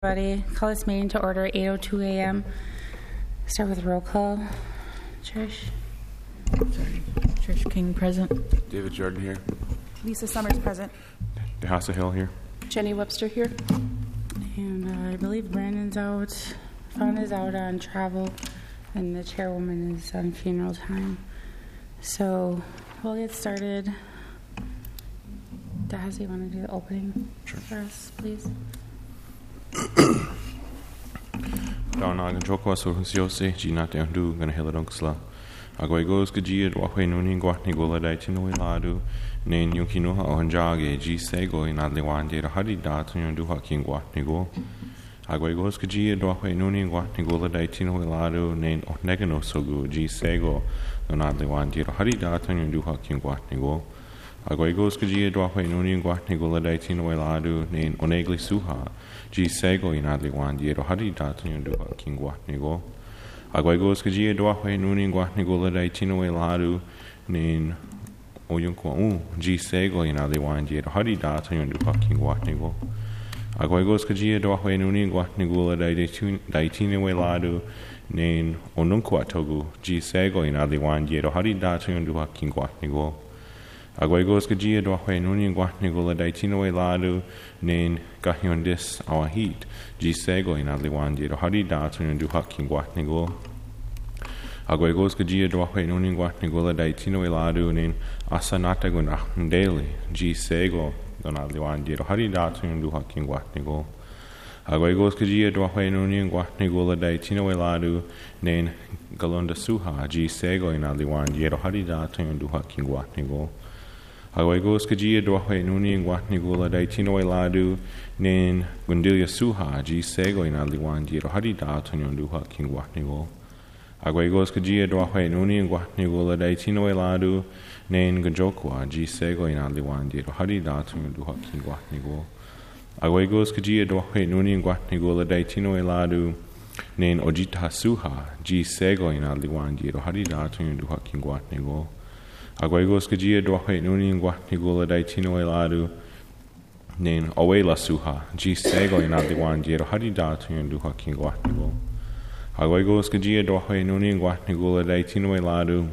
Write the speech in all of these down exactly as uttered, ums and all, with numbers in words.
Everybody, call this meeting to order at eight oh two a.m. Start with roll call. Trish. Sorry. Trish King present. David Jordan here. Lisa Summers present. DeHasa Hill here. Jenny Webster here. And uh, I believe Brandon's out. Fawn is out on travel, and the chairwoman is on funeral time. So we'll get started. DeHasa, you want to do the opening Sure. for us, please? Dawn Joko so Jose, Gina Dandu, Gonna Hiladunksla. Aguegos Gajid, Wahwe Nuni, Guatni Gola Daitino Ladu, Nain Yukino Ohanjage, G Sego in Adliwan de Hadi Datun Duha King Guatnigo. Aguegos Gajid, Wahwe Nuni, Guatni Gola Daitino Ladu, Nain Negano Sogu, G Sego, on Adliwan de Hadi Datun Duha King Guatnigo. Aguegos Gajid, Wahwe Nuni, Guatni Gola Daitino Ladu, Nain Onegli Suha. G Sego in Adliwan de Hadi Datun Duha King Guatnigo. Aguegos Gajia Dwahwe Nuni Guatnigola Daitino Ladu Nin Oyunko U G Sego in Adliwan de Hadi Datun Duha King Guatnigo. Aguegos Gajia Dwahwe Nuni Guatnigola Daitino Ladu Nin Onunquatogu G Sego in Adliwan de Hadi Datun Duha King Guatnigo. Aguegos Gajia Dwahwe Nuni Guatnigola Daitino Ladu Nin Gahiondis Awahit G Sego in Adliwan de Hadi Datun Duha King Guatnigo. Aguegos Gajia Dwahwe Nuni Guatnigola Daitino Ladu Nin Asanatagun Ahdeli G Sego in Adliwan de Hadi Datun Duha King Guatnigo. Aguegos Gajia Dwahwe Nuni Guatnigola Daitino Ladu Nin Galunda Suha G Sego in Adliwan de Hadi Datun Duha King Guatnigo. Aguegos Gajia Dwahwe Nuni Guatnigola Daitino Ladu Nin Gundilia Suha G Sego in Adliwan de Hadi Datun Duha King Guatnigo. Aguegos Gajia Dwahwe Nuni Guatnigola Daitino Ladu Nin Gajokwa G Sego in Adliwan de Hadi Datun Duha King Guatnigo. Aguegos Gajia Dwahwe Nuni Guatnigola Daitino Ladu Nin Ojita Suha G Sego in Adliwan de Hadi Datun Duha King Guatnigo. Aguegos Gajia Dwahwe Nuni Guatnigola Daitino Ladu Nin Owela Suha G Sego in Adliwan de Hadi Datun Duha King Guatnigo. Aguegos Gajia Dwahwe Nuni Guatnigola Daitino Ladu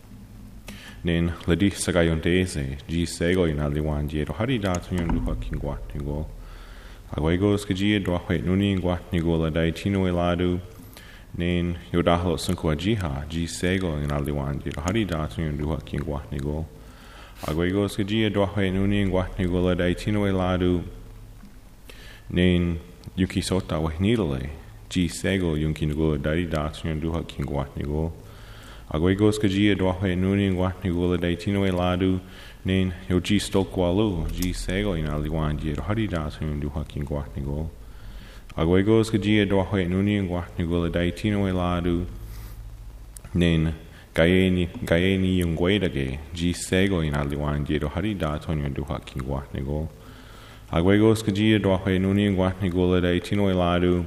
Nin Ladi Sagayondese G Sego in Adliwan de Hadi Datun Duha King Guatnigo. Aguegos Gajia Dwahwe Nuni Guatnigola Daitino Ladu Nin Yodahlo Sunkwa Jiha G Sego in Adliwan de Hadi Datun Duha King Guatnigo. Aguegos Gajia Dwahwe Nuni Guatnigola Daitino Ladu Nin Yuki Sota Wahnidale G Sego Yunkinugola Dadi Datun Duha King Guatnigo. Aguegos Gajia Dwahwe Nuni Guatnigola Daitino Ladu Nin Yoji Stokwalu G Sego in Adliwan de Hadi Datun Duha King Guatnigo. Aguegos Gajia Dwahwe Nuni Guatnigola Daitino Ladu Nin Gayeni Gayeni Yungwedage G Sego in Adliwan de Hadi Datun Duha King Guatnigo. Aguegos Gajia Dwahwe Nuni Guatnigola Daitino Ladu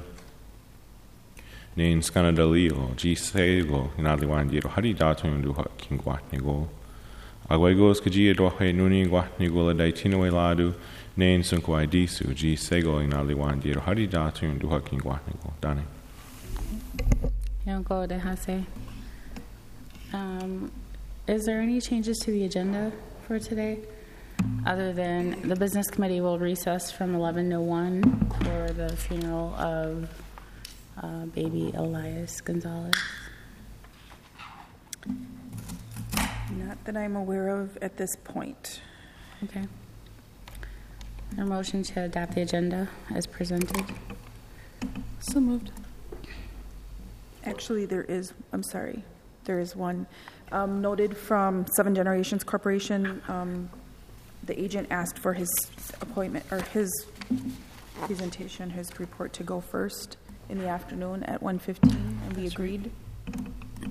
Nin Scanadalio G Sego in Adliwan de Hadi Datun Duha King Guatnigo. Aguegos Gajia Dwahwe Nuni Guatnigola Daitino Ladu Nin Sunkwai Disu G Sego in Adliwan de Hadi Datun Duha King Guatnigo. Dani. You don't go to Hase. Um, is there any changes to the agenda for today? Other than the business committee will recess from eleven to one for the funeral of uh, baby Elias Gonzalez. Not that I'm aware of at this point. Okay. A motion to adopt the agenda as presented. So moved. Actually, there is, I'm sorry, there is one. Um, noted from Seven Generations Corporation, um, the agent asked for his appointment, or his presentation, his report to go first in the afternoon at one fifteen, and we That's agreed. Right.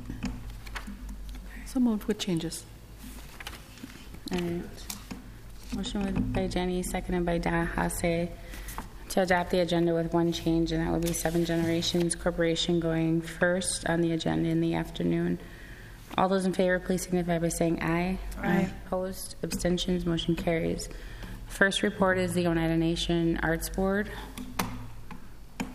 So moved with changes. All right. Motion by Jenny, seconded by DeHasa, to adopt the agenda with one change, and that would be Seven Generations Corporation going first on the agenda in the afternoon. All those in favor, please signify by saying aye. Aye. Opposed? Abstentions? Motion carries. First report is the Oneida Nation Arts Board.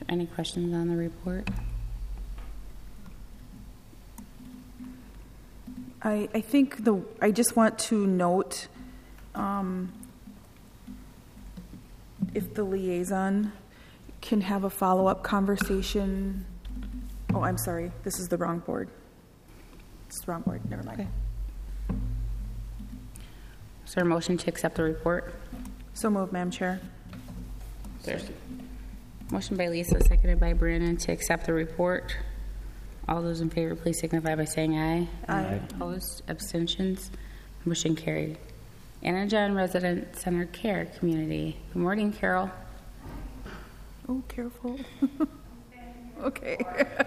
any questions on the report? I, I think the, I just want to note, um, if the liaison can have a follow-up conversation. Oh, I'm sorry, this is the wrong board. It's the wrong board, never mind. Okay. Is there a motion to accept the report? So moved, Madam Chair. Motion by Lisa, seconded by Brandon to accept the report. All those in favor, please signify by saying aye. Aye. Opposed, abstentions, motion carried. Anna John Resident Center Care Community. Good morning, Carol. Oh, careful. Okay.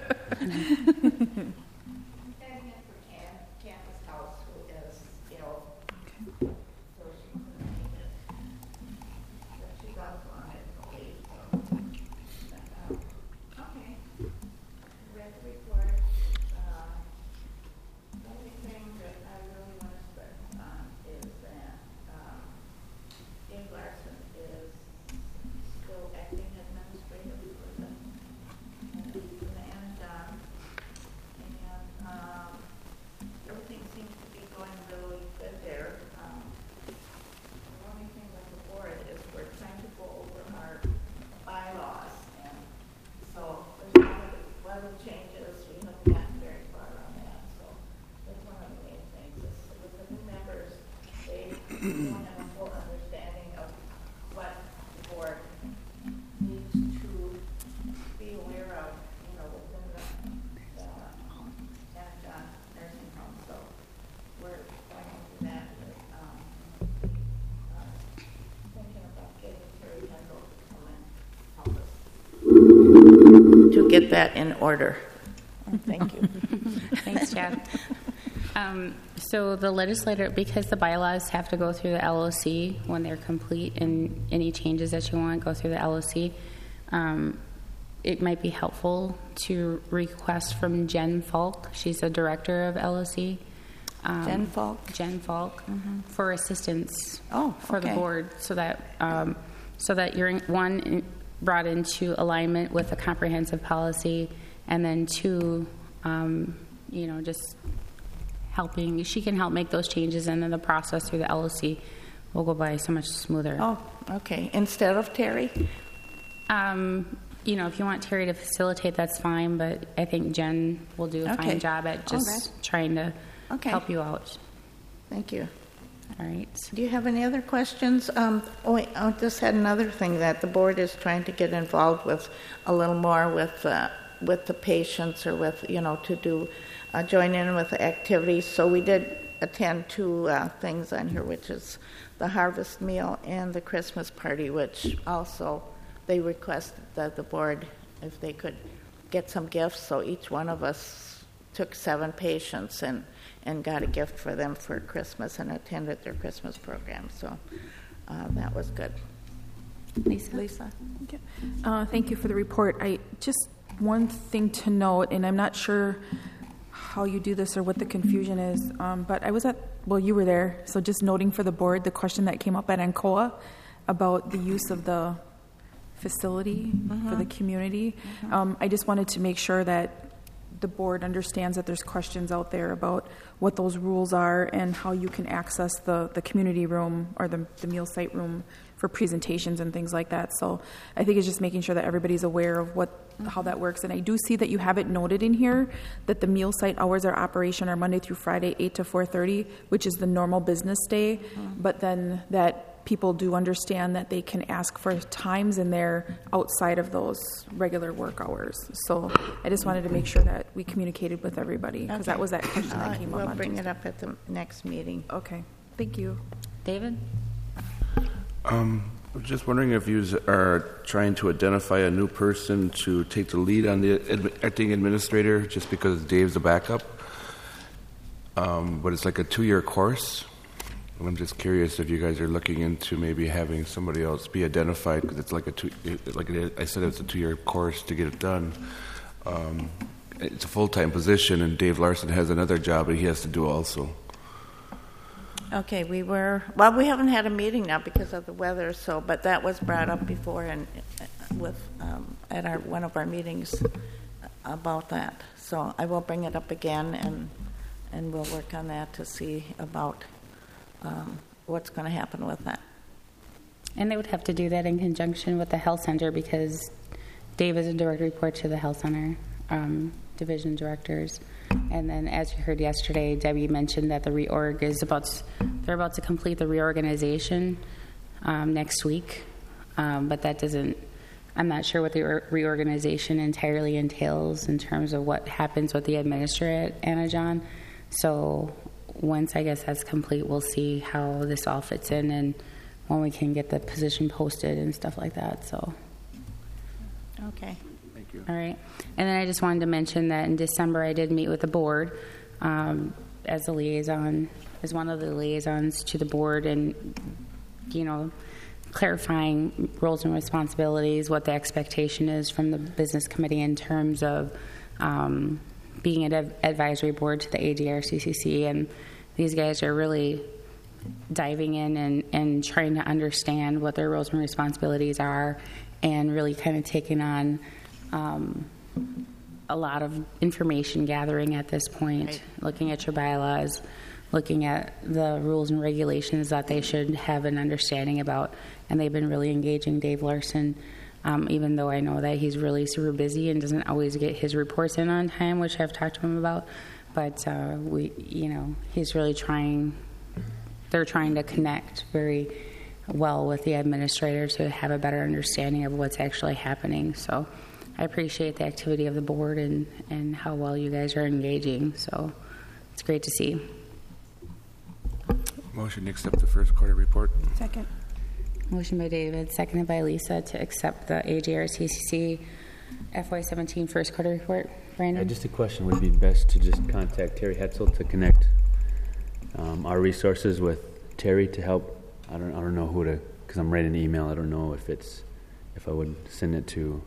To get that in order. Thank you. Thanks, Chad. Um, so the legislator, because the bylaws have to go through the L O C when they're complete, and any changes that you want go through the L O C, um, it might be helpful to request from Jen Falk. She's the director of L O C. Um, Jen Falk? Jen Falk, mm-hmm. for assistance Oh, for okay. the board, so that um, so that you're in, one in, brought into alignment with a comprehensive policy, and then two, um, you know, just helping. She can help make those changes, and then the process through the L O C will go by so much smoother. Oh, okay. Instead of Terry? Um, you know, if you want Terry to facilitate, that's fine, but I think Jen will do a Okay. fine job at just Okay. trying to Okay. help you out. Thank you. All right. Do you have any other questions? Um, oh, wait, I just had another thing that the board is trying to get involved with a little more with uh, with the patients, or with, you know, to do uh, join in with the activities. So we did attend two uh, things on here, which is the harvest meal and the Christmas party, which also they requested that the board, if they could get some gifts. So each one of us took seven patients and and got a gift for them for Christmas and attended their Christmas program. So uh, that was good. Lisa? Lisa? Okay. Uh, thank you for the report. I just one thing to note, and I'm not sure how you do this or what the confusion is, um, but I was at, well, you were there, so just noting for the board the question that came up at ANCOA about the use of the facility mm-hmm. for the community. Mm-hmm. Um, I just wanted to make sure that the board understands that there's questions out there about what those rules are and how you can access the, the community room or the, the meal site room for presentations and things like that. So I think it's just making sure that everybody's aware of what how that works. And I do see that you have it noted in here that the meal site hours of operation are Monday through Friday, eight to four thirty, which is the normal business day. Mm-hmm. But then that people do understand that they can ask for times in there outside of those regular work hours. So I just wanted to make sure that we communicated with everybody, because Okay. that was that question Uh, that came we'll up on bring Tuesday. it up at the next meeting. Okay, thank you. David? Um, I was just wondering if you are trying to identify a new person to take the lead on the ad- acting administrator, just because Dave's a backup. Um, but it's like a two-year course. And I'm just curious if you guys are looking into maybe having somebody else be identified, because it's like a two, like it, I said, it's a two-year course to get it done. Um, it's a full-time position, and Dave Larson has another job that he has to do also. Okay, we were, well, we haven't had a meeting now because of the weather, so, but that was brought up before, and with um, at our one of our meetings about that. So I will bring it up again, and and we'll work on that to see about um, what's going to happen with that. And they would have to do that in conjunction with the health center because Dave is a direct report to the health center um, division directors. And then, as you heard yesterday, Debbie mentioned that the reorg is about to, they're about to complete the reorganization um, next week. Um, but that doesn't. I'm not sure what the re- reorganization entirely entails in terms of what happens with the administrator at Anajon. So once I guess that's complete, we'll see how this all fits in and when we can get the position posted and stuff like that. So, Okay. Thank you. all right. And then I just wanted to mention that in December I did meet with the board um, as a liaison, as one of the liaisons to the board, and you know, clarifying roles and responsibilities, what the expectation is from the business committee in terms of um, being an ad- advisory board to the A D R C C C, and these guys are really diving in and, and trying to understand what their roles and responsibilities are, and really kind of taking on um, a lot of information gathering at this point, Right. looking at your bylaws, looking at the rules and regulations that they should have an understanding about. And they've been really engaging Dave Larson, um, even though I know that he's really super busy and doesn't always get his reports in on time, which I've talked to him about. But uh, we, you know, he's really trying. They're trying to connect very well with the administrator to have a better understanding of what's actually happening. So I appreciate the activity of the board and, and how well you guys are engaging. So it's great to see. Motion to accept the first quarter report. Second. Motion by David, seconded by Lisa to accept the A J R C C C F Y seventeen first quarter report. Brandon? Uh, just a question, would it be best to just contact Terry Hetzel to connect um, our resources with Terry to help? I don't, I don't know who to, because I'm writing an email. I don't know if it's, if I would send it to,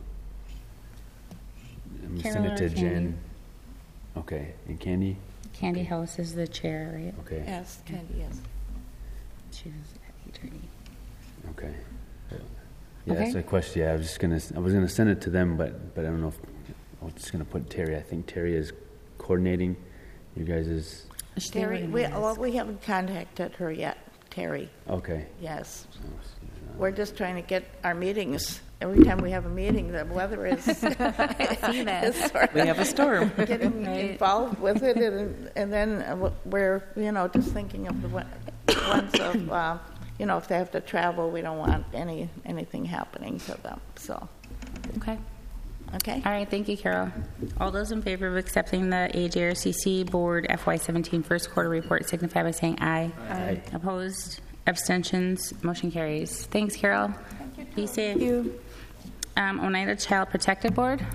I'm gonna send Carol it to or Candy? Jen. Okay, and Candy? Candy House is the chair, right? Okay, Yes, Candy, yes. She's attorney. okay. Yeah, Okay. that's a question. Yeah, I was just gonna, I was gonna send it to them, but, but I don't know if, I was just gonna put Terry. I think Terry is coordinating you guys' Terry, we, well, we haven't contacted her yet, Terry. okay. Yes. We're just trying to get our meetings. Every time we have a meeting, the weather is, is sort We have a storm. of getting involved with it, and, and then uh, we're, you know, just thinking of the one- ones of, uh, you know, if they have to travel, we don't want any anything happening to them. So, Okay. okay. All right, thank you, Carol. All those in favor of accepting the A J R C C Board F Y seventeen first quarter report signify by saying aye. Aye. Opposed? Abstentions? Motion carries. Thanks, Carol. Be safe. Thank you. Um, Oneida Child Protective Board.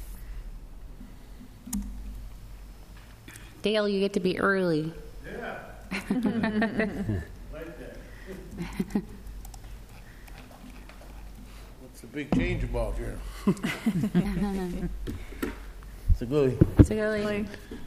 Dale, you get to be early. What's the big change about here? It's a good. So, Gilly.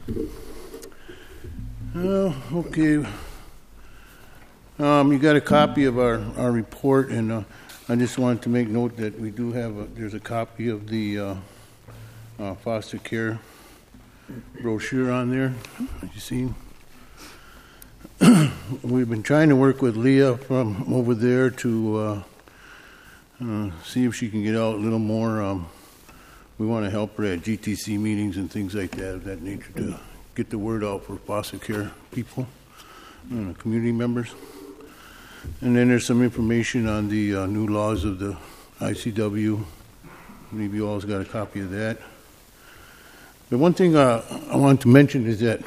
Oh, okay. Um, you got a copy of our, our report, and uh, I just wanted to make note that we do have, a, there's a copy of the uh, uh, foster care brochure on there, as you see. We've been trying to work with Leah from over there to uh, uh, see if she can get out a little more. Um, we want to help her at G T C meetings and things like that, of that nature, to get the word out for foster care people and community members. And then there's some information on the uh, new laws of the I C W. I believe you all's got a copy of that. The one thing uh, I want to mention is that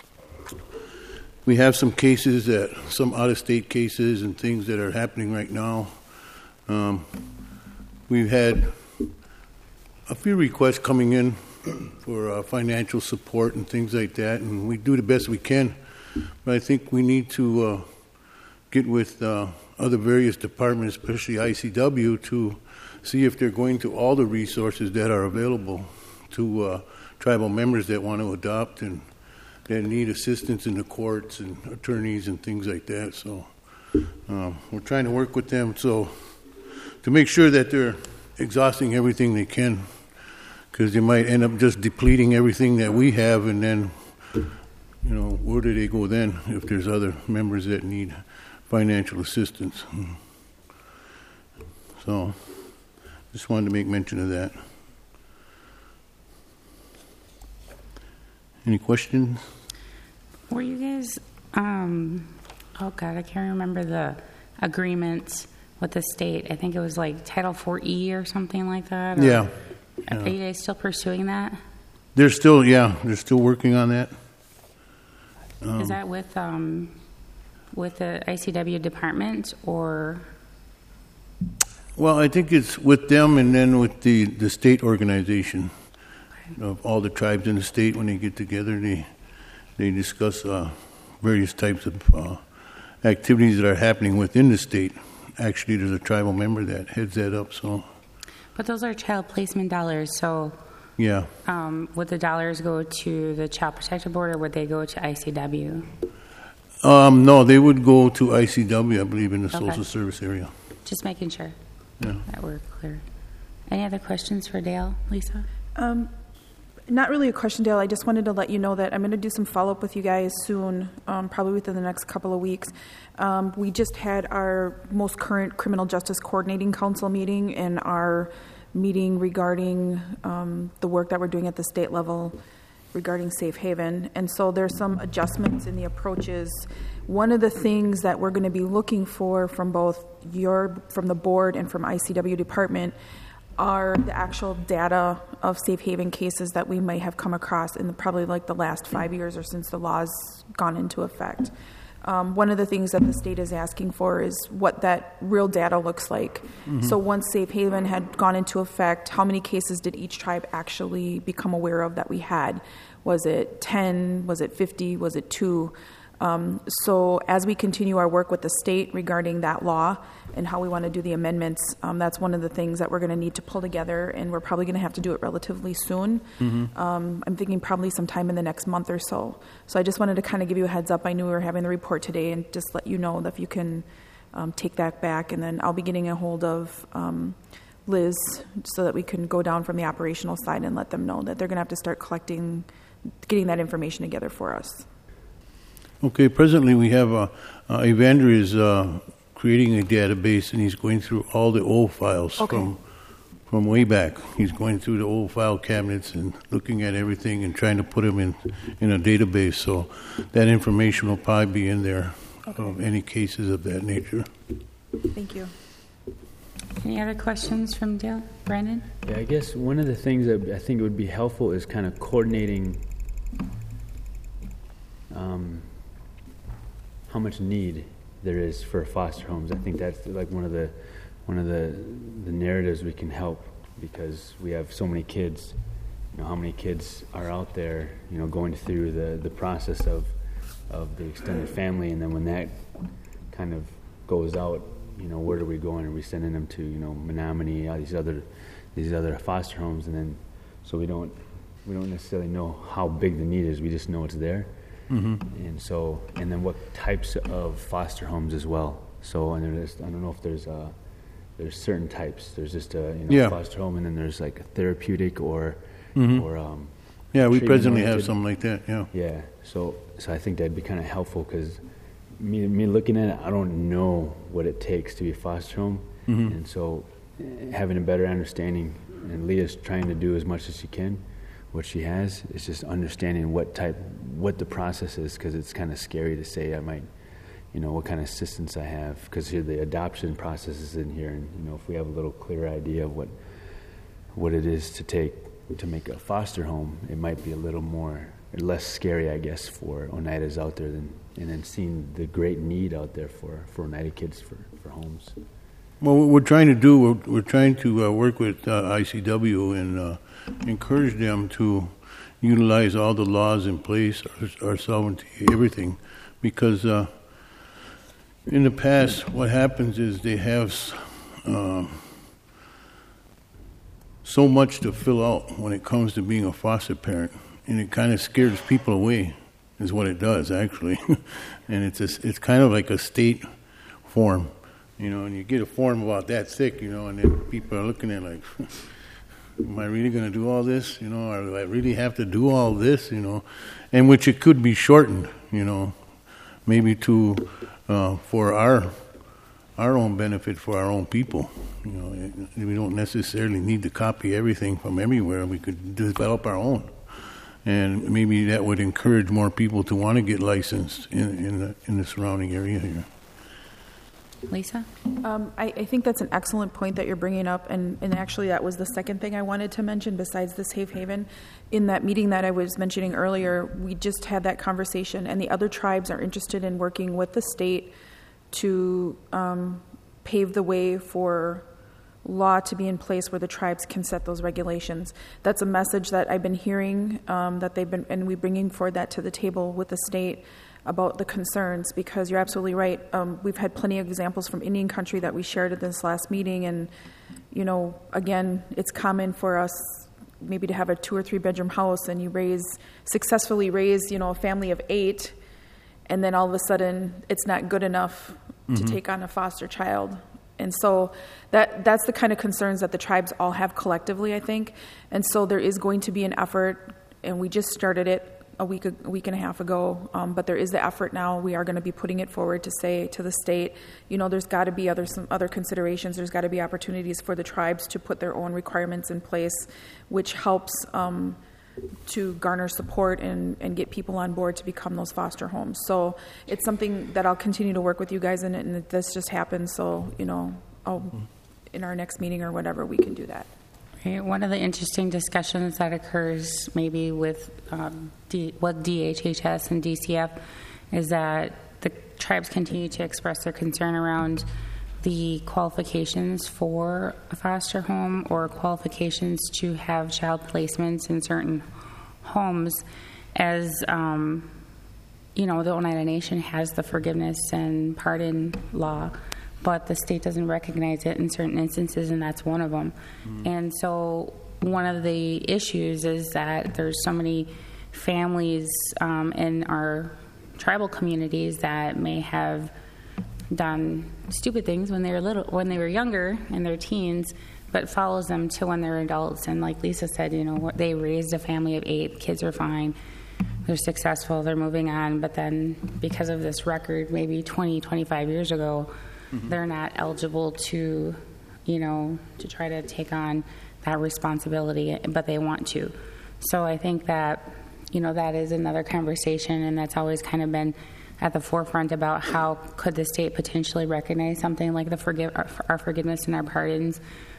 we have some cases, that some out-of-state cases and things that are happening right now. Um, we've had a few requests coming in for uh, financial support and things like that, and we do the best we can. But I think we need to uh, get with uh, other various departments, especially I C W, to see if they're going to all the resources that are available to uh, tribal members that want to adopt and that need assistance in the courts and attorneys and things like that. So um, we're trying to work with them so to make sure that they're exhausting everything they can, because they might end up just depleting everything that we have, and then, you know, where do they go then if there's other members that need financial assistance? So, just wanted to make mention of that. Any questions? Were you guys, um, oh God, I can't remember the agreements with the state. I think it was like Title four E or something like that. Or, Yeah. Are yeah. you guys still pursuing that? They're still, yeah, they're still working on that. Is that with, um, with the I C W department or? Well, I think it's with them and then with the, the state organization of all the tribes in the state. When they get together, they they discuss uh, various types of uh, activities that are happening within the state. Actually, there's a tribal member that heads that up. So, But those are child placement dollars, so yeah. um, would the dollars go to the Child Protective Board or would they go to I C W? Um, no, they would go to I C W, I believe, in the Okay. social service area. Just making sure Yeah. that we're clear. Any other questions for Dale, Lisa? Um, Not really a question, Dale. I just wanted to let you know that I'm going to do some follow-up with you guys soon, um, probably within the next couple of weeks. Um, we just had our most current Criminal Justice Coordinating Council meeting and our meeting regarding um, the work that we're doing at the state level regarding Safe Haven. And so there's some adjustments in the approaches. One of the things that we're going to be looking for from both your, from the board and from I C W department are the actual data of Safe Haven cases that we might have come across in the, probably like the last five years or since the law's gone into effect. Um, one of the things that the state is asking for is what that real data looks like. Mm-hmm. So once Safe Haven had gone into effect, how many cases did each tribe actually become aware of that we had? Was it ten? Was it fifty? Was it two? Um, so as we continue our work with the state regarding that law and how we want to do the amendments, um, that's one of the things that we're going to need to pull together, and we're probably going to have to do it relatively soon. Mm-hmm. Um, I'm thinking probably sometime in the next month or so. So I just wanted to kind of give you a heads up. I knew we were having the report today, and just let you know that if you can um, take that back, and then I'll be getting a hold of um, Liz so that we can go down from the operational side and let them know that they're going to have to start collecting, getting that information together for us. Okay, presently we have, uh, uh, Evander is uh, creating a database, and he's going through all the old files Okay. from from way back. He's going through the old file cabinets and looking at everything and trying to put them in, in a database. So that information will probably be in there Okay. of any cases of that nature. Thank you. Any other questions from Dale? Brandon? Yeah, I guess one of the things that I think would be helpful is kind of coordinating um, how much need there is for foster homes. I think that's like one of the one of the the narratives we can help, because we have so many kids. You know, how many kids are out there, you know, going through the, the process of of the extended family, and then when that kind of goes out, you know, where are we going? Are we sending them to, you know, Menominee, all these other these other foster homes, and then so we don't we don't necessarily know how big the need is. We just know it's there. Mm-hmm. And so, and then what types of foster homes as well. So, and there's, I don't know if there's uh there's certain types. There's just a, you know, Yeah. foster home, and then there's like a therapeutic or Mhm. or um. Yeah, we presently treatment-oriented. have something like that, yeah. Yeah. So, so I think that'd be kind of helpful, because me me looking at it, I don't know what it takes to be a foster home, Mhm. and so eh, having a better understanding, and Leah's trying to do as much as she can. What she has is just understanding what type, what the process is, because it's kind of scary to say I might, you know, what kind of assistance I have, because here the adoption process is in here, and you know, if we have a little clearer idea of what what it is to take to make a foster home, it might be a little more less scary, I guess, for Oneidas out there, than and then seeing the great need out there for for Oneida kids for for homes. Well, what we're trying to do, we're, we're trying to uh, work with uh, I C W and uh, encourage them to utilize all the laws in place, our, our sovereignty, everything, because uh, in the past, what happens is they have uh, so much to fill out when it comes to being a foster parent, and it kind of scares people away, is what it does, actually. And it's a, it's kind of like a state form. You know, and you get a form about that thick, you know, and then people are looking at it like, am I really going to do all this? You know, or do I really have to do all this? You know, and which it could be shortened, you know, maybe to uh, for our our own benefit for our own people. You know, we don't necessarily need to copy everything from everywhere. We could develop our own, and maybe that would encourage more people to want to get licensed in in the, in the surrounding area here. Lisa? Um, I, I think that's an excellent point that you're bringing up, and, and actually that was the second thing I wanted to mention besides the safe haven. In that meeting that I was mentioning earlier, we just had that conversation, and the other tribes are interested in working with the state to um, pave the way for law to be in place where the tribes can set those regulations. That's a message that I've been hearing, um, that they've been, and we're bringing forward that to the table with the state about the concerns, because you're absolutely right. Um, we've had plenty of examples from Indian country that we shared at this last meeting, and, you know, again, it's common for us maybe to have a two or three bedroom house, and you raise, successfully raise, you know, a family of eight, and then all of a sudden it's not good enough mm-hmm. to take on a foster child. And so that that's the kind of concerns that the tribes all have collectively, I think. And so there is going to be an effort, and we just started it a week, a week and a half ago, um, but there is the effort now. We are going to be putting it forward to say to the state, you know, there's got to be other some other considerations. There's got to be opportunities for the tribes to put their own requirements in place, which helps um, to garner support and, and get people on board to become those foster homes. So it's something that I'll continue to work with you guys in, and this just happened. So, you know, I'll, in our next meeting or whatever, we can do that. Okay, one of the interesting discussions that occurs maybe with um, D, what D H H S and D C F is that the tribes continue to express their concern around the qualifications for a foster home or qualifications to have child placements in certain homes. As um, you know, the Oneida Nation has the forgiveness and pardon law, but the state doesn't recognize it in certain instances, and that's one of them. Mm. And so one of the issues is that there's so many families um, in our tribal communities that may have done stupid things when they were little, when they were younger, in their teens, but follows them to when they're adults. And like Lisa said, you know, they raised a family of eight, kids are fine, they're successful, they're moving on, but then because of this record, maybe twenty, twenty-five years ago, mm-hmm. they're not eligible to, you know, to try to take on that responsibility, but they want to. So I think that, you know, that is another conversation, and that's always kind of been at the forefront about how could the state potentially recognize something like the forgive our, our forgiveness and our pardons,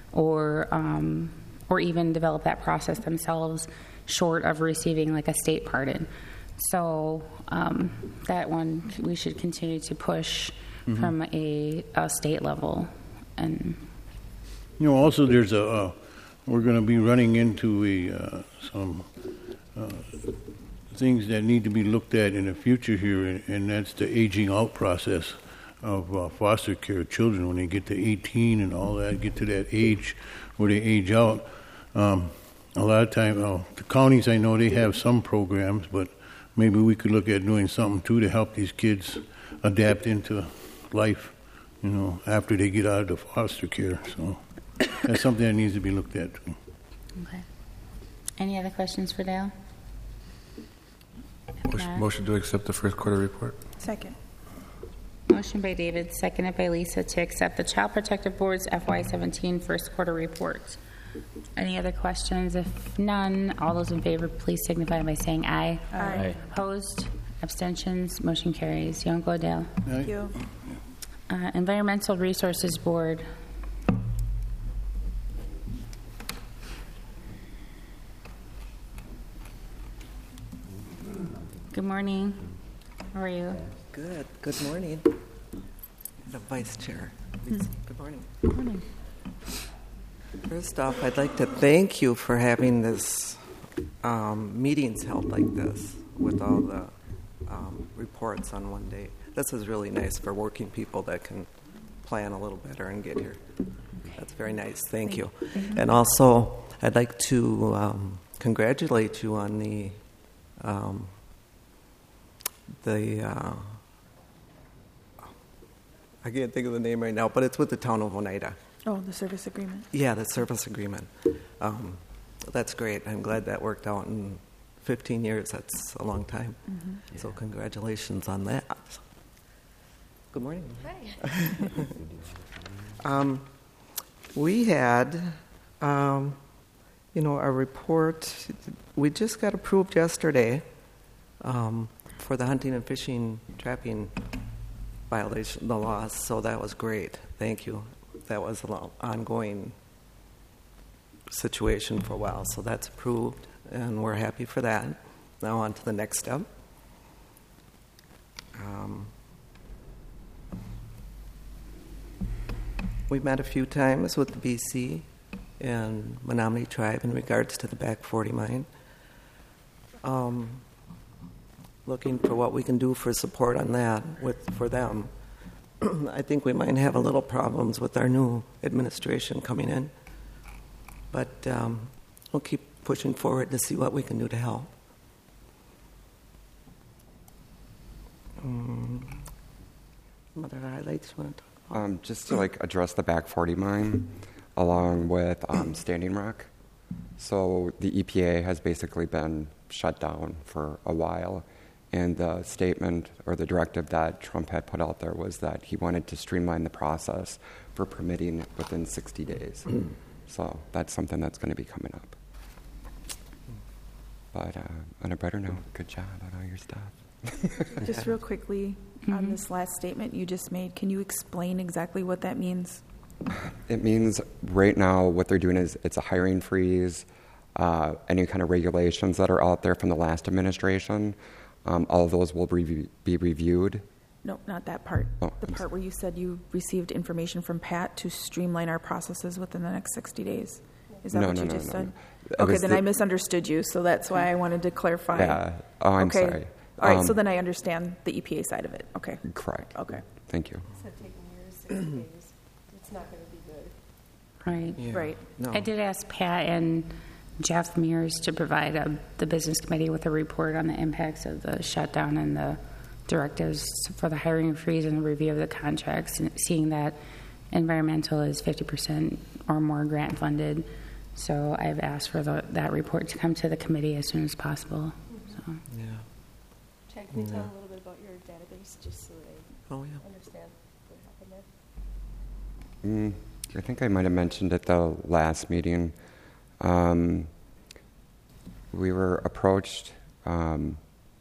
or um, or even develop that process themselves, short of receiving like a state pardon. So um, that one we should continue to push mm-hmm. from a, a state level. And you know, also there's a uh, we're going to be running into a uh, some uh, things that need to be looked at in the future here, and that's the aging out process of uh, foster care children when they get to eighteen and all that, get to that age where they age out. Um, a lot of times, well, the counties, I know they have some programs, but maybe we could look at doing something too to help these kids adapt into life, you know, after they get out of the foster care. So that's something that needs to be looked at too. Okay. Any other questions for Dale? Motion, motion to accept the first quarter report. Second. Motion by David, seconded by Lisa, to accept the Child Protective Board's F Y seventeen first quarter report. Any other questions? If none, all those in favor, please signify by saying aye. Aye. Aye. Opposed? Abstentions? Motion carries. Yonko Dale. Thank you. Uh, Environmental Resources Board. Good morning. How are you? Good. Good morning. The Vice Chair. Hmm. Good morning. Good morning. First off, I'd like to thank you for having this um, meetings held like this with all the um, reports on one day. This is really nice for working people that can plan a little better and get here. That's very nice. Thank you. Mm-hmm. And also, I'd like to um, congratulate you on the um, the uh, I can't think of the name right now, but it's with the town of Oneida. Oh, the service agreement. Yeah, the service agreement. Um, that's great. I'm glad that worked out in fifteen years. That's a long time. Mm-hmm. So congratulations on that. Good morning. Hi. um, we had, um, you know, a report. We just got approved yesterday um, for the hunting and fishing trapping violation, the laws. So that was great. Thank you. That was an ongoing situation for a while. So that's approved, and we're happy for that. Now on to the next step. Um, we met a few times with the B C and Menominee Tribe in regards to the Back forty mine. Um, looking for what we can do for support on that with for them. I think we might have a little problems with our new administration coming in, but um, we'll keep pushing forward to see what we can do to help. Um, some other highlights you want to talk about? Um, just to like address the Back forty mine, along with um, Standing Rock. So the E P A has basically been shut down for a while. And the statement or the directive that Trump had put out there was that he wanted to streamline the process for permitting within sixty days. So that's something that's going to be coming up. But uh, on a better note, good job on all your stuff. Just real quickly, Mm-hmm. on this last statement you just made, can you explain exactly what that means? It means right now what they're doing is it's a hiring freeze, uh, any kind of regulations that are out there from the last administration. Um, all of those will re- be reviewed. No, not that part. Oh, the I'm part where you said you received information from Pat to streamline our processes within the next sixty days. Is that No, what no, you no, just no, said? no. It Okay, was then the- I misunderstood you, so that's why I wanted to clarify. Yeah. Oh, I'm okay. sorry. All right, Um, so then I understand the E P A side of it. Okay. Correct. Okay. Thank you. Instead of taking years, sixty days, it's not going to be good. Right. Yeah. Right. No. I did ask Pat and Jeff Mears to provide a, the business committee with a report on the impacts of the shutdown and the directives for the hiring freeze and the review of the contracts, and seeing that environmental is fifty percent or more grant funded. So I've asked for the, that report to come to the committee as soon as possible. So. Yeah. Chad, can you tell Yeah. them a little bit about your database, just so they Oh, yeah. understand what happened there? Mm, I think I might have mentioned at the last meeting. Um, we were approached. Um,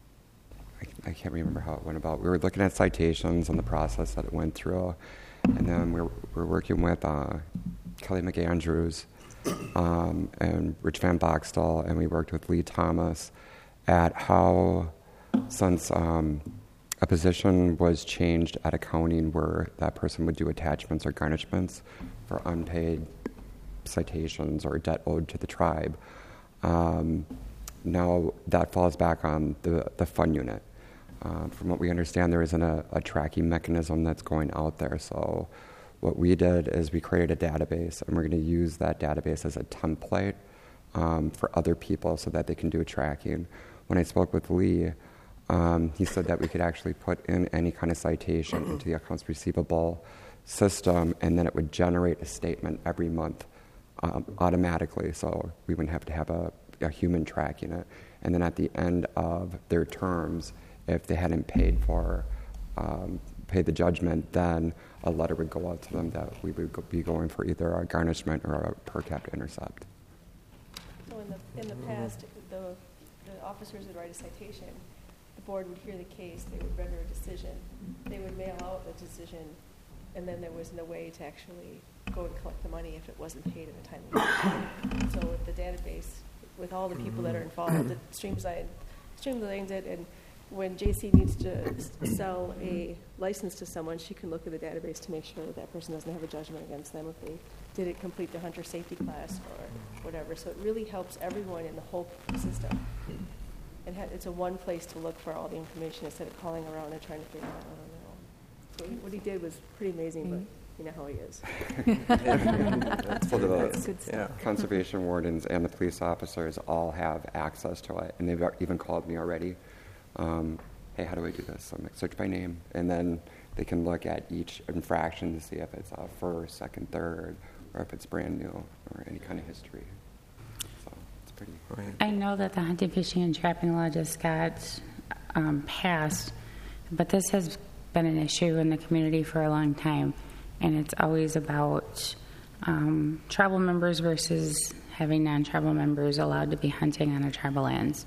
I, I can't remember how it went about. We were looking at citations and the process that it went through, and then we were, we were working with uh, Kelly McAndrews um, and Rich Van Boxtel, and we worked with Lee Thomas at how, since um, a position was changed at accounting where that person would do attachments or garnishments for unpaid citations or debt owed to the tribe. Um, now that falls back on the, the fund unit. Uh, from what we understand, there isn't a, a tracking mechanism that's going out there. So what we did is we created a database, and we're going to use that database as a template um, for other people so that they can do tracking. When I spoke with Lee, um, he said that we could actually put in any kind of citation into the accounts receivable system, and then it would generate a statement every month um, automatically. So we wouldn't have to have a, a human tracking it. And then at the end of their terms, if they hadn't paid for um, paid the judgment, then a letter would go out to them that we would go, be going for either a garnishment or a per capita intercept. So in the, in the past, the, the officers would write a citation, the board would hear the case, they would render a decision, they would mail out the decision, and then there was no way to actually go and collect the money if it wasn't paid in a timely manner. So with the database, with all the people that are involved, it streamlines, streamlines it, and when J C needs to s- sell a license to someone, she can look at the database to make sure that that person doesn't have a judgment against them if they didn't complete the hunter safety class or whatever. So it really helps everyone in the whole system. And ha- it's a one place to look for all the information instead of calling around and trying to figure out, I don't know. So he- what he did was pretty amazing, but you know how he is. So the That's good stuff. Yeah. conservation wardens and the police officers all have access to it, and they've even called me already. Um, hey, how do I do this? So I'm like, search by name, and then they can look at each infraction to see if it's a first, second, third, or if it's brand new, or any kind of history. So it's pretty. Right. I know that the hunting, fishing, and trapping law just got um, passed, but this has been an issue in the community for a long time, and it's always about um, tribal members versus having non-tribal members allowed to be hunting on our tribal lands.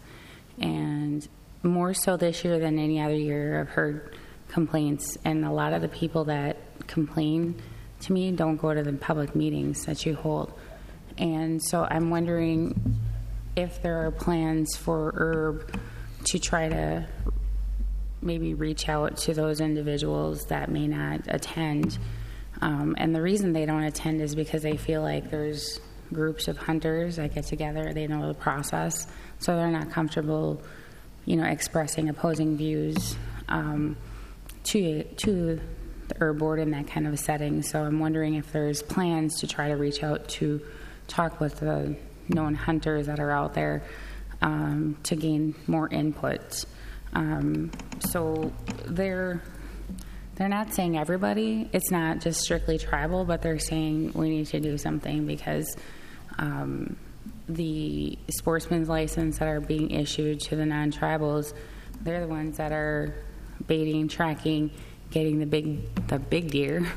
And more so this year than any other year, I've heard complaints, and a lot of the people that complain to me don't go to the public meetings that you hold. And so I'm wondering if there are plans for Herb to try to maybe reach out to those individuals that may not attend. Um, and the reason they don't attend is because they feel like there's groups of hunters that get together, they know the process, so they're not comfortable, you know, expressing opposing views um, to to the Herb Board in that kind of a setting. So I'm wondering if there's plans to try to reach out to talk with the known hunters that are out there um, to gain more input. Um, so they're they're not saying everybody. It's not just strictly tribal, but they're saying we need to do something because um, the sportsman's license that are being issued to the non-tribals, they're the ones that are baiting, tracking, getting the big the big deer,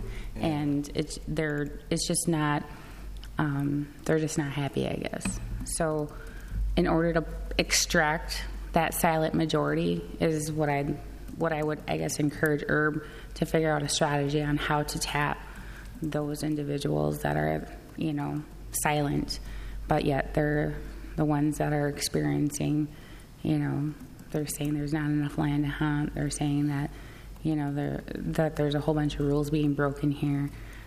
and it's they're it's just not um, they're just not happy, I guess. So, in order to extract that silent majority is what I what I would I guess encourage Herb to figure out a strategy on how to tap those individuals that are, you know, silent, but yet they're the ones that are experiencing, you know, they're saying there's not enough land to hunt. They're saying that, you know, there that there's a whole bunch of rules being broken here.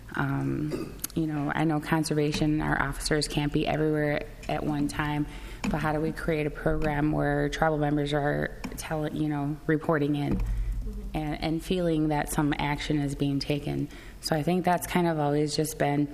Um, you know, I know conservation, our officers can't be everywhere at one time, but how do we create a program where tribal members are telling, you know, reporting in and, and feeling that some action is being taken? So I think that's kind of always just been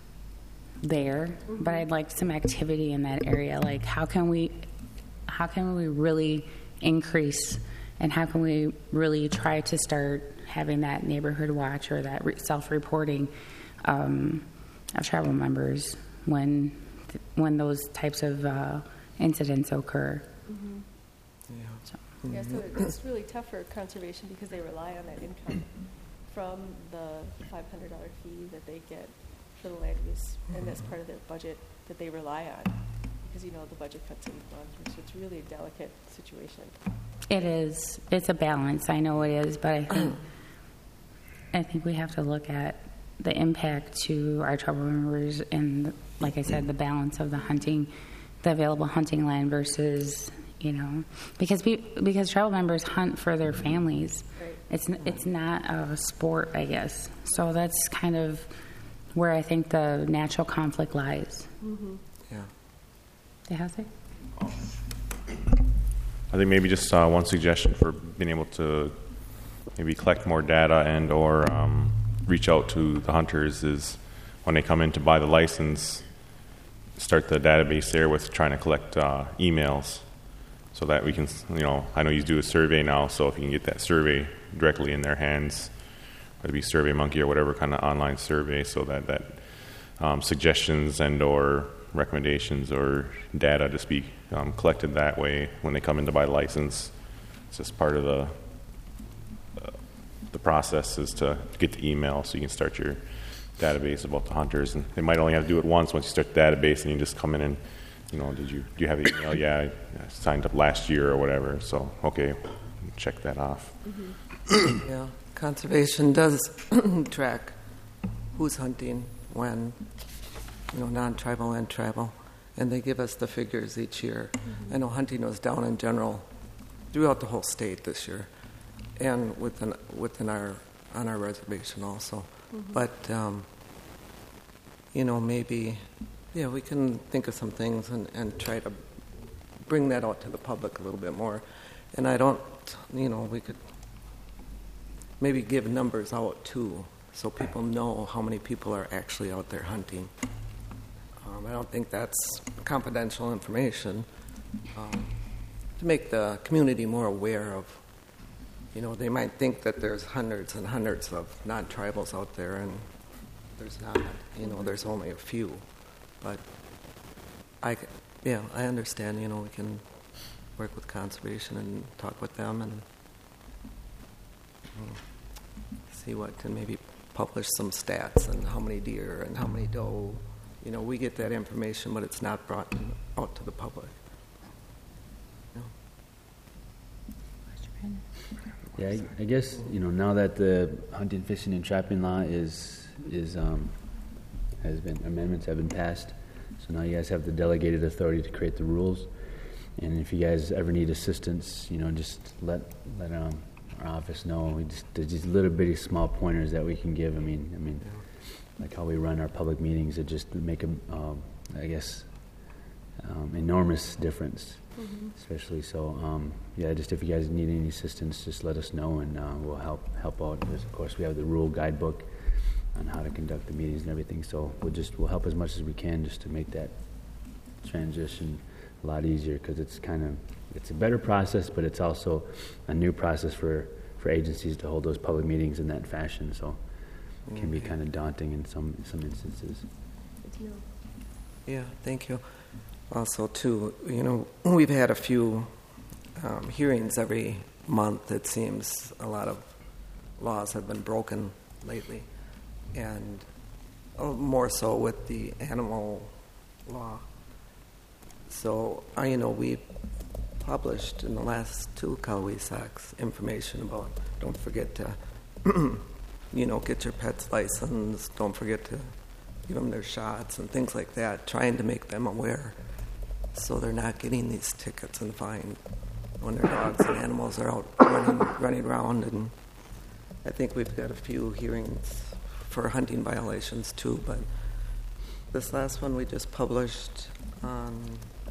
there, but I'd like some activity in that area. Like, how can we, how can we really increase, and how can we really try to start having that neighborhood watch or that re- self-reporting um, of tribal members when when those types of uh, incidents occur. Mm-hmm. Yeah. So. Yeah, so it's really tough for conservation because they rely on that income from the five hundred dollars fee that they get for the land use, and that's part of their budget that they rely on because, you know, the budget cuts that we've gone through, so it's really a delicate situation. It is. It's a balance. I know it is, but I think I think we have to look at the impact to our tribal members and, like I said, the balance of the hunting, the available hunting land versus, you know, because pe- because tribal members hunt for their families. Right. It's n- it's not a sport, I guess. So that's kind of where I think the natural conflict lies. Mm-hmm. Yeah. Did I say? I think maybe just uh, one suggestion for being able to maybe collect more data and or um, reach out to the hunters is when they come in to buy the license, start the database there with trying to collect uh, emails so that we can, you know, I know you do a survey now, so if you can get that survey directly in their hands, whether it be SurveyMonkey or whatever kind of online survey, so that, that um, suggestions and or recommendations or data to be um, collected that way when they come in to buy the license. It's just part of the uh, the process is to get the email so you can start your database about the hunters. And they might only have to do it once once you start the database, and you just come in and, you know, did you do you have the email? Yeah, I signed up last year or whatever. So okay, check that off. Mm-hmm. Yeah. Conservation does track who's hunting, when, you know, non-tribal and tribal, and they give us the figures each year. Mm-hmm. I know hunting was down in general throughout the whole state this year, and within within our on our reservation also. Mm-hmm. But um, you know, maybe yeah, we can think of some things and, and try to bring that out to the public a little bit more. And I don't, you know, we could maybe give numbers out too, so people know how many people are actually out there hunting. Um, I don't think that's confidential information. Um, to make the community more aware of you know, they might think that there's hundreds and hundreds of non-tribals out there, and there's not. You know, there's only a few. But I, yeah, I understand. You know, we can work with conservation and talk with them and you know, see what can maybe publish some stats and how many deer and how many doe. You know, we get that information, but it's not brought out to the public. Yeah, I, I guess, you know, now that the hunting, fishing, and trapping law is is um, has been amendments have been passed, so now you guys have the delegated authority to create the rules. And if you guys ever need assistance, you know, just let let um, our office know. We just there's these little bitty small pointers that we can give. I mean, I mean, like how we run our public meetings, it just make a, um, I guess, um, enormous difference. Mm-hmm. Especially so, um, yeah. Just if you guys need any assistance, just let us know, and uh, we'll help help out. Because of course, we have the rule guidebook on how to conduct the meetings and everything. So we'll just we'll help as much as we can just to make that transition a lot easier. Because it's kind of it's a better process, but it's also a new process for, for agencies to hold those public meetings in that fashion. So it can be kind of daunting in some some instances. Yeah, thank you. Also, too, you know, we've had a few um, hearings every month. It seems a lot of laws have been broken lately, and oh, more so with the animal law. So, uh, you know, we published in the last two Kawisacs information about don't forget to, you know, get your pet's license, don't forget to give them their shots and things like that, trying to make them aware. So they're not getting these tickets and fines when their dogs and animals are out running, running around. And I think we've got a few hearings for hunting violations too. But this last one we just published on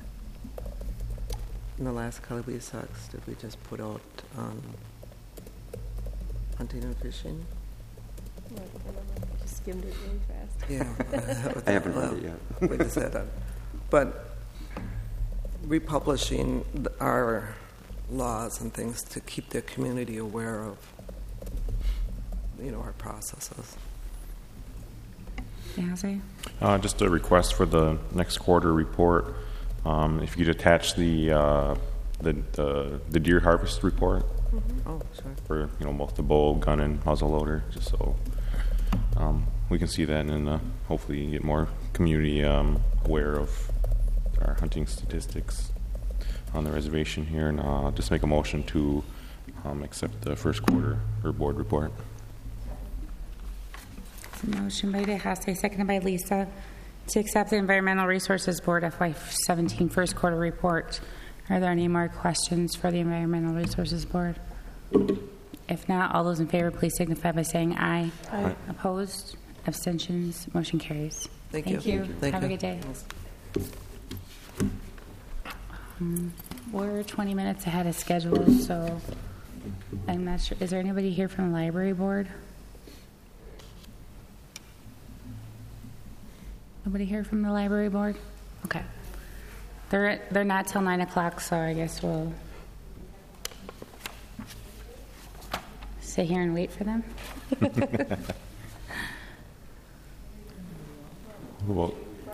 in the last Kalawisaks, did we just put out on hunting and fishing? Yeah, I just skimmed it really fast. Yeah, I haven't well, read it yet. we just had that, but. Republishing our laws and things to keep the community aware of, you know, our processes. Yeah, Jose? Uh, just a request for the next quarter report. Um, if you could attach the, uh, the the the deer harvest report Mm-hmm. Oh, sure. for you know both the bow, gun, and muzzle loader, just so um, we can see that and uh, hopefully get more community um, aware of our hunting statistics on the reservation here, and uh, just make a motion to um, accept the first quarter or board report. So motion by DeHasse, seconded by Lisa, to accept the Environmental Resources Board F Y seventeen first quarter report. Are there any more questions for the Environmental Resources Board? If not, all those in favor, please signify by saying aye. Aye. Opposed? Abstentions? Motion carries. Thank Thank you. you. Thank Have you. a good day. Um, we're twenty minutes ahead of schedule, so I'm not sure. Is there anybody here from the library board? Nobody here from the library board? Okay. They're they're not till nine o'clock, so I guess we'll sit here and wait for them. Well,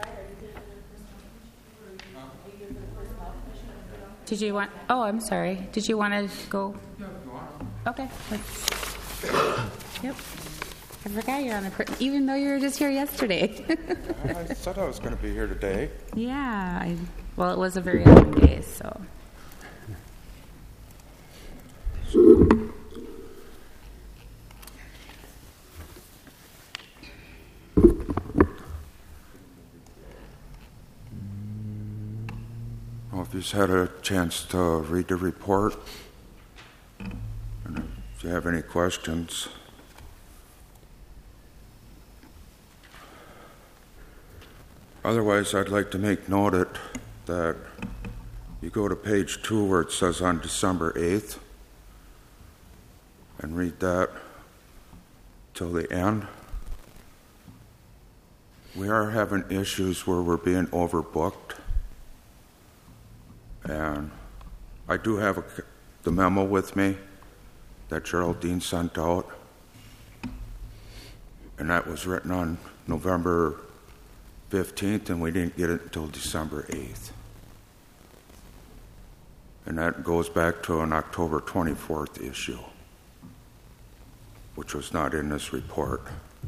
Did you want? Oh, I'm sorry. Did you want to go? Okay. Let's, yep. I forgot you're on the. Pr- even though you were just here yesterday. I said I was going to be here today. Yeah. I, well, it was a very long day, so. Well, if you've had a chance to read the report, and if you have any questions, otherwise I'd like to make note it that you go to page two where it says on December eighth and read that till the end. We are having issues where we're being overbooked. And I do have a, the memo with me, that Geraldine sent out. And that was written on November fifteenth, and we didn't get it until December eighth. And that goes back to an October twenty-fourth issue, which was not in this report.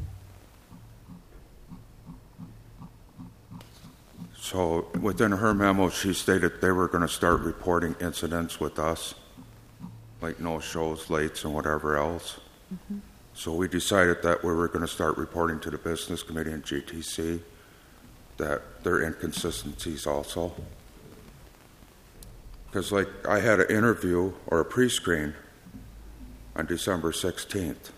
So within her memo, she stated they were going to start reporting incidents with us, like no-shows, lates, and whatever else. Mm-hmm. So we decided that we were going to start reporting to the business committee and G T C that there are inconsistencies also. Because like I had an interview or a pre-screen on December sixteenth.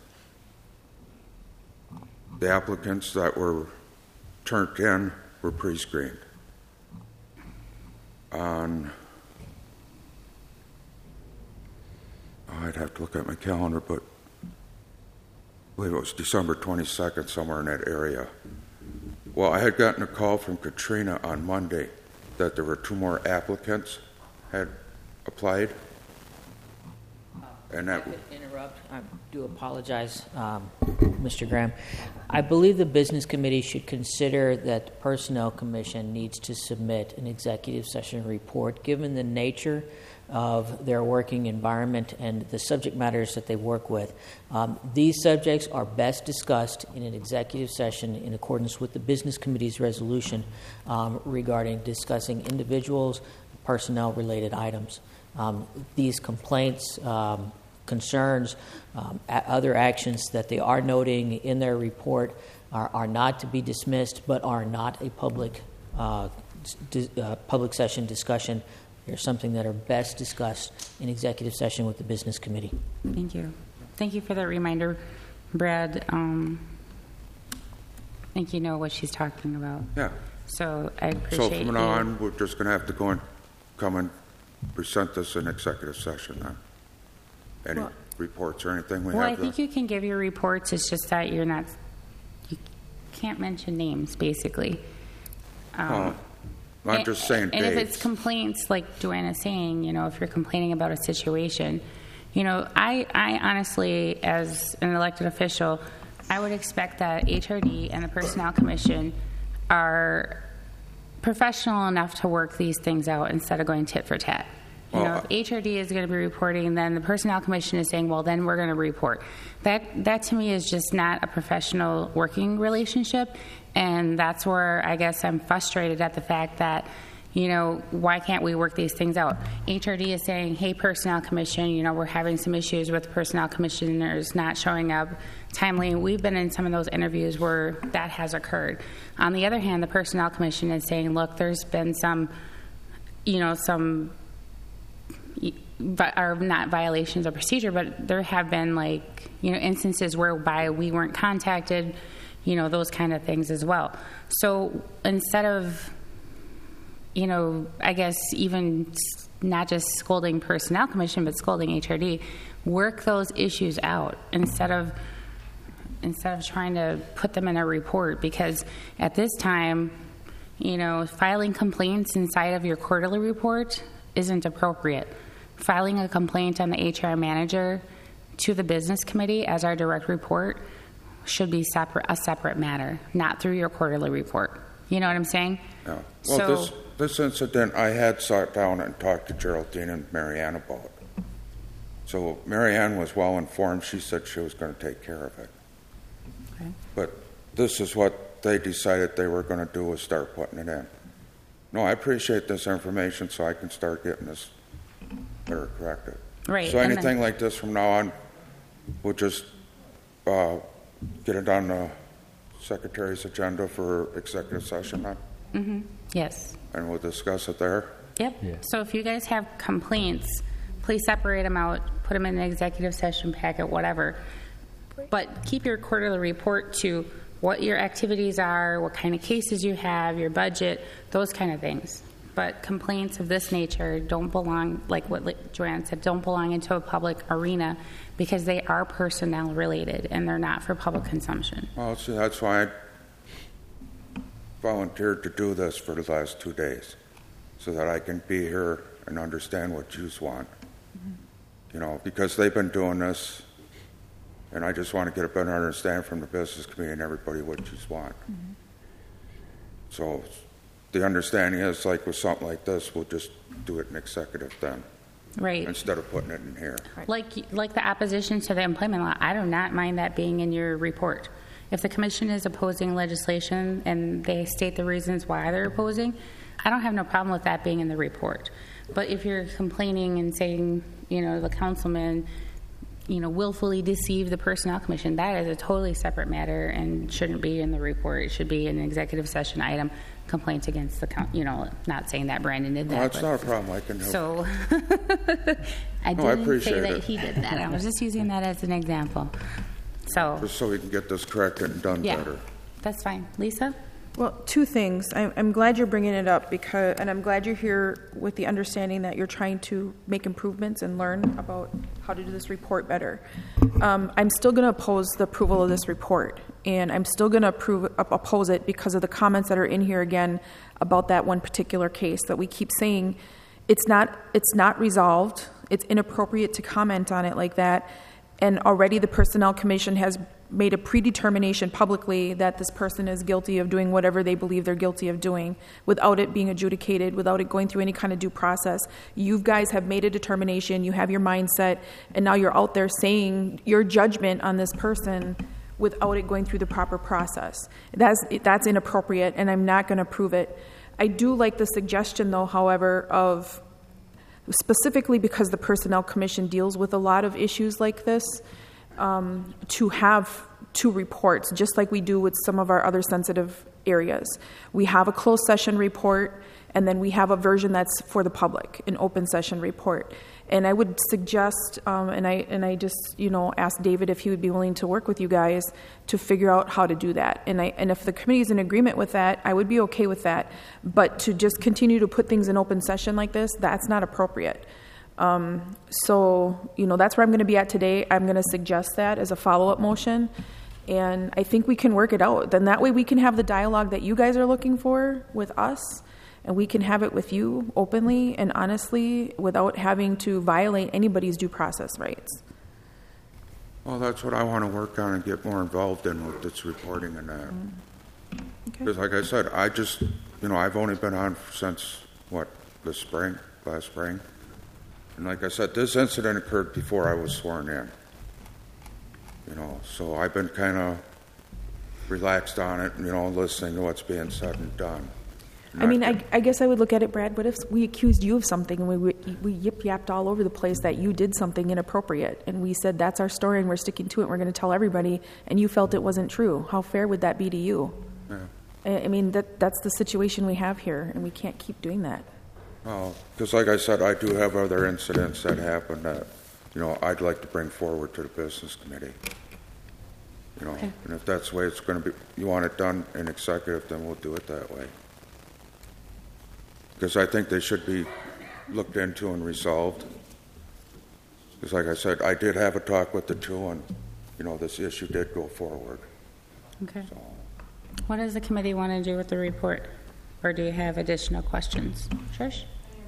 The applicants that were turned in were pre-screened. On, oh, I'd have to look at my calendar, but I believe it was December twenty-second, somewhere in that area. Well, I had gotten a call from Katrina on Monday that there were two more applicants had applied. And that I could interrupt. I do apologize, um, Mister Graham. I believe the business committee should consider that the Personnel Commission needs to submit an executive session report, given the nature of their working environment and the subject matters that they work with. Um, these subjects are best discussed in an executive session in accordance with the business committee's resolution um, regarding discussing individuals, personnel-related items. Um, these complaints, um, concerns, um, a- other actions that they are noting in their report are, are not to be dismissed, but are not a public uh, dis- uh, public session discussion. They're something that are best discussed in executive session with the business committee. Thank you. Thank you for that reminder, Brad. Um, I think you know what she's talking about. Yeah. So I appreciate So from now you. on, we're just going to have to go and come and present this in executive session then? Any Well- reports or anything we Well, I have? think there? you can give your reports. It's just that you're not. You can't mention names, basically. Um, Oh, I'm and- just saying And if dates. it's complaints, like Joanna's saying, you know, if you're complaining about a situation, you know, I, I honestly, as an elected official, I would expect that H R D and the Personnel Commission are professional enough to work these things out instead of going tit for tat. You Well, know, if H R D is going to be reporting, then the Personnel Commission is saying, well, then we're going to report. That, that to me is just not a professional working relationship, and that's where I guess I'm frustrated at the fact that, you know, why can't we work these things out? H R D is saying, hey, Personnel Commission, you know, we're having some issues with Personnel Commissioners not showing up timely. We've been in some of those interviews where that has occurred. On the other hand, the Personnel Commission is saying, look, there's been some, you know, some are not violations of procedure, but there have been, like, you know, instances whereby we weren't contacted, you know, those kind of things as well. So instead of, you know, I guess even not just scolding Personnel Commission, but scolding H R D, work those issues out instead of instead of trying to put them in a report, because at this time, you know, filing complaints inside of your quarterly report isn't appropriate. Filing a complaint on the H R manager to the business committee as our direct report should be separate, a separate matter, not through your quarterly report. You know what I'm saying? Yeah. Well, So- this, this incident, I had sat down and talked to Geraldine and Marianne about. So Marianne was well informed. She said she was going to take care of it. Okay. But this is what they decided they were going to do, was start putting it in. No, I appreciate this information so I can start getting this better corrected. Right, So and then- anything like this from now on, we'll just uh, get it on the secretary's agenda for executive session then, Mm-hmm. Yes. and we'll discuss it there. Yep. Yeah. So if you guys have complaints, please separate them out, put them in the executive session packet, whatever. But keep your quarterly report to what your activities are, what kind of cases you have, your budget, those kind of things. But complaints of this nature don't belong, like what Joanne said, don't belong into a public arena because they are personnel related and they're not for public consumption. Well, see, that's why I volunteered to do this for the last two days, so that I can be here and understand what you want. you know, because they've been doing this, and I just want to get a better understanding from the business community and everybody what you want. Mm-hmm. So the understanding is, like with something like this, we'll just do it in executive then. Right. Instead of putting it in here. Like like the opposition to the employment law, I do not mind that being in your report. If the commission is opposing legislation and they state the reasons why they're opposing, I don't have no problem with that being in the report. But if you're complaining and saying, you know, the councilman, you know, willfully deceived the personnel commission, that is a totally separate matter and shouldn't be in the report. It should be an executive session item. Complaints against the, you know, not saying that Brandon did that. No, that's not a problem. I can help. So I no, didn't I say that it. he did that. I was just using that as an example. So just so we can get this corrected and done yeah, better. That's fine. Lisa? Well, two things. I'm, I'm glad you're bringing it up because, and I'm glad you're here with the understanding that you're trying to make improvements and learn about how to do this report better. Um, I'm still going to oppose the approval of this report, and I'm still going to approve, oppose it because of the comments that are in here again about that one particular case that we keep saying it's not, it's not resolved. It's inappropriate to comment on it like that. And already the Personnel Commission has made a predetermination publicly that this person is guilty of doing whatever they believe they're guilty of doing without it being adjudicated, without it going through any kind of due process. You guys have made a determination, you have your mindset, and now you're out there saying your judgment on this person without it going through the proper process. That's, that's inappropriate, and I'm not going to approve it. I do like the suggestion, though, however, of specifically because the Personnel Commission deals with a lot of issues like this, um, to have two reports, just like we do with some of our other sensitive areas. We have a closed session report, and then we have a version that's for the public, an open session report. And I would suggest, um, and I and I just you know asked David if he would be willing to work with you guys to figure out how to do that. And I and if the committee is in agreement with that, I would be okay with that. But to just continue to put things in open session like this, that's not appropriate. Um, so you know that's where I'm going to be at today. I'm going to suggest that as a follow-up motion, and I think we can work it out. Then that way we can have the dialogue that you guys are looking for with us. And we can have it with you openly and honestly without having to violate anybody's due process rights. Well, that's what I want to work on and get more involved in with this reporting and that. Because, okay. Like I said, I just, you know, I've only been on since, what, the spring, last spring? And like I said, this incident occurred before I was sworn in. You know, so I've been kind of relaxed on it, you know, listening to what's being said and done. I mean, I, I guess I would look at it, Brad, what if we accused you of something and we, we, we yip-yapped all over the place that you did something inappropriate, and we said that's our story and we're sticking to it, we're going to tell everybody, and you felt it wasn't true. How fair would that be to you? Yeah. I, I mean, that that's the situation we have here, and we can't keep doing that. Oh, because like I said, I do have other incidents that happened that, you know, I'd like to bring forward to the business committee. You know, okay. And if that's the way it's going to be, you want it done in executive, then we'll do it that way. Because I think they should be looked into and resolved. Because like I said, I did have a talk with the two, and, you know, this issue did go forward. Okay. So. What does the committee want to do with the report? Or do you have additional questions? Trish?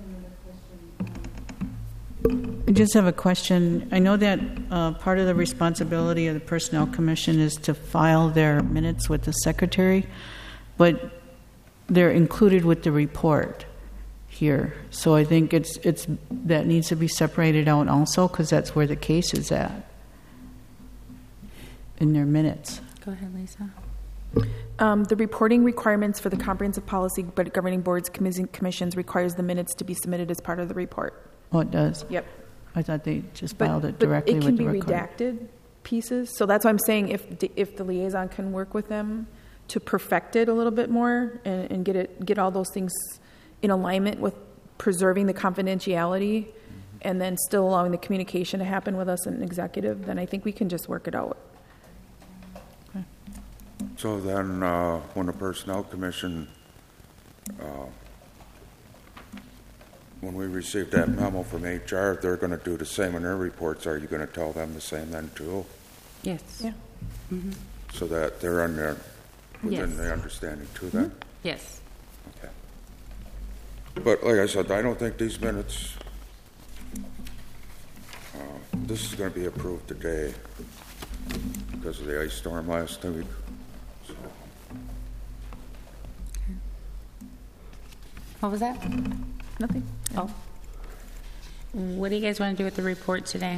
I just have a question. I know that uh, part of the responsibility of the Personnel Commission is to file their minutes with the secretary, but they're included with the report here. So I think it's it's that needs to be separated out also, because that's where the case is at in their minutes. Go ahead, Lisa. Um, the reporting requirements for the comprehensive policy but governing boards, commissions requires the minutes to be submitted as part of the report. Oh, it does? Yep. I thought they just but, filed it directly with the But it record. can be redacted pieces. So that's why I'm saying if if the liaison can work with them to perfect it a little bit more and, and get it get all those things in alignment with preserving the confidentiality mm-hmm. and then still allowing the communication to happen with us and executive, then I think we can just work it out. Okay. So then uh, when the Personnel Commission, uh, when we receive that memo from H R, they're going to do the same in their reports. Are you going to tell them the same then too? Yes. Yeah. Mm-hmm. So that they're in there within yes. the understanding too then? Mm-hmm. Yes. Okay. But like I said, I don't think these minutes, um, This is going to be approved today because of the ice storm last week. So, What was that? Nothing. Oh. What do you guys want to do with the report today?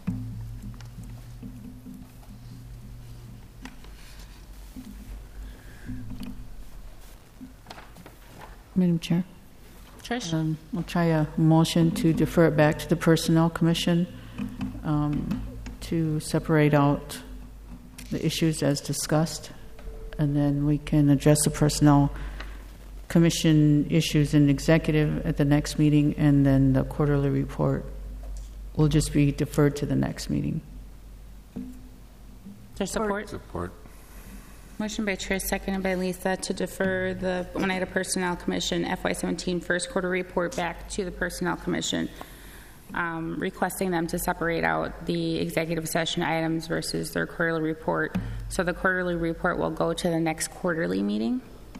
Madam Chair, Trish? um, I'll try a motion to defer it back to the Personnel Commission um, to separate out the issues as discussed, and then we can address the Personnel Commission issues in executive at the next meeting, and then the quarterly report will just be deferred to the next meeting. There's support? Support. Motion by Trish, seconded by Lisa, to defer the Oneida Personnel Commission F Y seventeen first quarter report back to the Personnel Commission, um, requesting them to separate out the executive session items versus their quarterly report. So the quarterly report will go to the next quarterly meeting.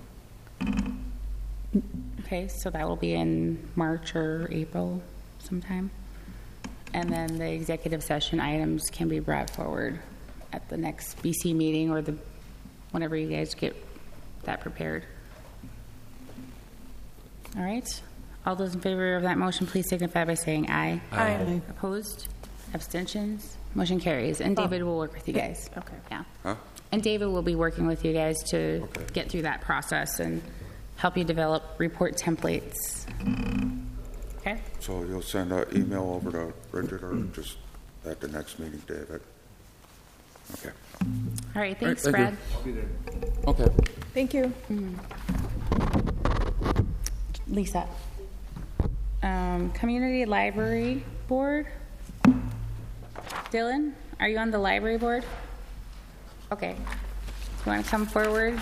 Okay, so that will be in March or April sometime. And then the executive session items can be brought forward at the next B C meeting or the whenever you guys get that prepared. All right. All those in favor of that motion, please signify by saying aye. Aye. Aye. Opposed? Abstentions? Motion carries. And David will work with you guys. Okay. Yeah. huh? And David will be working with you guys to Okay. get through that process and help you develop report templates. Okay? So you'll send an email over to Bridget or just at the next meeting, David? Okay. All right. Thanks, thank Brad. you. Okay. Thank you. Lisa. Um, Community Library Board. Dylan, are you on the library board? Okay. Do you want to come forward?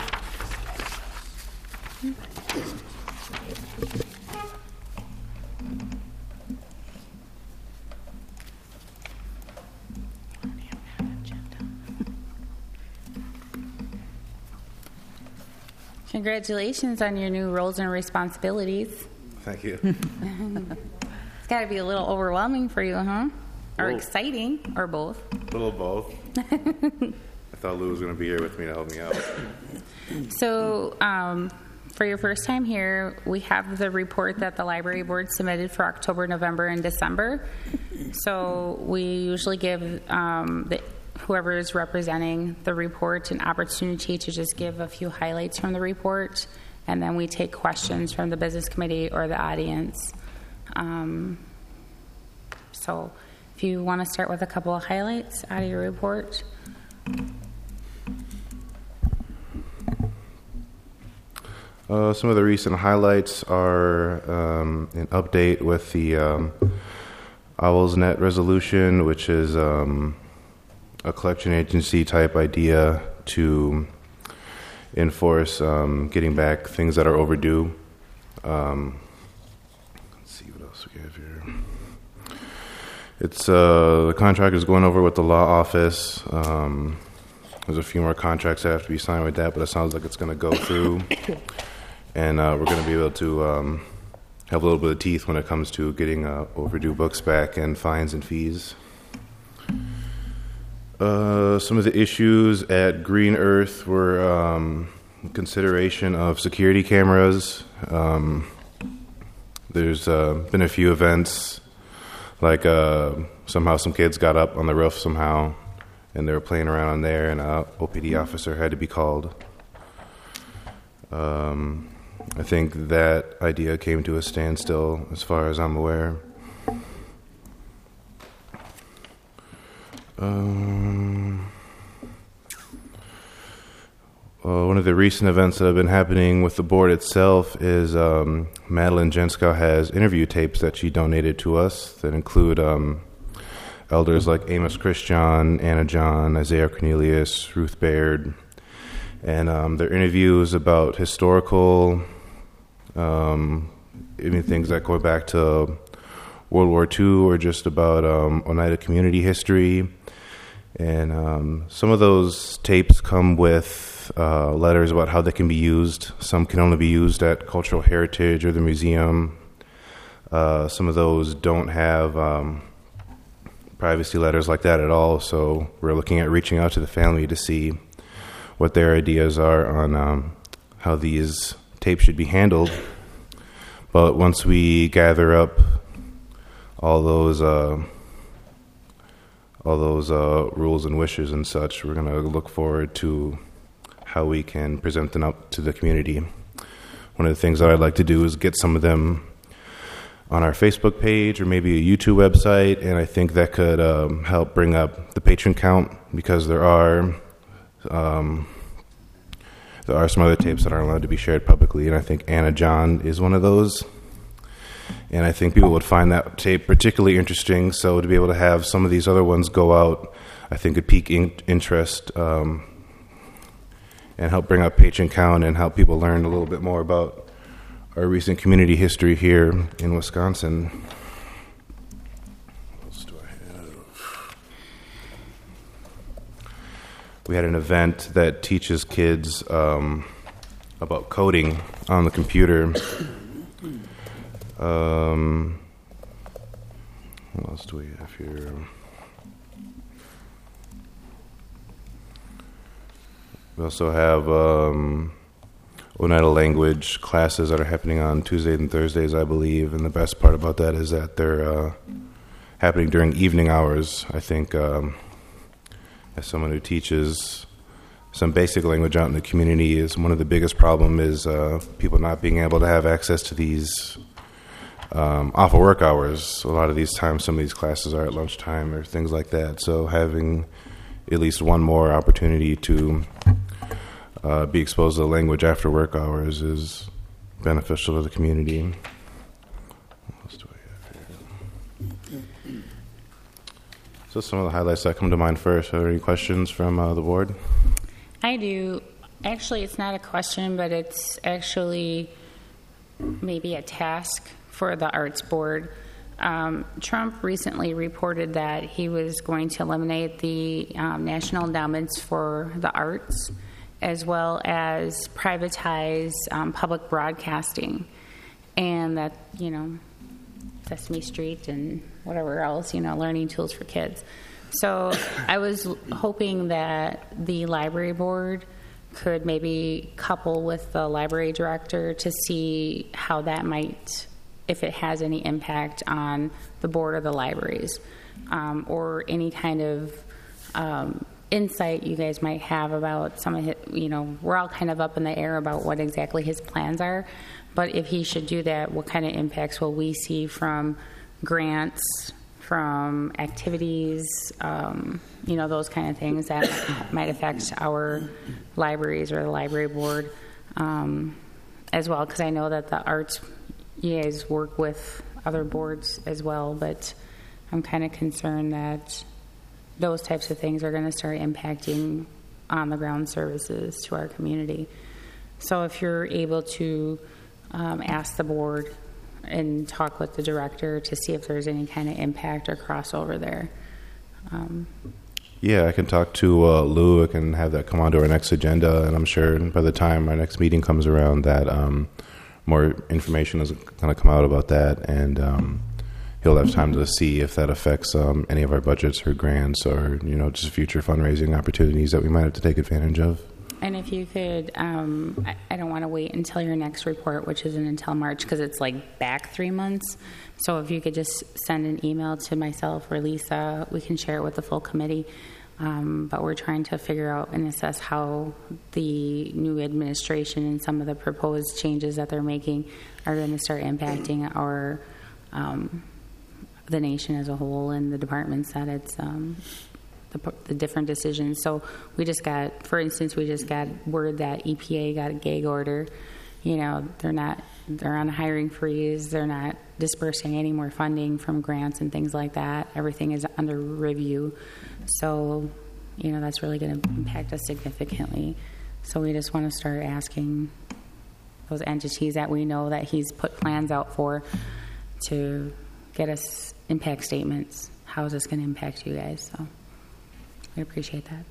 Congratulations on your new roles and responsibilities. Thank you. It's got to be a little overwhelming for you, huh? Or Well- exciting, or both. A little both. I thought Lou was going to be here with me to help me out. So, um, for your first time here, we have the report that the library board submitted for October, November, and December. So we usually give um, the, whoever is representing the report an opportunity to just give a few highlights from the report, and then we take questions from the business committee or the audience. Um, so if you want to start with a couple of highlights out of your report. Uh, some of the recent highlights are um, an update with the um, OwlsNet resolution, which is um, a collection agency type idea to enforce um, getting back things that are overdue. Um, let's see what else we have here. It's uh, the contract is going over with the law office. Um, there's a few more contracts that have to be signed with that, but it sounds like it's going to go through. And uh, we're going to be able to um, have a little bit of teeth when it comes to getting uh, overdue books back and fines and fees. Uh, some of the issues at Green Earth were um, consideration of security cameras. Um, there's uh, been a few events, like uh, somehow some kids got up on the roof somehow, and they were playing around on there, and an O P D officer had to be called. Um, I think that idea came to a standstill, as far as I'm aware. Um, uh, one of the recent events that have been happening with the board itself is um, Madeline Jenskow has interview tapes that she donated to us that include um, elders like Amos Christian, Anna John, Isaiah Cornelius, Ruth Baird, and um, their interviews about historical, um, even things that go back to World War Two or just about um, Oneida community history. And um, some of those tapes come with uh, letters about how they can be used. Some can only be used at cultural heritage or the museum. Uh, some of those don't have um, privacy letters like that at all. So we're looking at reaching out to the family to see what their ideas are on um, how these tapes should be handled. But once we gather up all those uh, all those uh, rules and wishes and such, we're going to look forward to how we can present them up to the community. One of the things that I'd like to do is get some of them on our Facebook page or maybe a YouTube website, and I think that could um, help bring up the patron count, because there are um, there are some other tapes that aren't allowed to be shared publicly, and I think Anna John is one of those. And I think people would find that tape particularly interesting, so to be able to have some of these other ones go out, I think would pique in- interest um, and help bring up patron count and help people learn a little bit more about our recent community history here in Wisconsin. What else do I have? We had an event that teaches kids um, about coding on the computer. Um, what else do we have here? We also have um, Oneida language classes that are happening on Tuesdays and Thursdays, I believe. And the best part about that is that they're uh, happening during evening hours. I think um, as someone who teaches some basic language out in the community, is one of the biggest problem is uh, people not being able to have access to these um, off of work hours. A lot of these times, some of these classes are at lunchtime or things like that. So having at least one more opportunity to Uh, be exposed to the language after work hours is beneficial to the community. What else do I have here? So some of the highlights that come to mind first. Are there any questions from uh, the board? I do. Actually, it's not a question, but it's actually maybe a task for the Arts Board. Um, Trump recently reported that he was going to eliminate the um, National Endowments for the Arts, as well as privatize um, public broadcasting, and that, you know, Sesame Street and whatever else, you know, learning tools for kids. So I was hoping that the library board could maybe couple with the library director to see how that might, if it has any impact on the board of the libraries, um, or any kind of um, insight you guys might have about some of his, you know, we're all kind of up in the air about what exactly his plans are, but if he should do that, what kind of impacts will we see from grants, from activities, um, you know, those kind of things that might affect our libraries or the library board um, as well, because I know that the arts, you guys work with other boards as well, but I'm kind of concerned that those types of things are going to start impacting on-the-ground services to our community. So if you're able to um, ask the board and talk with the director to see if there's any kind of impact or crossover there. Um, yeah, I can talk to uh, Lou. I can have that come onto our next agenda, and I'm sure by the time our next meeting comes around that um, more information is going to come out about that, and um, he'll have time to see if that affects um, any of our budgets or grants or, you know, just future fundraising opportunities that we might have to take advantage of. And if you could, um, I, I don't want to wait until your next report, which isn't until March, because it's like back three months. So if you could just send an email to myself or Lisa, we can share it with the full committee. Um, but we're trying to figure out and assess how the new administration and some of the proposed changes that they're making are going to start impacting our um, the nation as a whole and the departments that it's um, the, the different decisions. So we just got, for instance, we just got word that E P A got a gag order. You know, they're not, they're on a hiring freeze. They're not dispersing any more funding from grants and things like that. Everything is under review. So, you know, that's really going to impact us significantly. So we just want to start asking those entities that we know that he's put plans out for to get us impact statements. How is this going to impact you guys? So we appreciate that.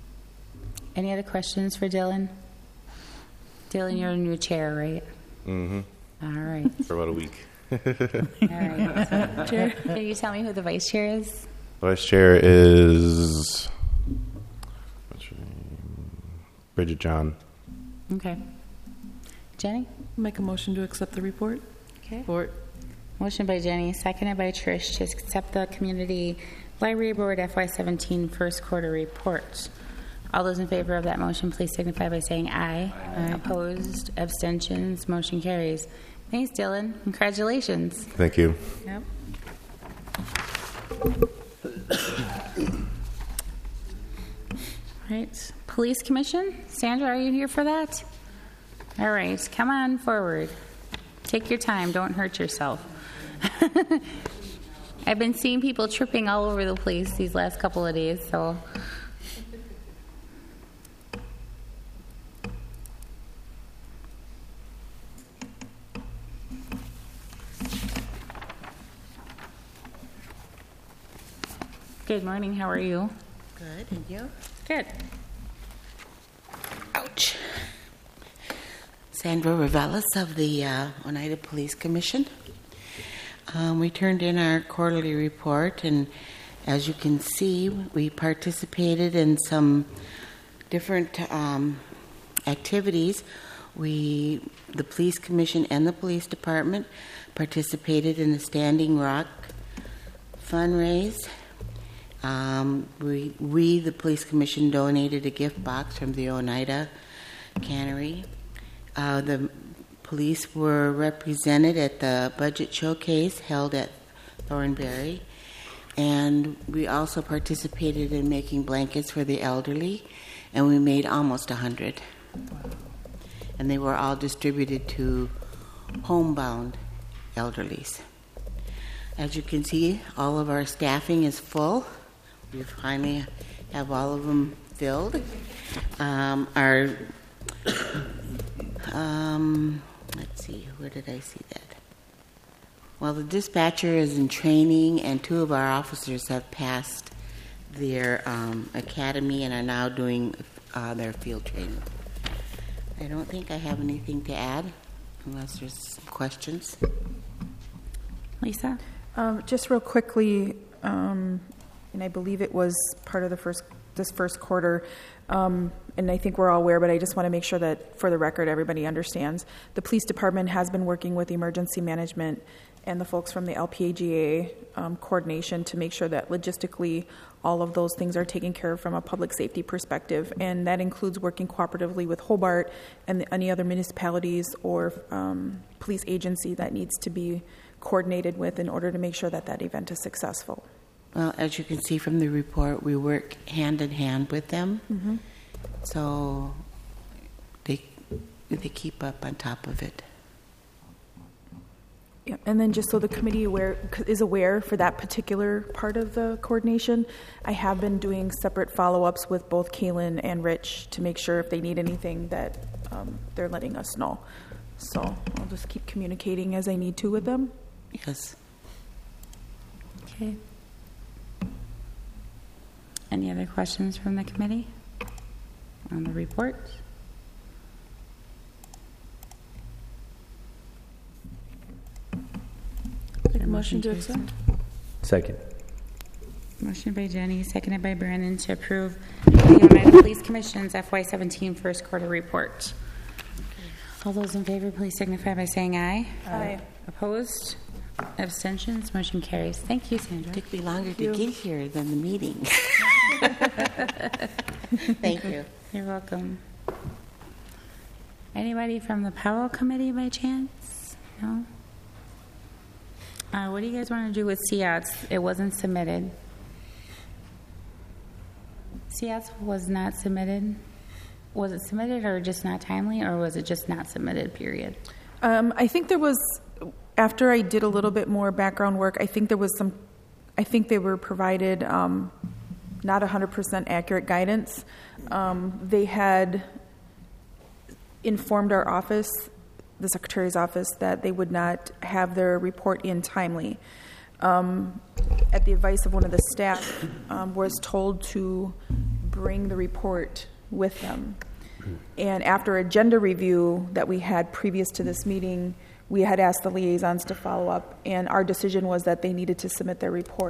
Any other questions for Dylan? Dylan, you're a new chair, right? Mm-hmm. All right. For about a week. All right. So, can you tell me who the vice chair is? Vice Chair is what's her name? Bridget John. Okay. Jenny? Make a motion to accept the report. Okay. Report. Motion by Jenny, seconded by Trish to accept the Community Library Board F Y seventeen first quarter report. All those in favor of that motion, please signify by saying aye. Aye. Opposed? Abstentions? Motion carries. Thanks, Dylan. Congratulations. Thank you. Yep. All right. Police Commission? Sandra, are you here for that? All right. Come on forward. Take your time. Don't hurt yourself. I've been seeing people tripping all over the place these last couple of days, so... Good morning. How are you? Good. And you? Good. Ouch. Sandra Revelis of the uh, Oneida Police Commission. Um, we turned in our quarterly report, and as you can see, we participated in some different um, activities. We, the Police Commission and the Police Department, participated in the Standing Rock fundraise. Um, we, we, the Police Commission, donated a gift box from the Oneida Cannery. Uh, the police were represented at the budget showcase held at Thornberry, and we also participated in making blankets for the elderly, and we made almost a hundred. And they were all distributed to homebound elderlies. As you can see, all of our staffing is full. We finally have all of them filled. Um, our, um, let's see, where did I see that? Well, the dispatcher is in training, and two of our officers have passed their um, academy and are now doing uh, their field training. I don't think I have anything to add, unless there's some questions. Lisa? Um, just real quickly, um, and I believe it was part of the first this first quarter, um, and I think we're all aware, but I just want to make sure that, for the record, everybody understands. The police department has been working with emergency management and the folks from the L P A G A um, coordination to make sure that logistically all of those things are taken care of from a public safety perspective, and that includes working cooperatively with Hobart and the, any other municipalities or um, police agency that needs to be coordinated with in order to make sure that that event is successful. Well, as you can see from the report, we work hand in hand with them, Mm-hmm. so they they keep up on top of it. Yeah, and then just so the committee aware, is aware for that particular part of the coordination, I have been doing separate follow-ups with both Kaylin and Rich to make sure if they need anything that um, they're letting us know. So I'll just keep communicating as I need to with them. Yes. Okay. Any other questions from the committee on the report? Make a motion to accept. Second. Motion by Jenny, seconded by Brandon to approve the Oneida Police Commission's F Y seventeen first quarter report. All those in favor, please signify by saying aye. Aye. Opposed? Abstentions? Motion carries. Thank you, Sandra. It took me longer you. to get here than the meeting. Thank you. You're welcome. Anybody from the Powell Committee by chance? No? Uh, what do you guys want to do with C I A T S? It wasn't submitted. C I A T S was not submitted. Was it submitted or just not timely, or was it just not submitted, period? Um, I think there was, after I did a little bit more background work, I think there was some, I think they were provided um, not one hundred percent accurate guidance. Um, they had informed our office, the Secretary's office, that they would not have their report in timely. Um, at the advice of one of the staff, um, was told to bring the report with them. And after agenda review that we had previous to this meeting, we had asked the liaisons to follow up, and our decision was that they needed to submit their report.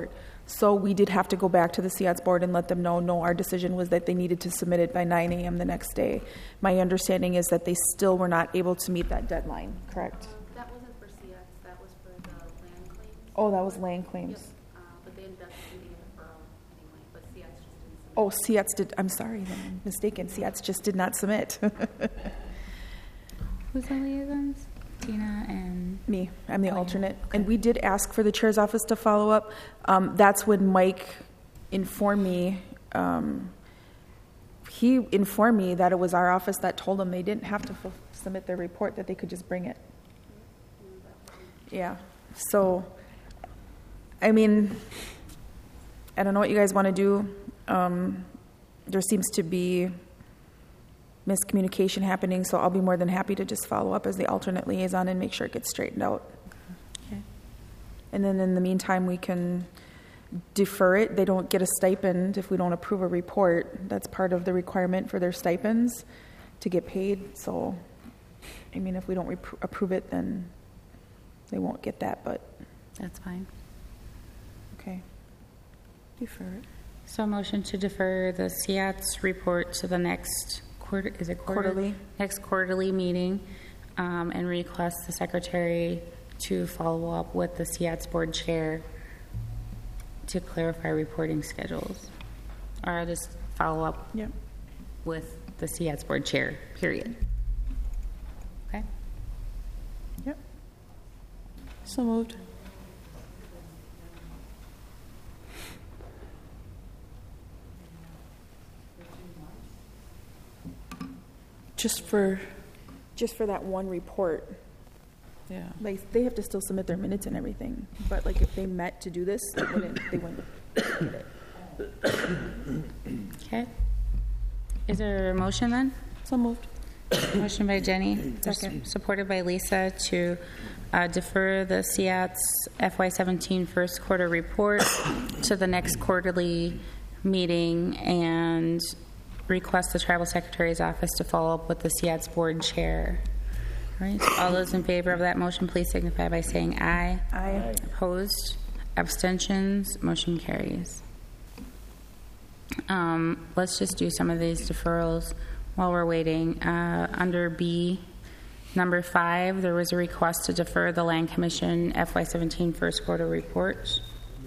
So we did have to go back to the C I A T S board and let them know, no, our decision was that they needed to submit it by nine a.m. the next day. My understanding is that they still were not able to meet that deadline, correct? That wasn't for C I A T S, that was for the land claims. Oh, that was land claims. Yep. Uh, but they ended up getting a deferral anyway, but C I A T S just didn't submit. Oh, C I A T S did, I'm sorry, then I'm mistaken. C I A T S just did not submit. Who's the liaisons? Tina and... Me, I'm the Oh, yeah. alternate. And we did ask for the chair's office to follow up. Um, that's when Mike informed me, um, he informed me that it was our office that told them they didn't have to f- submit their report, that they could just bring it. Yeah, so, I mean, I don't know what you guys want to do. Um, there seems to be miscommunication happening, so I'll be more than happy to just follow up as the alternate liaison and make sure it gets straightened out. Okay. And then in the meantime, we can defer it. They don't get a stipend if we don't approve a report. That's part of the requirement for their stipends to get paid. So, I mean, if we don't repro- approve it, then they won't get that, but That's fine. okay. Defer it. So a motion to defer the C I A T S report to the next quarter, is it quarter? Quarterly. Next quarterly meeting, um, and request the secretary to follow up with the C I A T S board chair to clarify reporting schedules. Or I'll just follow up Yep. with the C I A T S board chair, period. Okay? Yep. So moved. Just for, Just for that one report. yeah. Like, they have to still submit their minutes and everything. But like, if they met to do this, they wouldn't, they wouldn't get it. Okay. Is there a motion then? So moved. Motion by Jenny. Second. Supported by Lisa to uh, defer the C I A T S F Y seventeen first quarter report to the next quarterly meeting and request the tribal secretary's office to follow up with the C I A T S board chair. All right. All those in favor of that motion, please signify by saying aye. Aye. Opposed? Abstentions? Motion carries. Um, let's just do some of these deferrals while we're waiting. Uh, under B, number five, there was a request to defer the Land Commission F Y seventeen first quarter report.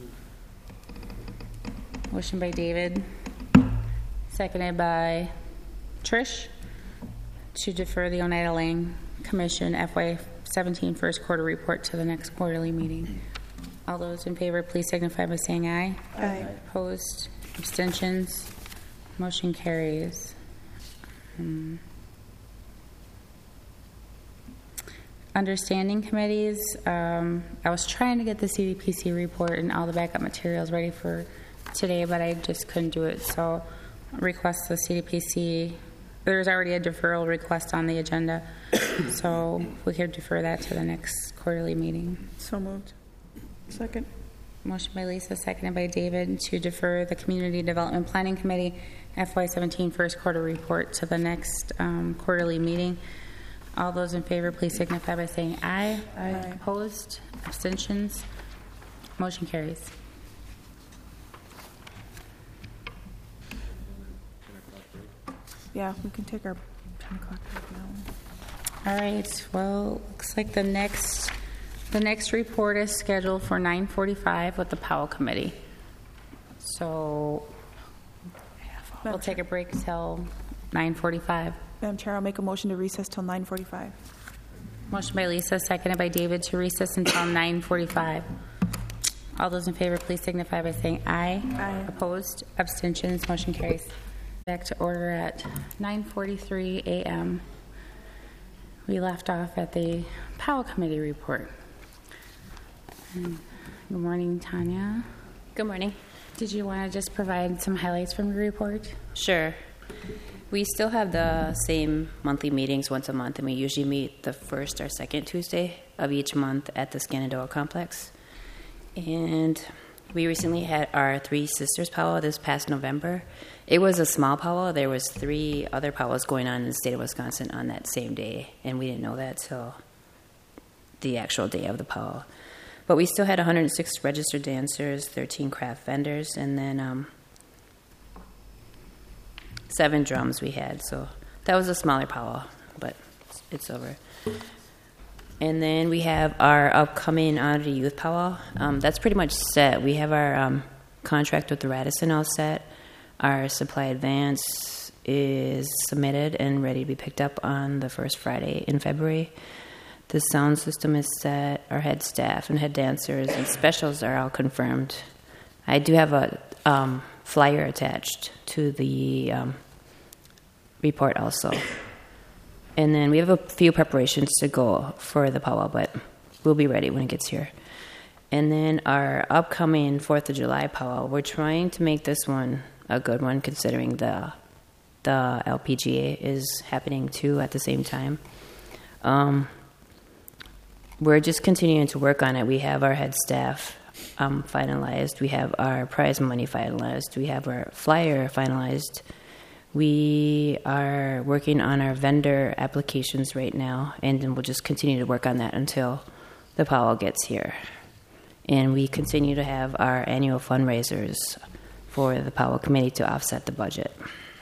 Motion by David, seconded by Trish, to defer the Oneida Land Commission F Y seventeen first quarter report to the next quarterly meeting. All those in favor, please signify by saying aye. Aye. Opposed? Abstentions? Motion carries. Hmm. Understanding committees, um, I was trying to get the C D P C report and all the backup materials ready for today, but I just couldn't do it. So request the C D P C. There's already a deferral request on the agenda, so we could defer that to the next quarterly meeting. So moved. Second. Motion by Lisa, seconded by David, to defer the Community Development Planning Committee F Y seventeen first quarter report to the next um, quarterly meeting. All those in favor, please signify by saying aye. Aye. Opposed? Abstentions? Motion carries. Yeah, we can take our ten o'clock break now. All right, well, looks like the next, the next report is scheduled for nine forty-five with the Powell Committee. So we'll take a break till nine forty-five. Madam Chair, I'll make a motion to recess till nine forty-five. Motion by Lisa, seconded by David, to recess until nine forty-five. All those in favor, please signify by saying aye. Aye. Opposed? Abstentions? Motion carries. Back to order at nine forty-three a.m. We left off at the Powell Committee report. And good morning, Tanya. Good morning. Did you want to just provide some highlights from your report? Sure. We still have the same monthly meetings once a month, and we usually meet the first or second Tuesday of each month at the Shenandoah Complex. And we recently had our Three Sisters powwow this past November. It was a small powwow. There was three other powwows going on in the state of Wisconsin on that same day, and we didn't know that till the actual day of the powwow. But we still had one hundred six registered dancers, thirteen craft vendors, and then um, seven drums we had. So that was a smaller powwow, but it's over. And then we have our upcoming Honor the Youth powwow. Um, that's pretty much set. We have our um, contract with the Radisson all set. Our supply advance is submitted and ready to be picked up on the first Friday in February. The sound system is set. Our head staff and head dancers and specials are all confirmed. I do have a um, flyer attached to the um, report also. And then we have a few preparations to go for the powwow, but we'll be ready when it gets here. And then our upcoming fourth of July powwow, we're trying to make this one a good one considering the the L P G A is happening too at the same time. Um, we're just continuing to work on it. We have our head staff um, finalized. We have our prize money finalized. We have our flyer finalized. We are working on our vendor applications right now, and then we'll just continue to work on that until the powwow gets here. And we continue to have our annual fundraisers for the powwow committee to offset the budget.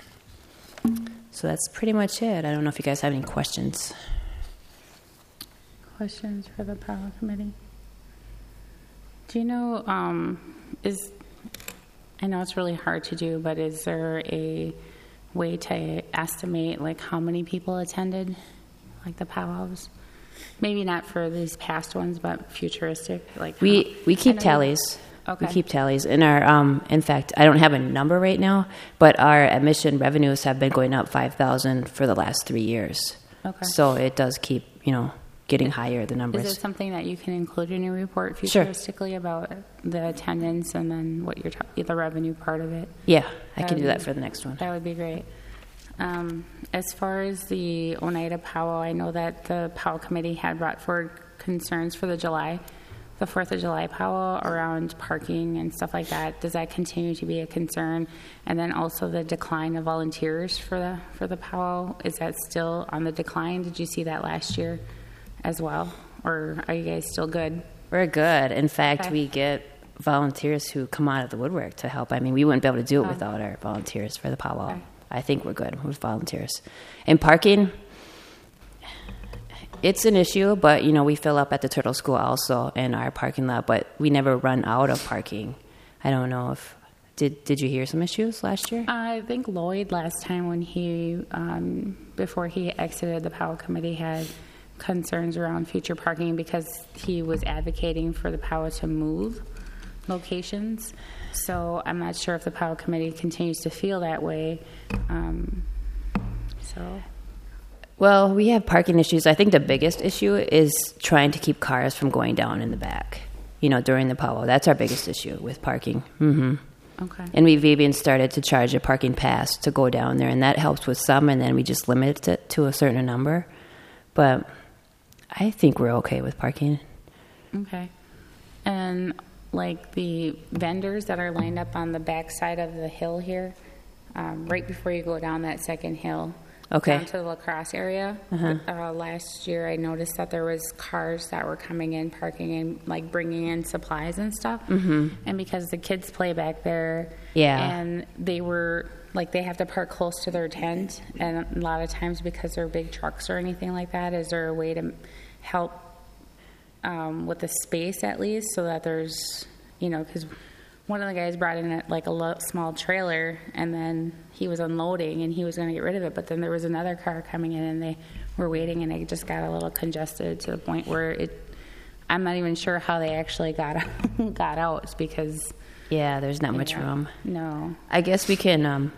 So that's pretty much it. I don't know if you guys have any questions. Questions for the powwow committee? Do you know, um, is, I know it's really hard to do, but is there a way to estimate like how many people attended like the powwows? Maybe not for these past ones, but futuristic. Like we how, we keep tallies. Okay. We keep tallies. In our um, in fact, I don't have a number right now, but our admission revenues have been going up five thousand for the last three years. Okay. So it does keep you know getting higher the numbers. Is it something that you can include in your report Sure. futuristically about the attendance and then what you're ta- the revenue part of it? Yeah, I can would do that be- for the next one. That would be great. Um, as far as the Oneida powwow, I know that the powwow committee had brought forward concerns for the July, the fourth of July powwow around parking and stuff like that. Does that continue to be a concern? And then also the decline of volunteers for the for the powwow, is that still on the decline? Did you see that last year as well, or are you guys still good? We're good. In fact, Okay. we get volunteers who come out of the woodwork to help. I mean, we wouldn't be able to do it Oh. without our volunteers for the powwow. Okay. I think we're good with volunteers. And parking, it's an issue, but, you know, we fill up at the Turtle School also in our parking lot, but we never run out of parking. I don't know if, did did you hear some issues last year? I think Lloyd last time when he, um, before he exited the powwow committee, had concerns around future parking because he was advocating for the powwow to move locations. So I'm not sure if the powwow committee continues to feel that way. Um, so, Well, we have parking issues. I think the biggest issue is trying to keep cars from going down in the back, you know, during the powwow. That's our biggest issue with parking. Mm-hmm. okay. And we've even started to charge a parking pass to go down there, and that helps with some, and then we just limit it to a certain number. But I think we're okay with parking. Okay. And like the vendors that are lined up on the back side of the hill here, um, right before you go down that second hill, Okay. down to the lacrosse area. Uh-huh. Uh, last year, I noticed that there was cars that were coming in, parking and like bringing in supplies and stuff. Mhm. And because the kids play back there, Yeah. and they were like they have to park close to their tent, and a lot of times because they're big trucks or anything like that, is there a way to help um, with the space at least, so that there's, you know, because one of the guys brought in a, like a lo- small trailer, and then he was unloading, and he was going to get rid of it, but then there was another car coming in, and they were waiting, and it just got a little congested to the point where it. I'm not even sure how they actually got out, got out because. Yeah, there's not much Yeah. room. No. I guess we can um,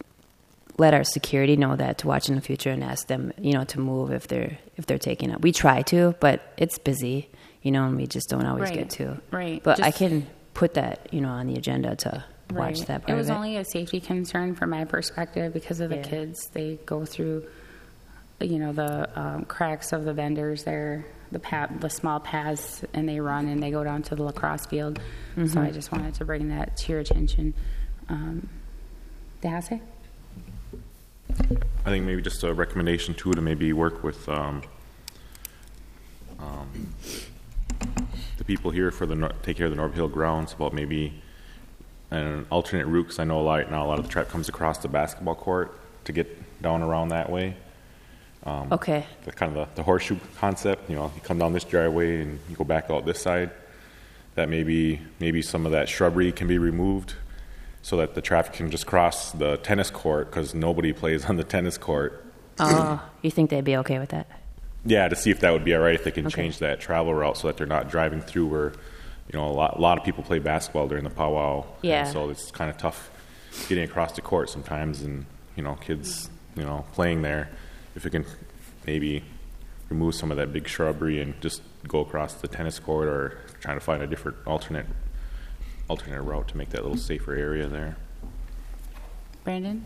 let our security know that to watch in the future and ask them, you know, to move if they're if they're taking it. We try to, but it's busy, you know, and we just don't always Right. get to. Right. But I Just- can put that, you know, on the agenda to watch Right. that part It was of it. only a safety concern from my perspective because of the Yeah. kids. They go through, you know, the um, cracks of the vendors there, the path, the small paths, and they run and they go down to the lacrosse field. So Mhm. I just wanted to bring that to your attention. Um, Dahase? I think maybe just a recommendation too to maybe work with um, um, the people here for the nor- take care of the North Hill grounds about maybe an alternate route, because I know a lot now a lot of the traffic comes across the basketball court to get down around that way. Um, Okay. The kind of the, the horseshoe concept, you know, you come down this driveway and you go back out this side. That maybe maybe some of that shrubbery can be removed, so that the traffic can just cross the tennis court, because nobody plays on the tennis court. Oh, you think they'd be okay with that? Yeah, to see if that would be all right, if they can Okay. change that travel route so that they're not driving through where, you know, a lot, a lot of people play basketball during the powwow. Yeah. And so it's kind of tough getting across the court sometimes, and, you know, kids, you know, playing there. If it can maybe remove some of that big shrubbery and just go across the tennis court, or trying to find a different alternate alternate route to make that a little safer area there. Brandon?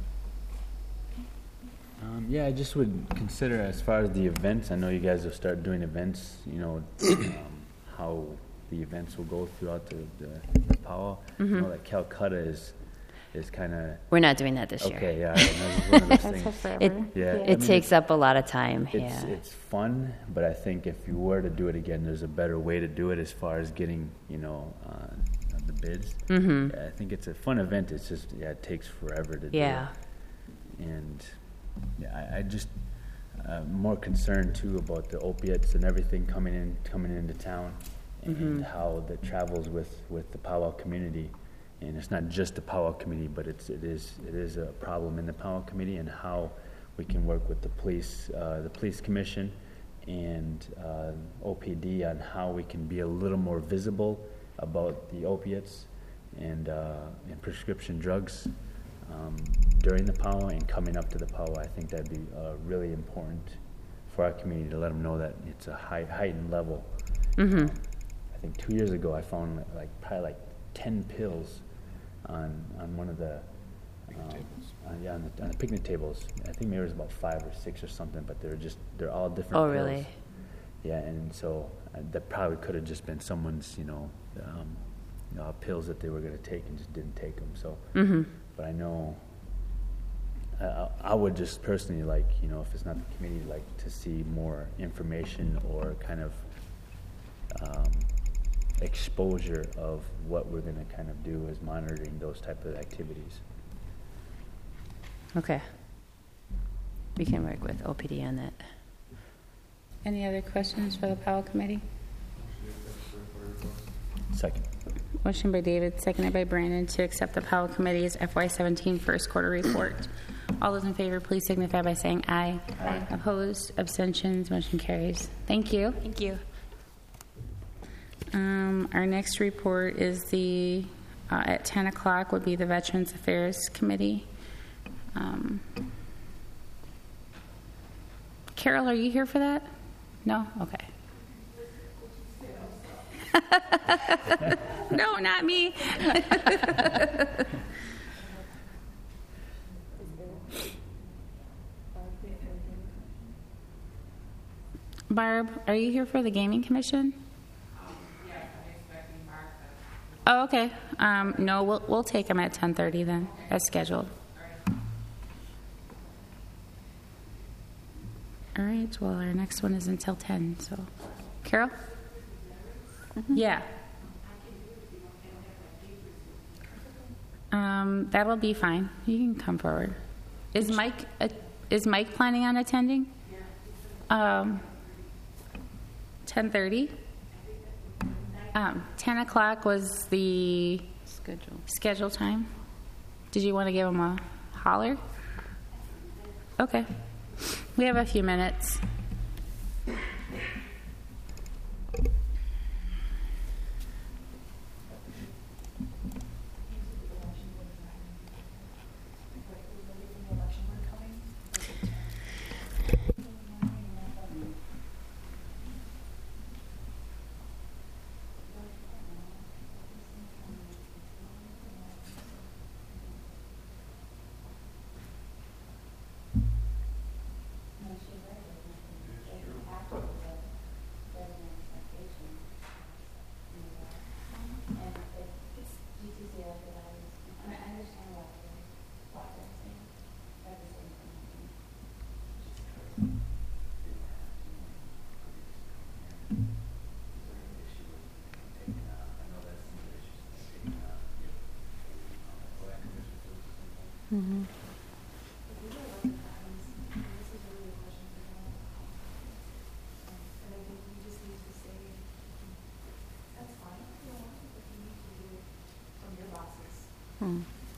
Um, yeah, I just would consider, as far as the events, I know you guys will start doing events, you know, um, how the events will go throughout the, the, the powwow. Mhm. I know that Calcutta is is kind of... We're not doing that this year. Okay, yeah. And that's one of those That's things. forever. It- yeah, it I mean, takes it's- up a lot of time, It's, yeah. it's fun, but I think if you were to do it again, there's a better way to do it as far as getting, you know, uh, the bids. Mhm. Yeah, I think it's a fun event. It's just, yeah, it takes forever to Yeah. do it. And yeah, I, I just, uh, more concerned too about the opiates and everything coming in, coming into town, and Mhm. how that travels with, with the powwow community. And it's not just the powwow committee, but it's, it is, it is a problem in the powwow committee, and how we can work with the police, uh, the police commission and, uh, O P D on how we can be a little more visible about the opiates and, uh, and prescription drugs, um, during the powwow and coming up to the powwow. I think that'd be, uh, really important for our community to let them know that it's a high, heightened level. Mhm. I think two years ago I found like, like probably like ten pills on on one of the um, on, yeah on the, on the picnic tables. I think maybe it was about five or six or something, but they're just they're all different. Oh, pills. really? Yeah, and so uh, that probably could have just been someone's, you know, um, you know, pills that they were going to take and just didn't take them. So, Mhm. but I know. I, I I would just personally like, you know, if it's not the committee, like to see more information or kind of um, exposure of what we're going to kind of do is monitoring those type of activities. Okay. We can work with O P D on that. Any other questions for the Powell Committee? Second. Motion by David, seconded by Brandon, to accept the Powell Committee's F Y seventeen first quarter report. All those in favor, please signify by saying aye. Aye. Opposed, abstentions, motion carries. Thank you. Thank you. Um, our next report is the, uh, at ten o'clock would be the Veterans Affairs Committee. Um, Carol, are you here for that? No? Okay. No, not me. Barb, are you here for the Gaming Commission? Oh, okay. Um, no, we'll we'll take them at ten thirty then, as scheduled. All right. Well, our next one is until ten. So, Carol. Mm-hmm. Yeah. Um, that'll be fine. You can come forward. Is Mike uh, is Mike planning on attending? Um, ten thirty. Um, ten o'clock was the Schedule. schedule time. Did you want to give him a holler? Okay. We have a few minutes. Mm-hmm. Hmm.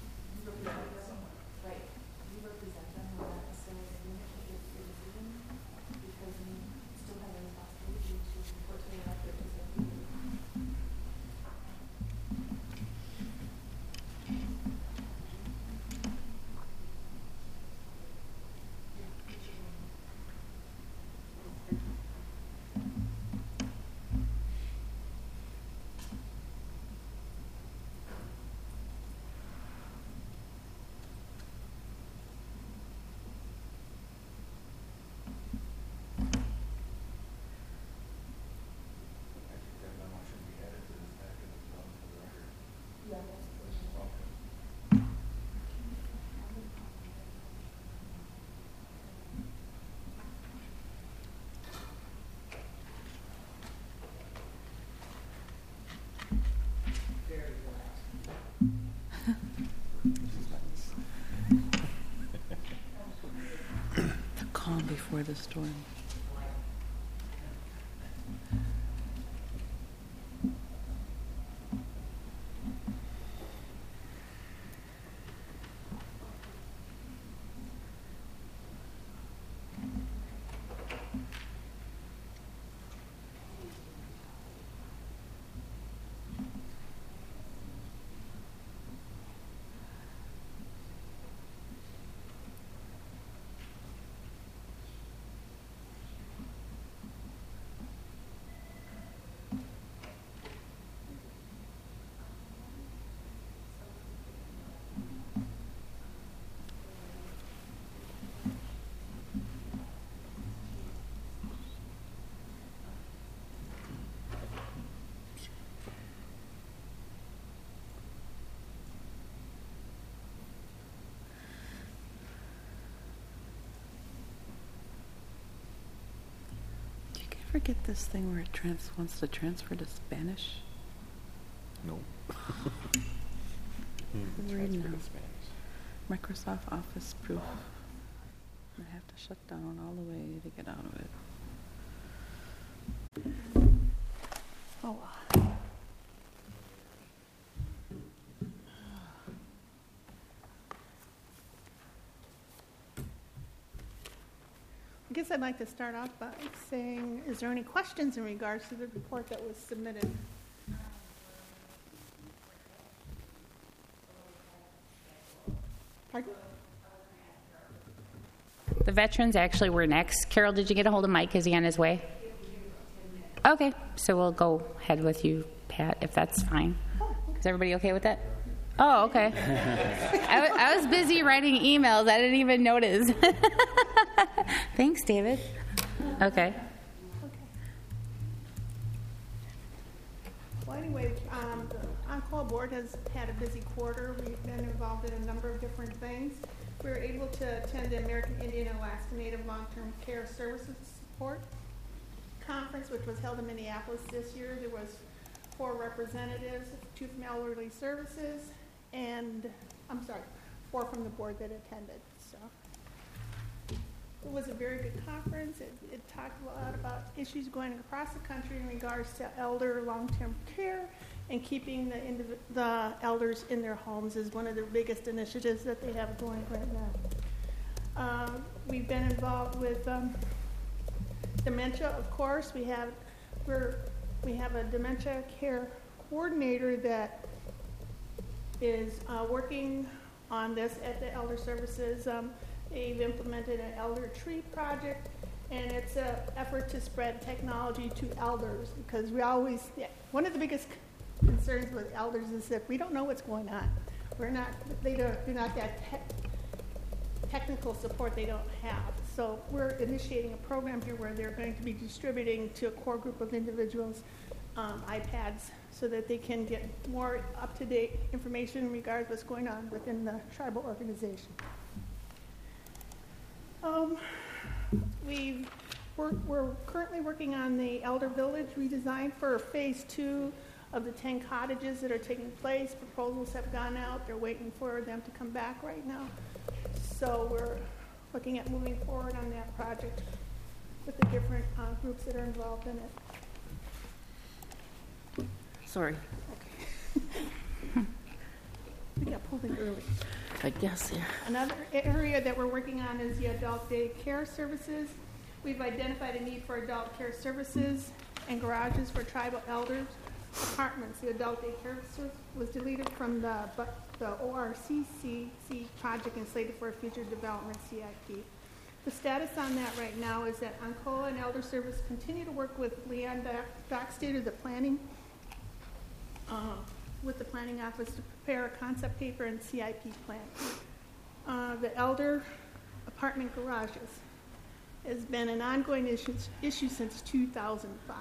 The calm before the storm. Ever get this thing where it trans wants to transfer to Spanish? No. I'm reading now. Microsoft Office proof. I have to shut down all the way to get out of it. Oh. I guess I'd like to start off by saying, is there any questions in regards to the report that was submitted? Pardon? The veterans actually were next. Carol, did you get a hold of Mike? Is he on his way? Okay, so we'll go ahead with you, Pat, if that's fine. Is everybody okay with that? Oh, okay. I, w- I was busy writing emails. I didn't even notice. Thanks, David. Okay. Well, anyway, um, the On-Call Board has had a busy quarter. We've been involved in a number of different things. We were able to attend the American Indian and Alaska Native Long-Term Care Services Support Conference, which was held in Minneapolis this year. There was four representatives, two from Elderly Services, and, I'm sorry, four from the board that attended. So it was a very good conference. It, it talked a lot about issues going across the country in regards to elder long-term care, and keeping the, indiv- the elders in their homes is one of the biggest initiatives that they have going right now. Uh, we've been involved with um, dementia, of course. We have we're we have a dementia care coordinator that is uh, working on this at the Elder Services. Um, they've implemented an elder tree project, and it's an effort to spread technology to elders, because we always, yeah, one of the biggest concerns with elders is that we don't know what's going on. We're not, they don't, they're not that te- technical support they don't have. So we're initiating a program here where they're going to be distributing to a core group of individuals um, iPads so that they can get more up-to-date information in regards to what's going on within the tribal organization. Um, we've, we're, we're currently working on the Elder Village redesign for phase two Of the ten cottages that are taking place, proposals have gone out. They're waiting for them to come back right now. So we're looking at moving forward on that project with the different uh, groups that are involved in it. Sorry. Okay. We got pulled in early. I guess, yeah. Another area that we're working on is the adult day care services. We've identified a need for adult care services and garages for tribal elders. Apartments. The adult day care service was deleted from the, the O R C C C project and slated for a future development C I P. The status on that right now is that Ancola and Elder Service continue to work with Leon Dockstader, the planning, uh, with the planning office to prepare a concept paper and C I P plan. Uh, the elder apartment garages has been an ongoing issue, issue since two thousand five.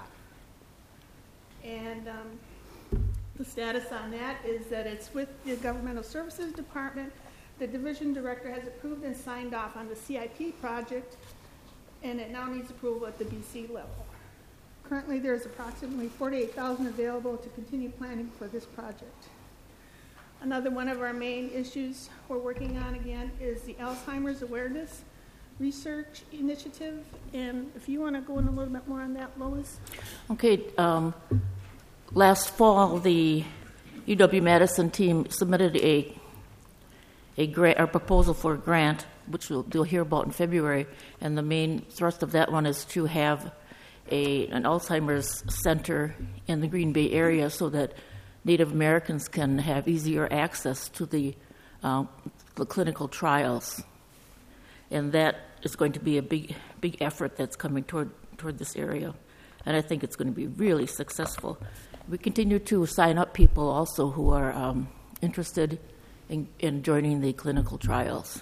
And um, the status on that is that it's with the Governmental Services Department. The division director has approved and signed off on the C I P project, and it now needs approval at the B C level. Currently, there's approximately forty-eight thousand dollars available to continue planning for this project. Another one of our main issues we're working on again is the Alzheimer's Awareness Research Initiative. And if you want to go in a little bit more on that, Lois. Okay. Um, last fall, the U W-Madison team submitted a a, grant, a proposal for a grant, which we'll, we'll hear about in February. And the main thrust of that one is to have a an Alzheimer's center in the Green Bay area so that Native Americans can have easier access to the, uh, the clinical trials. And that is going to be a big, big effort that's coming toward toward this area. And I think it's going to be really successful. We continue to sign up people also who are um, interested in, in joining the clinical trials.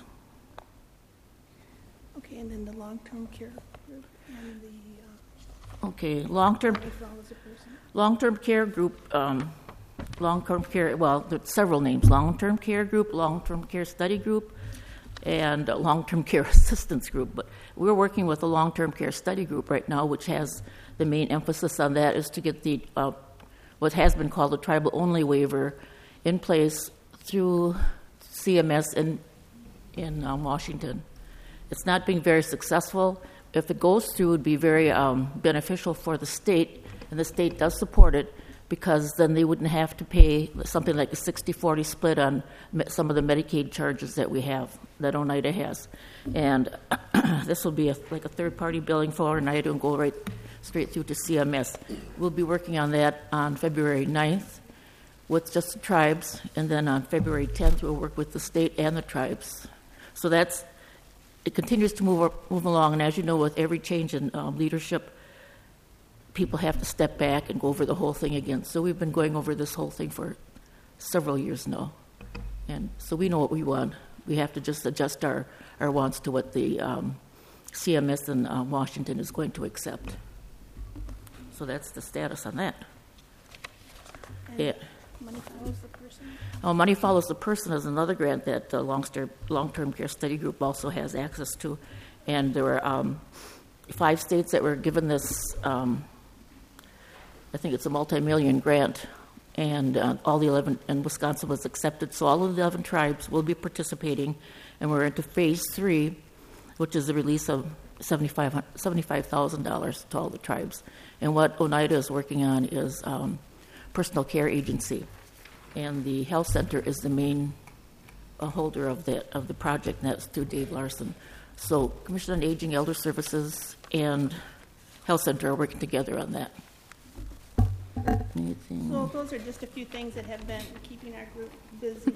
Okay, and then the long-term care group and the... Uh, okay, long-term, long-term care group, um, long-term care, well, there's several names, long-term care group, long-term care study group, and a long-term care assistance group. But we're working with a long-term care study group right now, which has the main emphasis on that is to get the uh, what has been called a tribal-only waiver in place through C M S in, in um, Washington. It's not being very successful. If it goes through, it would be very um, beneficial for the state, and the state does support it, because then they wouldn't have to pay something like a sixty forty split on some of the Medicaid charges that we have, that Oneida has. And this will be a, like a third-party billing for Oneida and go right straight through to C M S. We'll be working on that on February ninth with just the tribes, and then on February tenth we'll work with the state and the tribes. So that's, it continues to move move along, and as you know, with every change in um, leadership, people have to step back and go over the whole thing again. So we've been going over this whole thing for several years now. And so we know what we want. We have to just adjust our, our wants to what the um, C M S in uh, Washington is going to accept. So that's the status on that. And yeah. Money follows the person? Oh, Money Follows the Person is another grant that the long-term, long-term care study group also has access to. And there were um, five states that were given this um, I think it's a multi-million grant, and uh, all the eleven, and Wisconsin was accepted, so all of the eleven tribes will be participating, and we're into phase three, which is the release of seventy-five thousand dollars to all the tribes. And what Oneida is working on is um, personal care agency, and the health center is the main uh, holder of the, of the project, and that's through Dave Larson. So Commission on Aging, Elder Services, and Health Center are working together on that. Anything? So those are just a few things that have been keeping our group busy.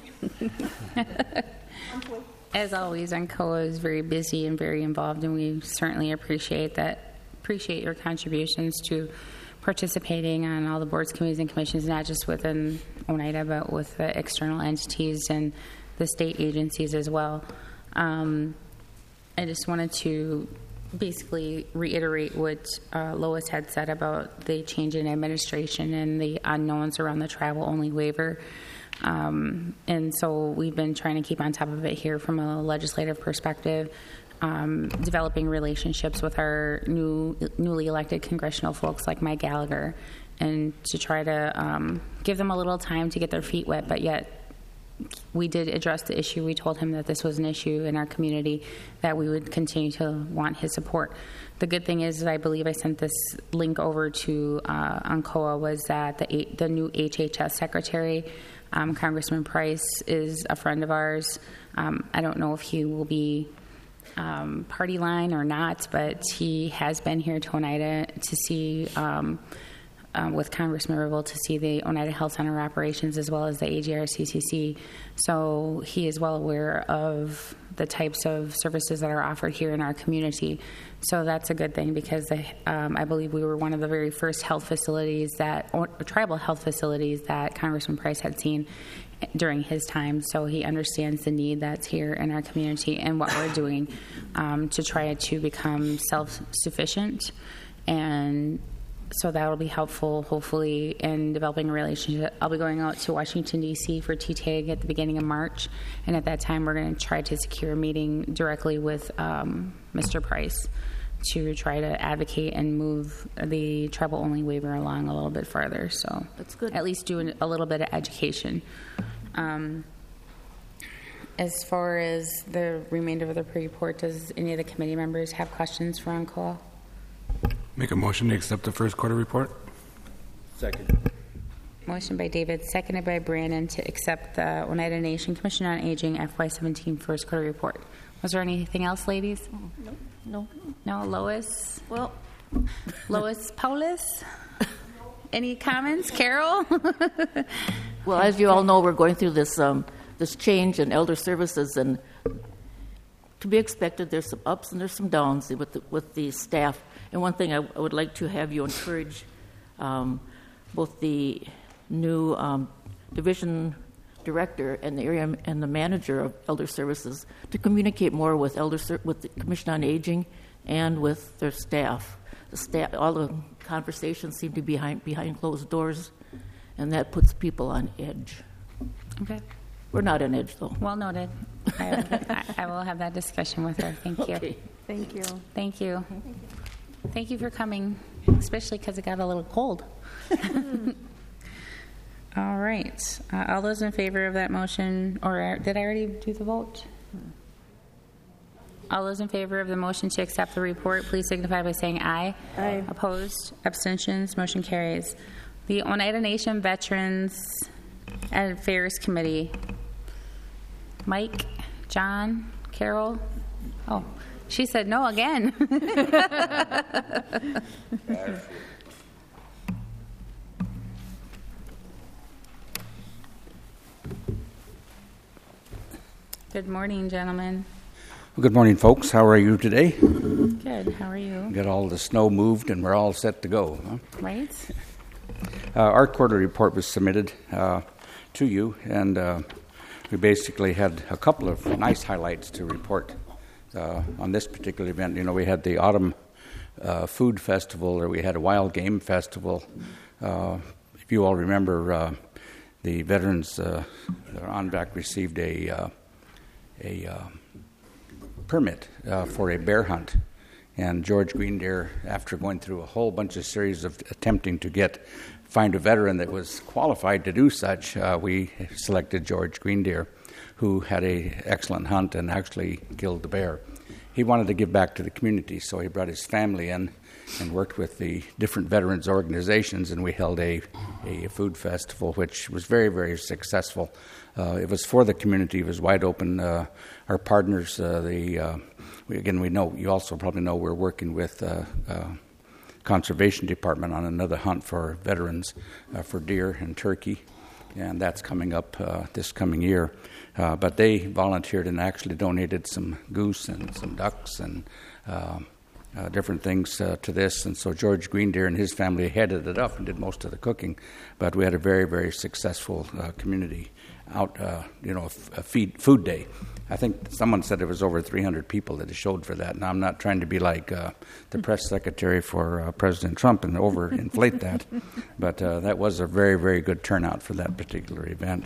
As always, Ancoa is very busy and very involved, and we certainly appreciate that. Appreciate your contributions to participating on all the boards, committees, and commissions, not just within Oneida, but with the external entities and the state agencies as well. Um, I just wanted to basically reiterate what uh, Lois had said about the change in administration and the unknowns around the travel-only waiver. Um, and so we've been trying to keep on top of it here from a legislative perspective, um, developing relationships with our new, newly elected congressional folks like Mike Gallagher and to try to um, give them a little time to get their feet wet, but yet we did address the issue. We told him that this was an issue in our community, that we would continue to want his support. The good thing is that I believe I sent this link over to uh, UNCOA, was that the, the new H H S secretary, um, Congressman Price, is a friend of ours. Um, I don't know if he will be um, party line or not, but he has been here to Oneida to see um, Um, with Congressman Ribble to see the Oneida Health Center operations as well as the A G R C C C. So he is well aware of the types of services that are offered here in our community. So that's a good thing, because the, um, I believe we were one of the very first health facilities that, or tribal health facilities that Congressman Price had seen during his time. So he understands the need that's here in our community and what we're doing um, to try to become self-sufficient, and so that will be helpful, hopefully, in developing a relationship. I'll be going out to Washington, D C for T T A G at the beginning of March, and at that time we're going to try to secure a meeting directly with um, Mister Price to try to advocate and move the tribal-only waiver along a little bit farther. So that's good. At least do a little bit of education. Um, as far as the remainder of the report, does any of the committee members have questions for UNCOA? Make a motion to accept the first quarter report. Second. Motion by David, seconded by Brandon, to accept the Oneida Nation Commission on Aging F Y seventeen first quarter report. Was there anything else, ladies? No. No. No, Lois? Well, Lois Paulus? Any comments? Carol? Well, as you all know, we're going through this um, this change in elder services, and to be expected, there's some ups and there's some downs with the, with the staff. And one thing I, I would like to have you encourage um, both the new um, division director and the area and the manager of elder services to communicate more with elder with the Commission on Aging and with their staff. The staff, all the conversations seem to be behind behind closed doors, and that puts people on edge. Okay. We're not on edge, though. Well noted. I, I, I will have that discussion with her. Thank you. Okay. Thank you. Thank you. Thank you for coming, especially because it got a little cold. All right. Uh, all those in favor of that motion, or did I already do the vote? All those in favor of the motion to accept the report, please signify by saying aye. Aye. Opposed? Abstentions? Motion carries. The Oneida Nation Veterans Affairs Committee. Mike, John, Carol. Oh, she said no again. Good morning, gentlemen. Well, good morning, folks. How are you today? Good. How are you? Got all the snow moved and we're all set to go. Huh? Right. Uh, our quarterly report was submitted uh, to you, and uh, we basically had a couple of nice highlights to report uh, on this particular event. You know, we had the Autumn uh, Food Festival, or we had a Wild Game Festival. Uh, if you all remember, uh, the veterans uh, on back received a uh, a uh, permit uh, for a bear hunt. And George Greendeer, after going through a whole bunch of series of attempting to get find a veteran that was qualified to do such, uh, we selected George Greendeer, who had a excellent hunt and actually killed the bear. He wanted to give back to the community, so he brought his family in and worked with the different veterans organizations, and we held a, a food festival, which was very, very successful. Uh, it was for the community. It was wide open. Uh, our partners, uh, the uh, we, again, we know, you also probably know we're working with uh, uh, Conservation Department on another hunt for veterans uh, for deer and turkey, and that's coming up uh, this coming year. Uh, but they volunteered and actually donated some goose and some ducks and uh, uh, different things uh, to this. And so George Greendeer and his family headed it up and did most of the cooking. But we had a very, very successful uh, community out, uh, you know, a feed, food day. I think someone said there was over three hundred people that showed for that. Now, I'm not trying to be like uh, the press secretary for uh, President Trump and overinflate that, but uh, that was a very, very good turnout for that particular event.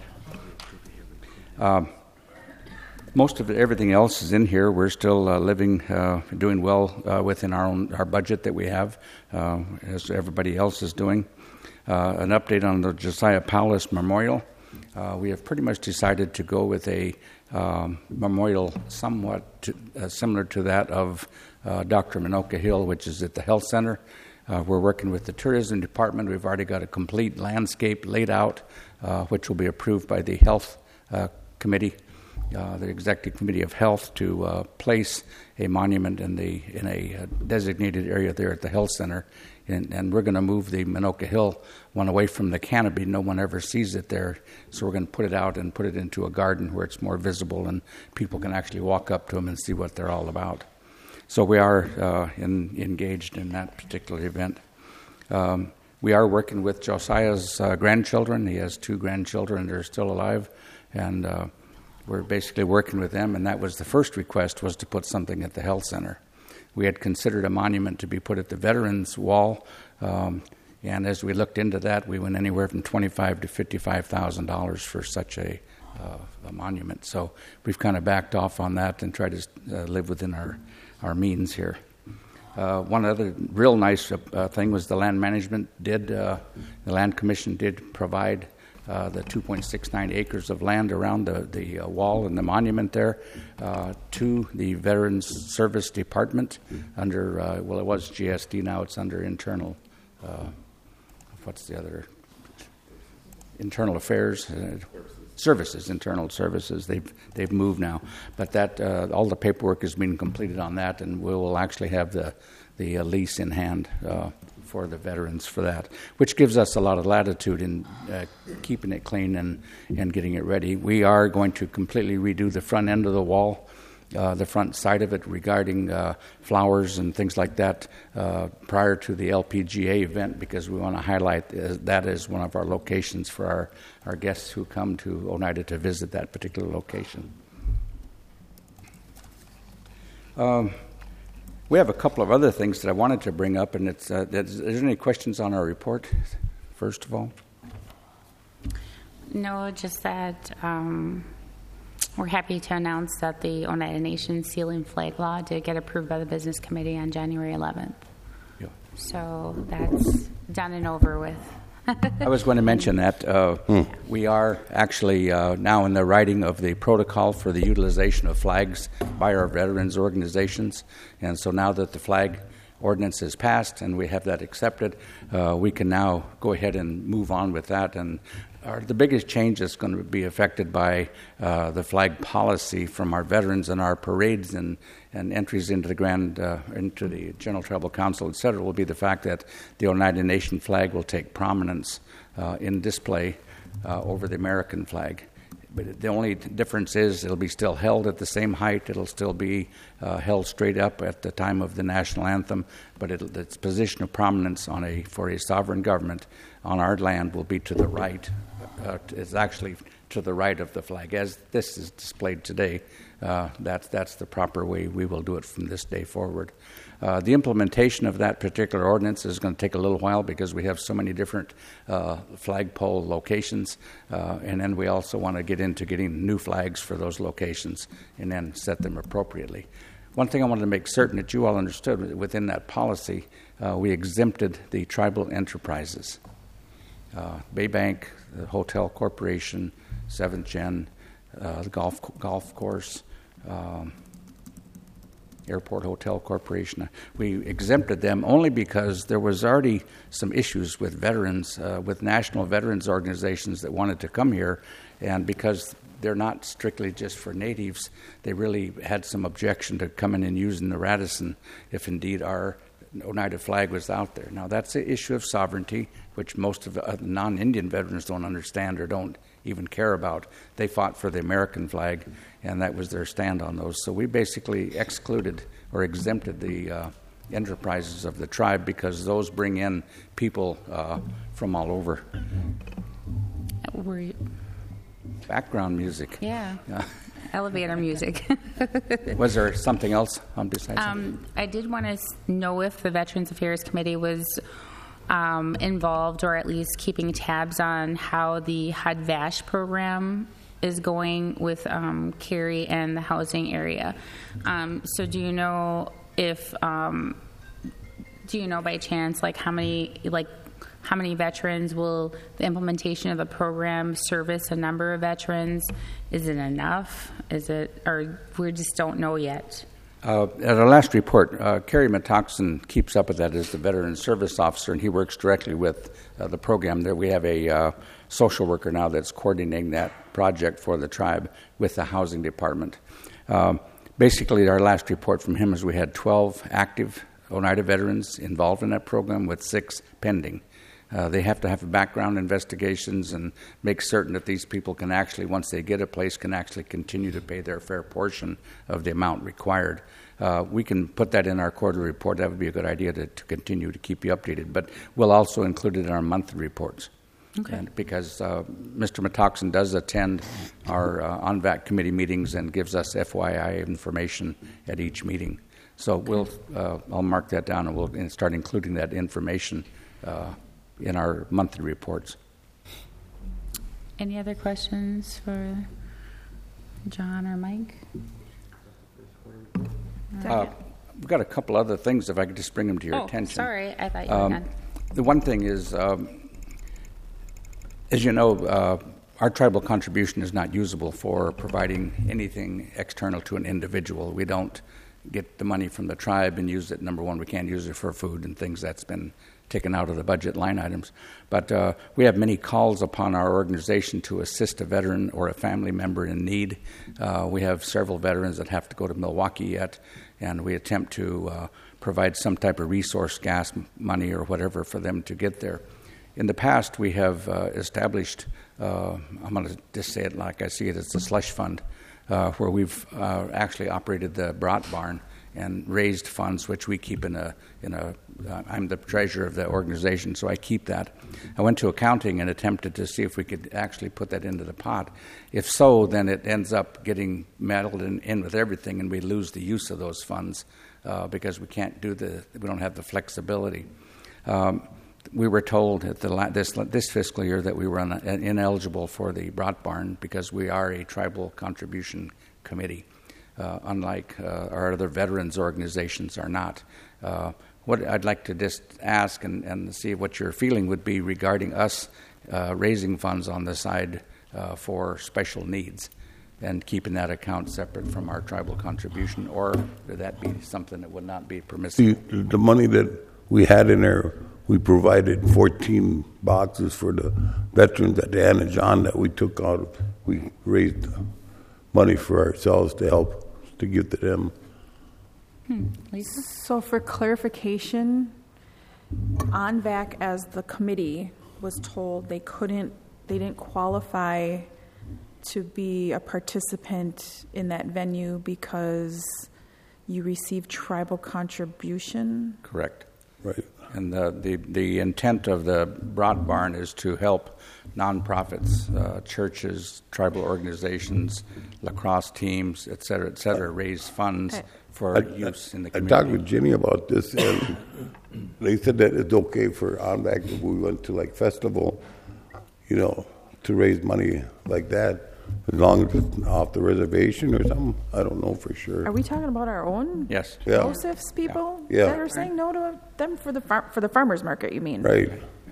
Um, most of it, everything else is in here. We're still uh, living, uh, doing well uh, within our own our budget that we have, uh, as everybody else is doing. Uh, an update on the Josiah Paulus Memorial. Uh, we have pretty much decided to go with a um, memorial somewhat to, uh, similar to that of uh, Doctor Minoka Hill, which is at the health center. Uh, we're working with the tourism department. We've already got a complete landscape laid out, uh, which will be approved by the health uh, committee, uh, the executive committee of health, to uh, place a monument in the in a uh, designated area there at the health center. And, and we're going to move the Minoka Hill one away from the canopy. No one ever sees it there, so we're going to put it out and put it into a garden where it's more visible and people can actually walk up to them and see what they're all about. So we are uh, in, engaged in that particular event. Um, we are working with Josiah's uh, grandchildren. He has two grandchildren that are still alive, and uh, we're basically working with them. And that was the first request, was to put something at the health center. We had considered a monument to be put at the Veterans Wall, um, and as we looked into that, we went anywhere from twenty-five to fifty-five thousand dollars for such a, uh, a monument. So we've kind of backed off on that and tried to uh, live within our our means here. Uh, one other real nice uh, thing was the land management did, uh, the land commission did provide uh, the two point six nine acres of land around the, the uh, wall and the monument there uh, to the Veterans Service Department under, uh, well, it was G S D, now it's under internal, uh, what's the other, internal affairs, uh, services, internal services. They've they've moved now, but that uh, all the paperwork has been completed on that, and we will actually have the the uh, lease in hand uh, for the veterans for that, which gives us a lot of latitude in uh, keeping it clean and and getting it ready. We are going to completely redo the front end of the wall. Uh, the front side of it regarding uh, flowers and things like that uh, prior to the L P G A event, because we want to highlight uh, that as one of our locations for our, our guests who come to Oneida to visit that particular location. Um, we have a couple of other things that I wanted to bring up, and it's, uh, is there any questions on our report, first of all? No, just that um, we're happy to announce that the Oneida Nation Sealing Flag Law did get approved by the Business Committee on January eleventh. Yeah. So that's done and over with. I was going to mention that uh, hmm. we are actually uh, now in the writing of the protocol for the utilization of flags by our veterans organizations. And so now that the flag ordinance is passed and we have that accepted, uh, we can now go ahead and move on with that. And our, the biggest change is going to be affected by uh, the flag policy from our veterans and our parades and, and entries into the grand, uh, into the General Tribal Council, et cetera, will be the fact that the Oneida Nation flag will take prominence uh, in display uh, over the American flag. But the only difference is it'll be still held at the same height. It'll still be uh, held straight up at the time of the national anthem, but it'll, its position of prominence on a for a sovereign government on our land will be to the right. Uh, it's actually to the right of the flag. As this is displayed today, uh, that's, that's the proper way we will do it from this day forward. Uh, the implementation of that particular ordinance is going to take a little while because we have so many different uh, flagpole locations, uh, and then we also want to get into getting new flags for those locations and then set them appropriately. One thing I wanted to make certain that you all understood, within that policy, uh, we exempted the tribal enterprises. Uh, Baybank, the Hotel Corporation, Seventh Gen, uh, the golf golf course, um, Airport Hotel Corporation. We exempted them only because there was already some issues with veterans, uh, with national veterans organizations that wanted to come here, and because they're not strictly just for natives, they really had some objection to coming and using the Radisson if indeed our Oneida flag was out there. Now, that's an issue of sovereignty, which most of the non-Indian veterans don't understand or don't even care about. They fought for the American flag, and that was their stand on those. So we basically excluded or exempted the uh, enterprises of the tribe because those bring in people uh, from all over. Were you... Background music. Yeah. Uh, Elevator music. Was there something else on besides um, I did want to know if the Veterans Affairs Committee was um, involved or at least keeping tabs on how the H U D VASH program is going with um, Cary and the housing area. Um, so do you know if, um, do you know by chance, like how many, like how many veterans? Will the implementation of the program service a number of veterans? Is it enough? Is it, or we just don't know yet? Uh, at our last report, uh, Kerry Metoxen keeps up with that as the Veteran Service Officer, and he works directly with uh, the program. There, we have a uh, social worker now that's coordinating that project for the tribe with the housing department. Um, basically, our last report from him is we had twelve active Oneida veterans involved in that program with six pending. Uh, they have to have background investigations and make certain that these people can actually, once they get a place, can actually continue to pay their fair portion of the amount required. Uh, we can put that in our quarterly report. That would be a good idea to, to continue to keep you updated. But we'll also include it in our monthly reports. Okay. And because uh, Mister Metoxen does attend our uh, O N V A C committee meetings and gives us F Y I information at each meeting. So we'll, uh, I'll mark that down and we'll start including that information uh, in our monthly reports. Any other questions for John or Mike? Uh, we've got a couple other things, if I could just bring them to your oh, attention. Sorry, I thought you um, were done. The one thing is, um, as you know, uh, our tribal contribution is not usable for providing anything external to an individual. We don't get the money from the tribe and use it. Number one, we can't use it for food and things. That's been taken out of the budget line items. But uh, we have many calls upon our organization to assist a veteran or a family member in need. Uh, we have several veterans that have to go to Milwaukee yet, and we attempt to uh, provide some type of resource, gas money or whatever, for them to get there. In the past, we have uh, established, uh, I'm going to just say it like I see it, it's the slush fund, uh, where we've uh, actually operated the brat barn and raised funds, which we keep in a, in a uh, I'm the treasurer of the organization, so I keep that. I went to accounting and attempted to see if we could actually put that into the pot. If so, then it ends up getting meddled in, in with everything, and we lose the use of those funds uh, because we can't do the, we don't have the flexibility. Um, we were told at the la- this this fiscal year that we were un- ineligible for the brat barn because we are a tribal contribution committee. Uh, unlike uh, our other veterans organizations are not. Uh, what I'd like to just ask and, and see what your feeling would be regarding us uh, raising funds on the side uh, for special needs and keeping that account separate from our tribal contribution, or would that be something that would not be permissible? The, the money that we had in there, we provided fourteen boxes for the veterans at the Anna John that we took out. We raised money for ourselves to help to give to them. Hmm. Lisa? So for clarification, O N V A C as the committee was told they couldn't, they didn't qualify to be a participant in that venue because you received tribal contribution? Correct. Right. And the, the, the intent of the brat barn is to help nonprofits, uh, churches, tribal organizations, lacrosse teams, et cetera, et cetera, raise funds for I, use I, in the I community. talked with Jenny about this, and they said that it's okay for O N V A C if we went to like festival, you know, to raise money like that, as long as it's off the reservation or something. I don't know for sure. Are we talking about our own? Yes. Yeah. Joseph's people Yeah. that are saying no to them for the far, for the farmers market? You mean? Right.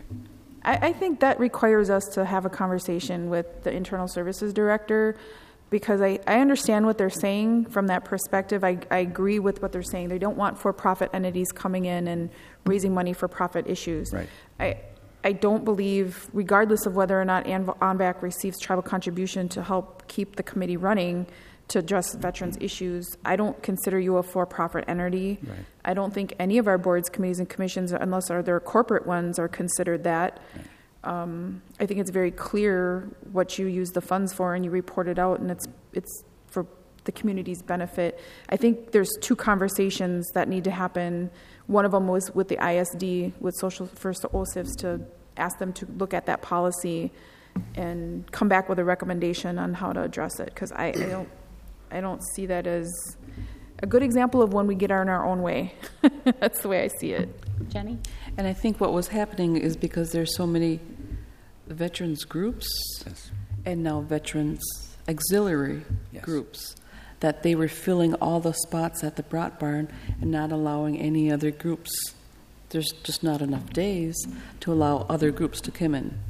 I, I think that requires us to have a conversation with the internal services director, because I, I understand what they're saying from that perspective. I, I agree with what they're saying. They don't want for-profit entities coming in and raising money for profit issues. Right. I I don't believe, regardless of whether or not O N V A C receives tribal contribution to help keep the committee running to address veterans' issues, I don't consider you a for-profit entity. Right. I don't think any of our boards, committees, and commissions, unless are their corporate ones, are considered that. Right. Um, I think it's very clear what you use the funds for, and you report it out, and it's it's for the community's benefit. I think there's two conversations that need to happen. One of them was with the I S D, with Social First O S I Fs, to ask them to look at that policy and come back with a recommendation on how to address it, because I, I don't I don't see that as a good example of when we get in our own way. That's the way I see it. Jenny? And I think what was happening is because there's so many veterans groups Yes. and now veterans auxiliary Yes. groups, that they were filling all the spots at the brat barn and not allowing any other groups there's just not enough days to allow other groups to come in.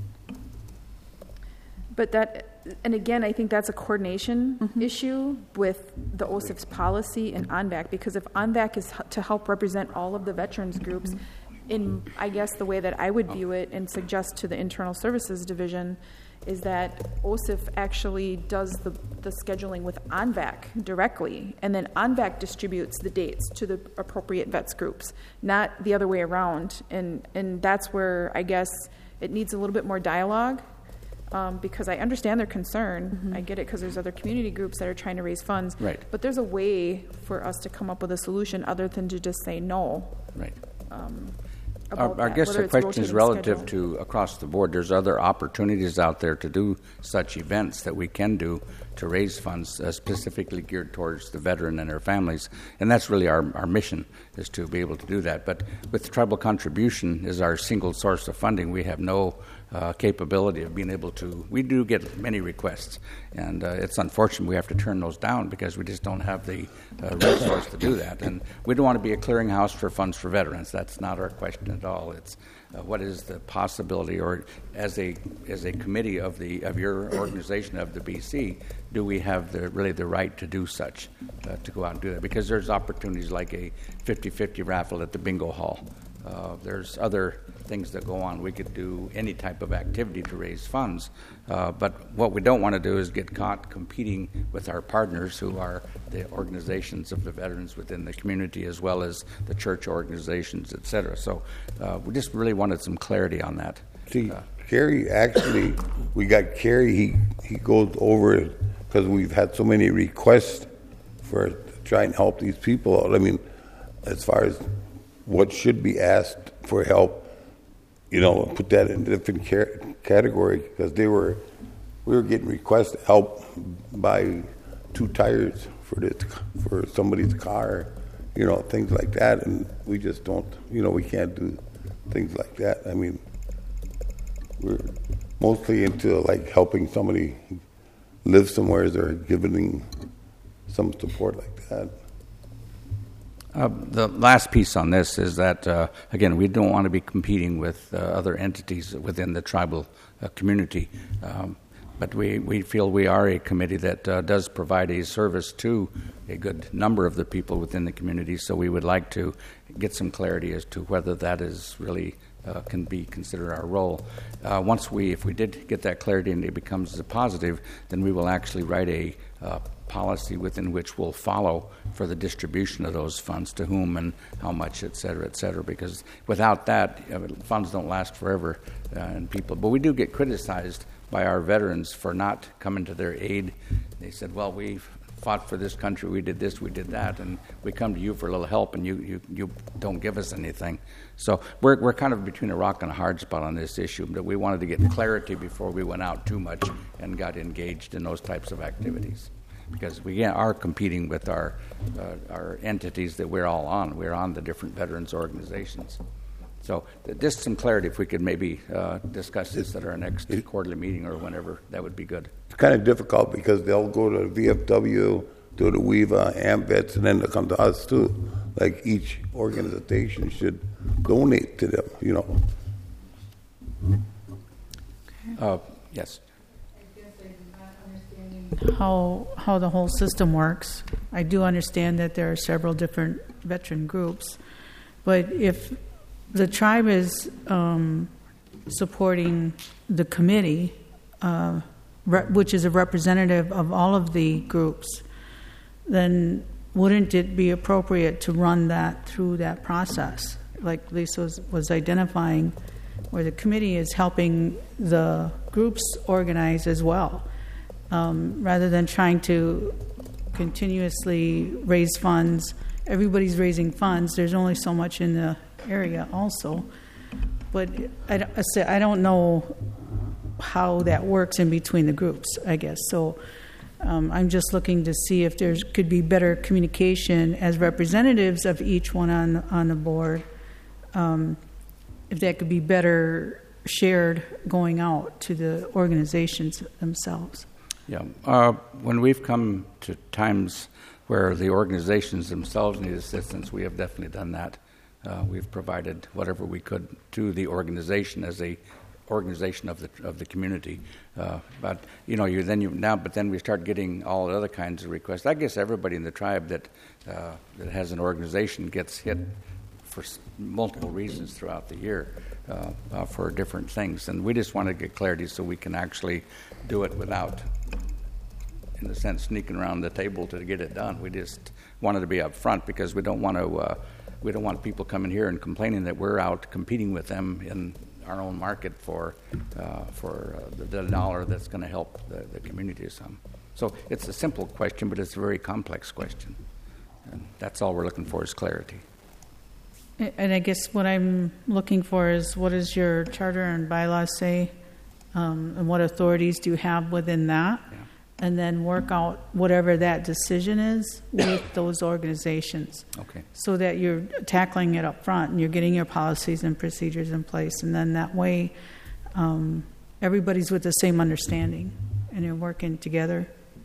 But that, and again, I think that's a coordination mm-hmm. issue with the O S I F's policy and O N V A C, because if O N V A C is h- to help represent all of the veterans groups, mm-hmm. in, I guess, the way that I would view it and suggest to the Internal Services Division is that O S I F actually does the, the scheduling with O N V A C directly, and then O N V A C distributes the dates to the appropriate vets groups, not the other way around. And, and that's where I guess it needs a little bit more dialogue. Um, because I understand their concern. Mm-hmm. I get it because there's other community groups that are trying to raise funds. Right. But there's a way for us to come up with a solution other than to just say no. Right. Um, I, I guess the question is relative schedule. to across the board. There's other opportunities out there to do such events that we can do to raise funds uh, specifically geared towards the veteran and their families. And that's really our, our mission, is to be able to do that. But with tribal contribution as our single source of funding, we have no uh, capability of being able to. We do get many requests, and uh, it's unfortunate we have to turn those down because we just don't have the uh, resource to do that. And we don't want to be a clearinghouse for funds for veterans. That's not our question at all. It's uh, what is the possibility, or as a as a committee of the of your organization of the B C, do we have the really the right to do such, uh, to go out and do that? Because there's opportunities like a fifty-fifty raffle at the bingo hall. Uh, there's other things that go on. We could do any type of activity to raise funds, uh, but what we don't want to do is get caught competing with our partners who are the organizations of the veterans within the community as well as the church organizations, et cetera. So uh, we just really wanted some clarity on that. See, uh, Kerry, actually, we got Kerry, he, he goes over it because we've had so many requests for to try and help these people out. I mean, as far as what should be asked for help, you know, put that in a different category, because they were, we were getting requests to help buy two tires for this, for somebody's car, you know, things like that, and we just don't, you know, we can't do things like that. I mean, we're mostly into like helping somebody live somewhere or giving some support like that. Uh, the last piece on this is that, uh, again, we don't want to be competing with uh, other entities within the tribal uh, community. Um, but we, we feel we are a committee that uh, does provide a service to a good number of the people within the community, so we would like to get some clarity as to whether that is really uh, can be considered our role. Uh, once we, if we did get that clarity and it becomes a positive, then we will actually write a uh, policy within which we'll follow for the distribution of those funds to whom and how much, et cetera, et cetera, because without that, uh, funds don't last forever, uh, and people, but we do get criticized by our veterans for not coming to their aid. They said, well, we fought for this country, we did this, we did that, and we come to you for a little help, and you, you, you don't give us anything. So we're we're kind of between a rock and a hard spot on this issue, but we wanted to get clarity before we went out too much and got engaged in those types of activities. Because we are competing with our uh, our entities that we're all on. We're on the different veterans organizations. So just some clarity, if we could maybe uh, discuss this at our next it, quarterly meeting or whenever, that would be good. It's kind of difficult because they'll go to V F W, do the WEVA, AMVETS, and then they'll come to us too. Like each organization should donate to them, you know. Uh, yes. How how the whole system works. I do understand that there are several different veteran groups, but if the tribe is um, supporting the committee, uh, re- which is a representative of all of the groups, then wouldn't it be appropriate to run that through that process, like Lisa was, was identifying, where the committee is helping the groups organize as well? Um, rather than trying to continuously raise funds. Everybody's raising funds. There's only so much in the area also. But I, I, say, I don't know how that works in between the groups, I guess. So um, I'm just looking to see if there could be better communication as representatives of each one on, on the board, um, if that could be better shared going out to the organizations themselves. Yeah, uh, when we've come to times where the organizations themselves need assistance, we have definitely done that. uh, we've provided whatever we could to the organization as a organization of the of the community. Uh, but you know, you then you now, but then we start getting all other kinds of requests. I guess everybody in the tribe that uh, that has an organization gets hit for s- multiple reasons throughout the year uh, uh, for different things, and we just want to get clarity so we can actually do it without, in a sense, sneaking around the table to get it done. We just wanted to be up front because we don't want to. Uh, we don't want people coming here and complaining that we're out competing with them in our own market for uh, for uh, the, the dollar that's going to help the, the community some. So it's a simple question, but it's a very complex question. And that's all we're looking for is clarity. And I guess what I'm looking for is what does your charter and bylaws say, um, and what authorities do you have within that? Yeah. And then work out whatever that decision is with those organizations. Okay. So that you're tackling it up front and you're getting your policies and procedures in place. And then that way um, everybody's with the same understanding and you're working together.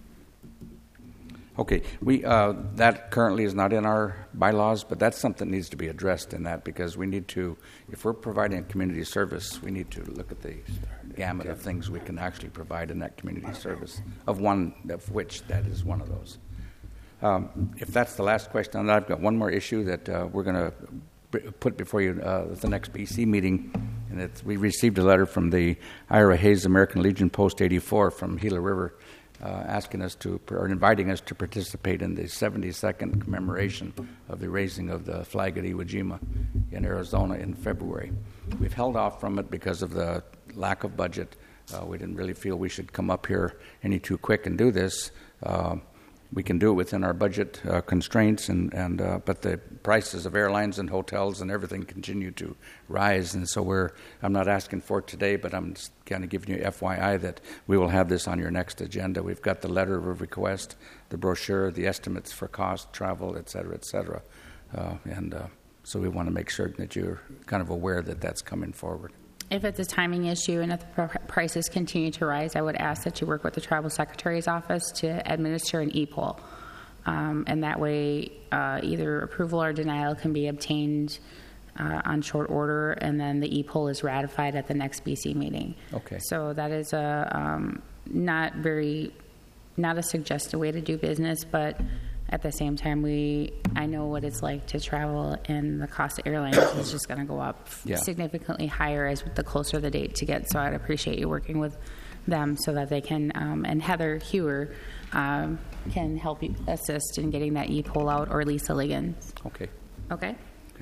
Okay, we uh, that currently is not in our bylaws, but that's something that needs to be addressed in that because we need to, if we're providing a community service, we need to look at the gamut of things we can actually provide in that community service, of one of which that is one of those. Um, if that's the last question on that, I've got one more issue that uh, we're going to b- put before you uh, at the next B C meeting, and it's, we received a letter from the Ira Hayes American Legion Post eighty-four from Gila River, Uh, asking us to, or inviting us to participate in the seventy-second commemoration of the raising of the flag at Iwo Jima in Arizona in February. We've held off from it because of the lack of budget. Uh, we didn't really feel we should come up here any too quick and do this. Uh, we can do it within our budget uh, constraints, and, and uh, but the prices of airlines and hotels and everything continue to rise, and so we're. I'm not asking for it today, but I'm just kind of giving you F Y I that we will have this on your next agenda. We've got the letter of request, the brochure, the estimates for cost, travel, et cetera, et cetera, uh, and uh, so we want to make sure that you're kind of aware that that's coming forward. If it's a timing issue and if the pr- prices continue to rise, I would ask that you work with the Tribal Secretary's office to administer an e-poll. Um, and that way, uh, either approval or denial can be obtained uh, on short order, and then the e-poll is ratified at the next B C meeting. Okay. So that is a um, not very, not a suggested way to do business, but at the same time, we I know what it's like to travel, and the cost of airlines is just going to go up Yeah. significantly higher as the closer the date to get. So I'd appreciate you working with them so that they can, um, and Heather Hewer um, can help you assist in getting that e-poll out, or Lisa Liggins. Okay. Okay?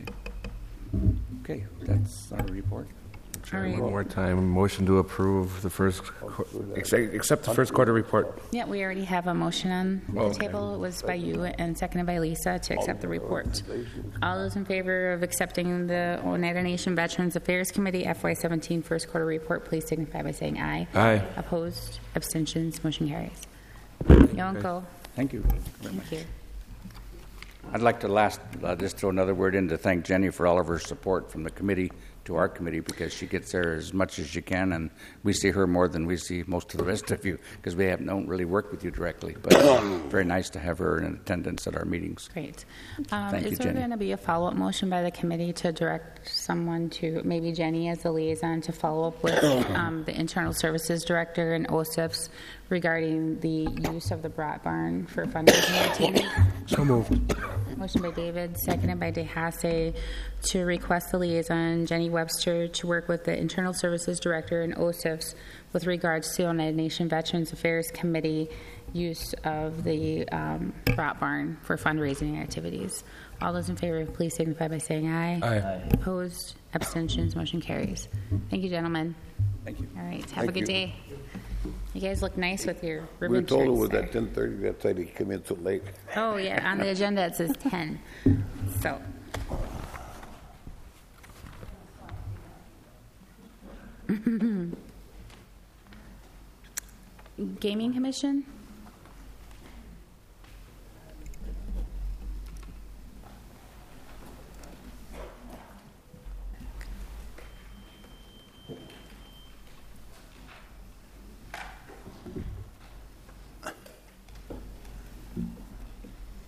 Okay, that's our report. All right. One more time, motion to approve the first, qu- accept accept the first quarter report. Yeah, we already have a motion on the Oh, okay. table. It was by you and seconded by Lisa to accept the report. All those in favor of accepting the Oneida Nation Veterans Affairs Committee F Y seventeen first quarter report, please signify by saying aye. Aye. Opposed? Abstentions? Motion carries. Yonko. Thank you very much. Thank you. I'd like to last uh, just throw another word in to thank Jenny for all of her support from the committee to our committee, because she gets there as much as she can, and we see her more than we see most of the rest of you because we have, don't really work with you directly. But very nice to have her in attendance at our meetings. Great. Um, Thank is you, there Jenny. going to be a follow-up motion by the committee to direct someone to, maybe Jenny as the liaison, to follow up with um, the Internal Services Director and O S I Fs regarding the use of the Brat Barn for fundraising activities? So moved. Motion by David, seconded by DeHasse, to request the liaison, Jenny Webster, to work with the Internal Services Director and O S I Fs with regards to Oneida Nation Veterans Affairs Committee use of the um, Brat Barn for fundraising activities. All those in favor, please signify by saying aye. Aye. Aye. Opposed? Abstentions? Motion carries. Thank you, gentlemen. Thank you. All right. Have Thank a good you. day. You guys look nice with your We ribbon were told it shirts was there. at ten thirty, that's why they come in so late. Oh, yeah. On the agenda, it says ten. So. Gaming Commission?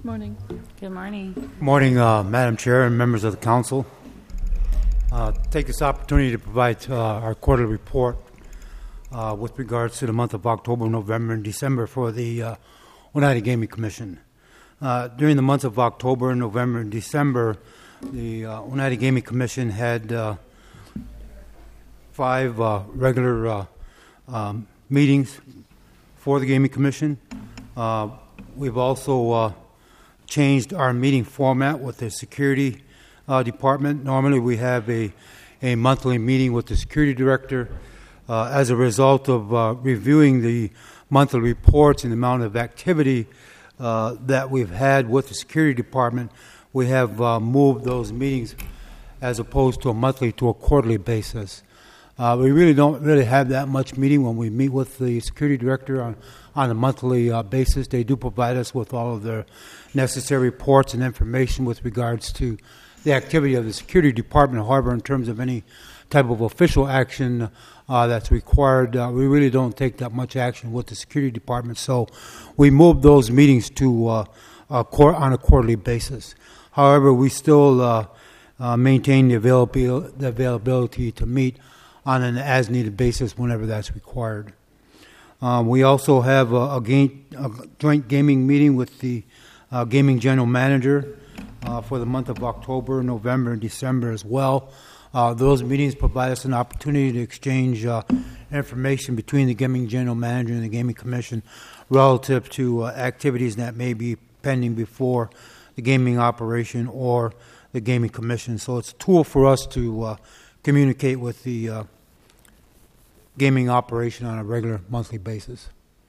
Morning. Good morning. Morning, uh, Madam Chair and members of the council. Uh, take this opportunity to provide uh, our quarterly report uh, with regards to the month of October, November, and December for the uh, Oneida Gaming Commission. Uh, during the months of October, November, and December, the uh, Oneida Gaming Commission had uh, five uh, regular uh, um, meetings for the Gaming Commission. Uh, we've also uh, changed our meeting format with the security uh, department. Normally we have a, a monthly meeting with the security director. Uh, as a result of uh, reviewing the monthly reports and the amount of activity uh, that we've had with the security department, we have uh, moved those meetings as opposed to a monthly to a quarterly basis. Uh, we really don't really have that much meeting when we meet with the security director on, on a monthly uh, basis. They do provide us with all of their necessary reports and information with regards to the activity of the security department. However, in terms of any type of official action uh, that's required, uh, we really don't take that much action with the security department. So we moved those meetings to uh, a quar- on a quarterly basis. However, we still uh, uh, maintain the availability, the availability to meet on an as-needed basis whenever that's required. Um, we also have a, a, game, a joint gaming meeting with the uh, gaming general manager uh, for the month of October, November, and December as well. Uh, those meetings provide us an opportunity to exchange uh, information between the gaming general manager and the gaming commission relative to uh, activities that may be pending before the gaming operation or the gaming commission. So it's a tool for us to uh, communicate with the uh, gaming operation on a regular monthly basis.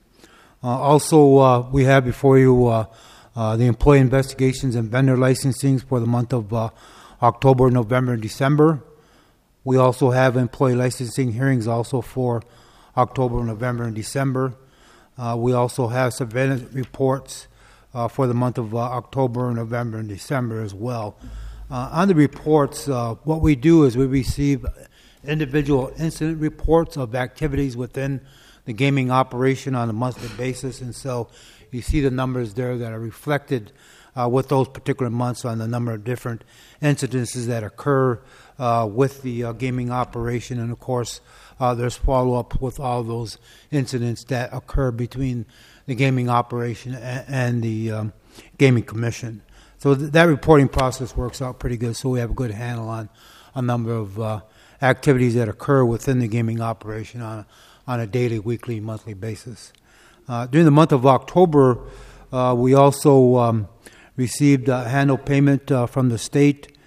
Uh, also, uh, we have before you uh, uh, the employee investigations and vendor licensings for the month of uh, October, November, and December. We also have employee licensing hearings also for October, November, and December. Uh, we also have surveillance reports uh, for the month of uh, October, November, and December as well. Uh, on the reports, uh, what we do is we receive individual incident reports of activities within the gaming operation on a monthly basis, and so you see the numbers there that are reflected uh, with those particular months on the number of different incidences that occur uh, with the uh, gaming operation, and of course uh, there's follow-up with all those incidents that occur between the gaming operation and, and the um, gaming commission. So th- that reporting process works out pretty good, so we have a good handle on a number of uh, activities that occur within the gaming operation on a, on a daily, weekly, monthly basis. Uh, during the month of October, uh, we also um, received a handle payment uh, from the state.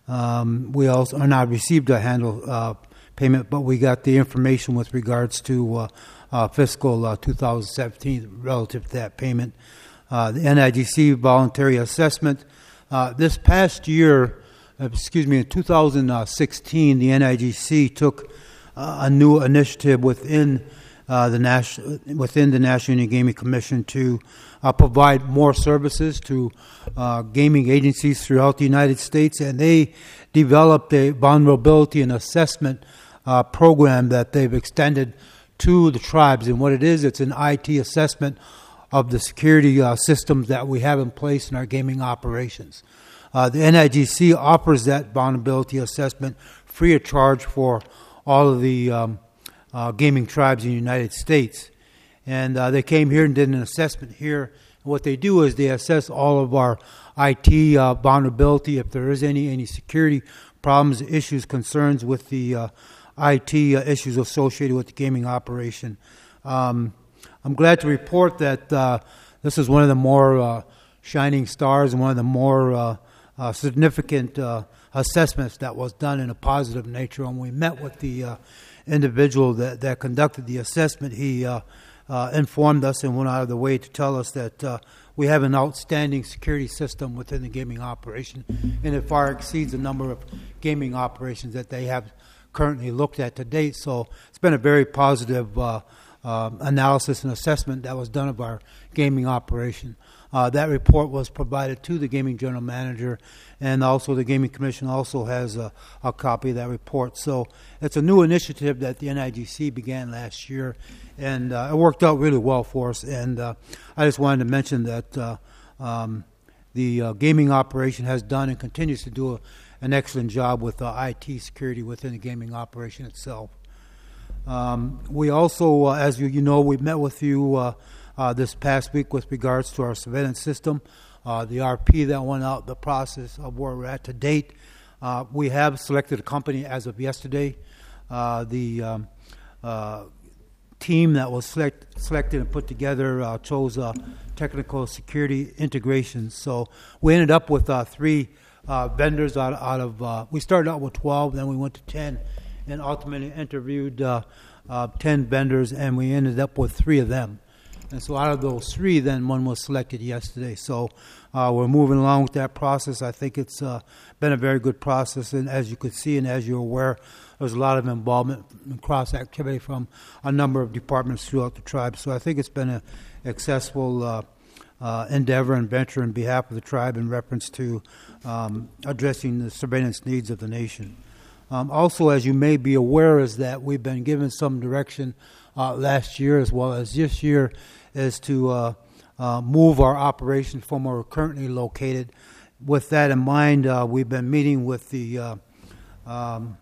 Um, we also, or not received a handle uh, payment, but we got the information with regards to uh, uh, fiscal uh, two thousand seventeen relative to that payment. Uh, the N I G C voluntary assessment. Uh, this past year, uh, excuse me, in two thousand sixteen, the N I G C took uh, a new initiative within uh, the national within the National Indian Gaming Commission to uh, provide more services to uh, gaming agencies throughout the United States, and they developed a vulnerability and assessment uh, program that they've extended to the tribes. And what it is, it's an I T assessment of the security uh, systems that we have in place in our gaming operations. Uh, the N I G C offers that vulnerability assessment free of charge for all of the um, uh, gaming tribes in the United States. And uh, they came here and did an assessment here. And what they do is they assess all of our I T uh, vulnerability, if there is any, any security problems, issues, concerns with the uh, I T uh, issues associated with the gaming operation. Um, I'm glad to report that uh, this is one of the more uh, shining stars and one of the more uh, uh, significant uh, assessments that was done in a positive nature. When we met with the uh, individual that, that conducted the assessment, he uh, uh, informed us and went out of the way to tell us that uh, we have an outstanding security system within the gaming operation, and it far exceeds the number of gaming operations that they have currently looked at to date. So it's been a very positive uh, Uh, analysis and assessment that was done of our gaming operation. Uh, that report was provided to the gaming general manager, and also the gaming commission also has a, a copy of that report. So it's a new initiative that the N I G C began last year, and uh, it worked out really well for us. And uh, I just wanted to mention that uh, um, the uh, gaming operation has done and continues to do a, an excellent job with uh, I T security within the gaming operation itself. Um, we also, uh, as you, you know, we met with you uh, uh, this past week with regards to our surveillance system, uh, the R P that went out, the process of where we're at to date. Uh, we have selected a company as of yesterday. Uh, the um, uh, team that was select, selected and put together uh, chose uh, technical security integration. So we ended up with uh, three uh, vendors out, out of, uh, we started out with twelve, then we went to ten, and ultimately interviewed uh, uh, ten vendors, and we ended up with three of them. And so out of those three, then one was selected yesterday. So uh, we're moving along with that process. I think it's uh, been a very good process, and as you could see and as you're aware, there's a lot of involvement and cross-activity from a number of departments throughout the tribe. So I think it's been a successful uh, uh, endeavor and venture on behalf of the tribe in reference to um, addressing the surveillance needs of the nation. Um, also, as you may be aware, is that we've been given some direction uh, last year as well as this year is to uh, uh, move our operation from where we're currently located. With that in mind, uh, we've been meeting with the uh, um,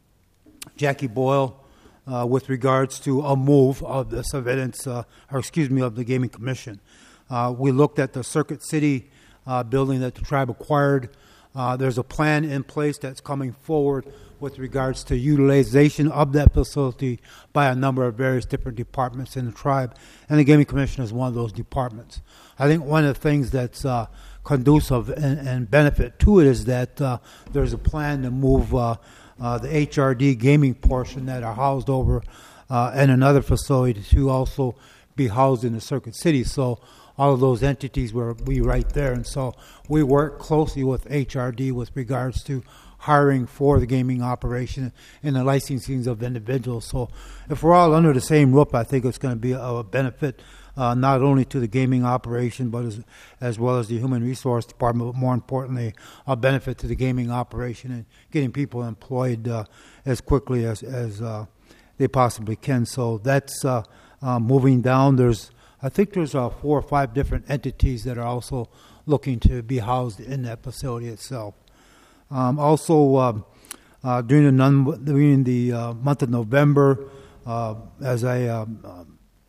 Jackie Boyle uh, with regards to a move of the surveillance, uh, or excuse me, of the Gaming Commission. Uh, we looked at the Circuit City uh, building that the tribe acquired. Uh, there's a plan in place that's coming forward with regards to utilization of that facility by a number of various different departments in the tribe, and the Gaming Commission is one of those departments. I think one of the things that's uh, conducive and, and benefit to it is that uh, there's a plan to move uh, uh, the H R D gaming portion that are housed over uh, in another facility to also be housed in the Circuit City. So all of those entities will be right there. And so we work closely with H R D with regards to hiring for the gaming operation and the licensing of individuals. So if we're all under the same roof, I think it's going to be a, a benefit uh, not only to the gaming operation, but as, as well as the Human Resource Department, but more importantly, a benefit to the gaming operation and getting people employed uh, as quickly as, as uh, they possibly can. So that's uh, uh, moving down. There's I think there's uh, four or five different entities that are also looking to be housed in that facility itself. Um, also, uh, uh, during the, non- during the uh, month of November, uh, as I uh, uh,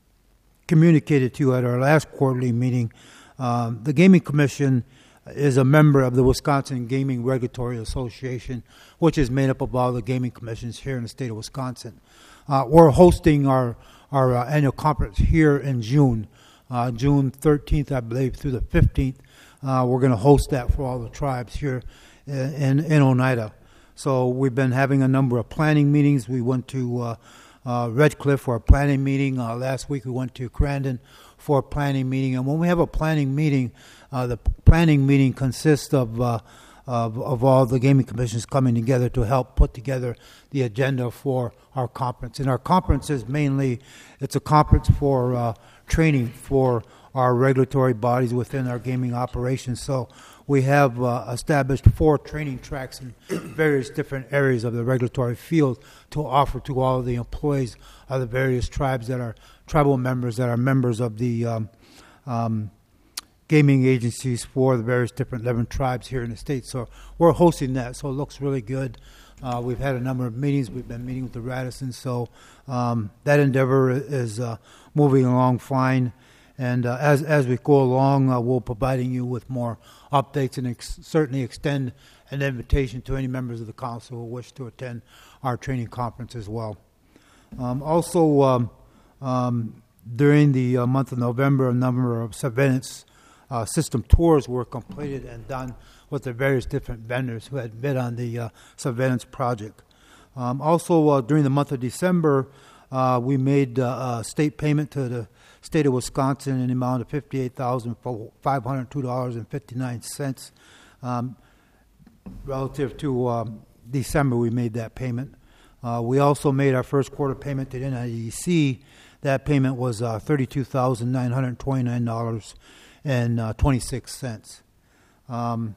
communicated to you at our last quarterly meeting, uh, the Gaming Commission is a member of the Wisconsin Gaming Regulatory Association, which is made up of all the gaming commissions here in the state of Wisconsin. Uh, we're hosting our our uh, annual conference here in June, uh, June thirteenth, I believe, through the fifteenth. Uh, we're going to host that for all the tribes here in, in, in Oneida. So we've been having a number of planning meetings. We went to uh, uh, Red Cliff for a planning meeting. Uh, last week we went to Crandon for a planning meeting. And when we have a planning meeting, uh, the planning meeting consists of uh, Of, of all the gaming commissions coming together to help put together the agenda for our conference. And our conference is mainly, it's a conference for uh, training for our regulatory bodies within our gaming operations. So we have uh, established four training tracks in various different areas of the regulatory field to offer to all of the employees of the various tribes that are tribal members, that are members of the um, um, gaming agencies for the various different eleven tribes here in the state. So we're hosting that, so it looks really good. Uh, we've had a number of meetings. We've been meeting with the Radissons, so um, that endeavor is uh, moving along fine. And uh, as as we go along, uh, we'll be providing you with more updates and ex- certainly extend an invitation to any members of the council who wish to attend our training conference as well. Um, also, um, um, during the uh, month of November, a number of surveillance Uh, system tours were completed and done with the various different vendors who had bid on the uh, surveillance project. Um, also, uh, during the month of December, uh, we made uh, a state payment to the state of Wisconsin in the amount of fifty-eight thousand five hundred two dollars and fifty-nine cents. Um, relative to um, December, we made that payment. Uh, we also made our first quarter payment to the N I D C. That payment was uh, thirty-two thousand nine hundred twenty-nine dollars and uh, twenty-six cents. Um,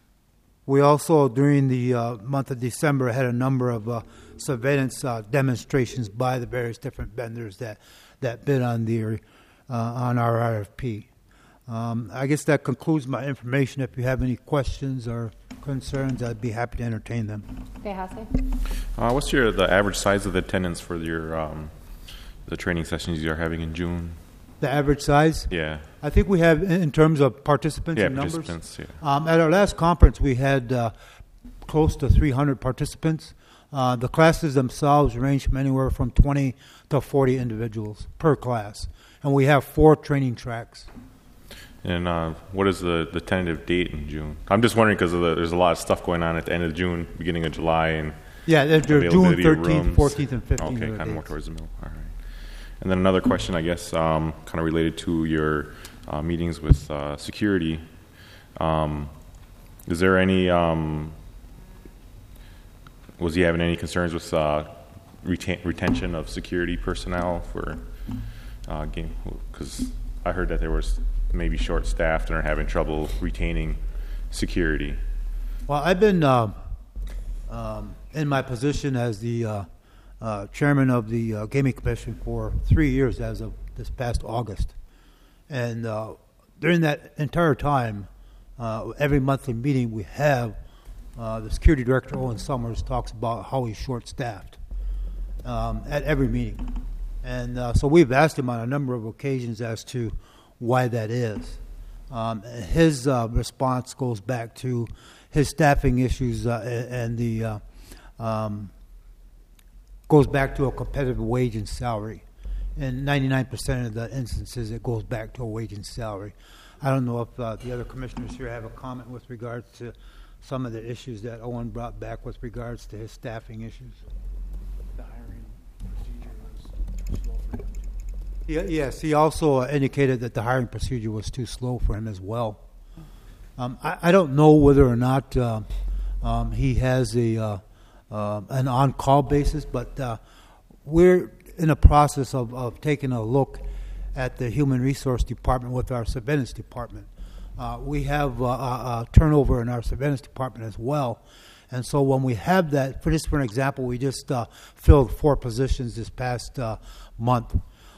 we also, during the uh, month of December, had a number of uh, surveillance uh, demonstrations by the various different vendors that, that bid on the uh, on our R F P. Um, I guess that concludes my information. If you have any questions or concerns, I'd be happy to entertain them. Dehase? Uh, what's your the average size of the attendance for your um, the training sessions you are having in June? The average size? Yeah. I think we have, in in terms of participants Yeah, and numbers. participants, yeah. Um, at our last conference, we had uh, close to three hundred participants. Uh, the classes themselves range from anywhere from twenty to forty individuals per class. And we have four training tracks. And uh, what is the, the tentative date in June? I'm just wondering because the, there's a lot of stuff going on at the end of June, beginning of July, and Yeah, they're- they're June availability of thirteenth, rooms. fourteenth, and fifteenth Okay, are the kind of more dates. towards the middle. All right. And then another question, I guess, um, kind of related to your uh, meetings with uh, security. Um, is there any? Um, was he having any concerns with uh, retain, retention of security personnel for uh, game? Because I heard that there was maybe short-staffed and are having trouble retaining security. Well, I've been uh, um, in my position as the uh, uh, chairman of the uh, Gaming Commission for three years as of this past August. And uh, during that entire time, uh, every monthly meeting we have, uh, the security director, Owen Summers, talks about how he's short-staffed um, at every meeting. And uh, so we've asked him on a number of occasions as to why that is. Um, his uh, response goes back to his staffing issues uh, and and the uh, um, goes back to a competitive wage and salary. In ninety-nine percent of the instances, it goes back to a wage and salary. I don't know if uh, the other commissioners here have a comment with regards to some of the issues that Owen brought back with regards to his staffing issues. The hiring procedure was slow for him. Yeah, yes, he also uh, indicated that the hiring procedure was too slow for him as well. Um, I, I don't know whether or not uh, um, he has a uh, uh, an on-call basis, but uh, we're in the process of, of taking a look at the Human Resource Department with our Surveillance Department. Uh, we have uh, a, a turnover in our Surveillance Department as well. And so when we have that, for just for an example, we just uh, filled four positions this past uh, month.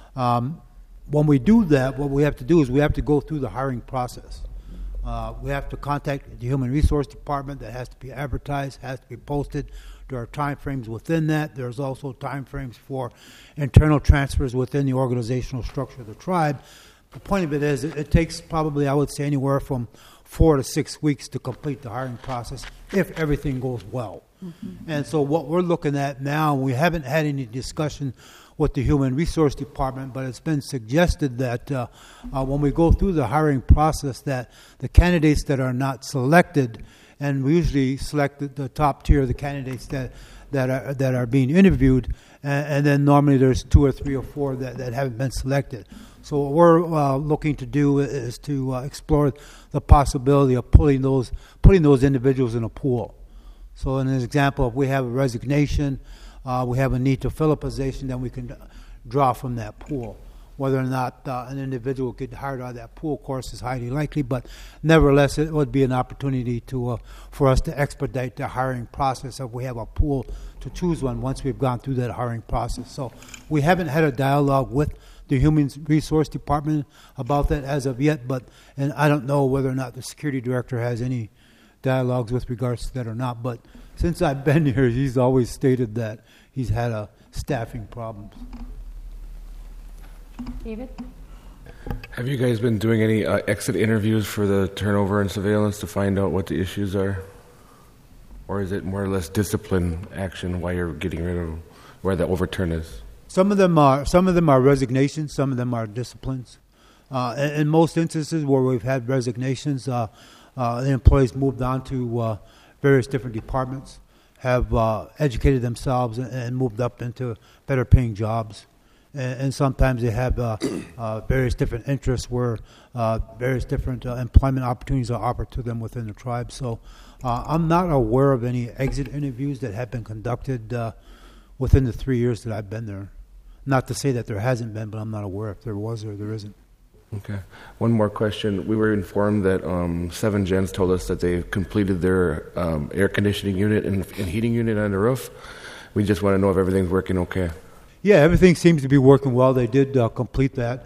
Um, when we do that, what we have to do is we have to go through the hiring process. Uh, we have to contact the Human Resource Department. That has to be advertised, has to be posted. There are time frames within that. There's also time frames for internal transfers within the organizational structure of the tribe. The point of it is it, it takes probably, I would say, anywhere from four to six weeks to complete the hiring process if everything goes well. Mm-hmm. And so what we're looking at now, we haven't had any discussion with the Human Resource Department, but it's been suggested that uh, uh, when we go through the hiring process that the candidates that are not selected, and we usually select the, the top tier of the candidates that, that, are, that are being interviewed, and, and then normally there's two or three or four that, that haven't been selected. So what we're uh, looking to do is to uh, explore the possibility of pulling those, putting those individuals in a pool. So in an example, if we have a resignation, uh, we have a need to fill a position, then we can draw from that pool. Whether or not uh, an individual get hired out of that pool, of course, is highly likely, but nevertheless, it would be an opportunity to uh, for us to expedite the hiring process if we have a pool to choose one once we've gone through that hiring process. So we haven't had a dialogue with the Human Resource Department about that as of yet, but and I don't know whether or not the security director has any dialogues with regards to that or not, but since I've been here, he's always stated that he's had a staffing problems. David? Have you guys been doing any uh, exit interviews for the turnover and surveillance to find out what the issues are? Or is it more or less discipline action while you're getting rid of where the overturn is? Some of them are some of them are resignations, some of them are disciplines. Uh, in, in most instances where we've had resignations, uh, uh, the employees moved on to uh, various different departments, have uh, educated themselves and, and moved up into better paying jobs. And, and sometimes they have uh, uh, various different interests where uh, various different uh, employment opportunities are offered to them within the tribe. So uh, I'm not aware of any exit interviews that have been conducted uh, within the three years that I've been there. Not to say that there hasn't been, but I'm not aware if there was or there isn't. Okay. One more question. We were informed that um, Seven Gens told us that they completed their um, air conditioning unit and, and heating unit on the roof. We just want to know if everything's working okay. Yeah, everything seems to be working well. They did uh, complete that.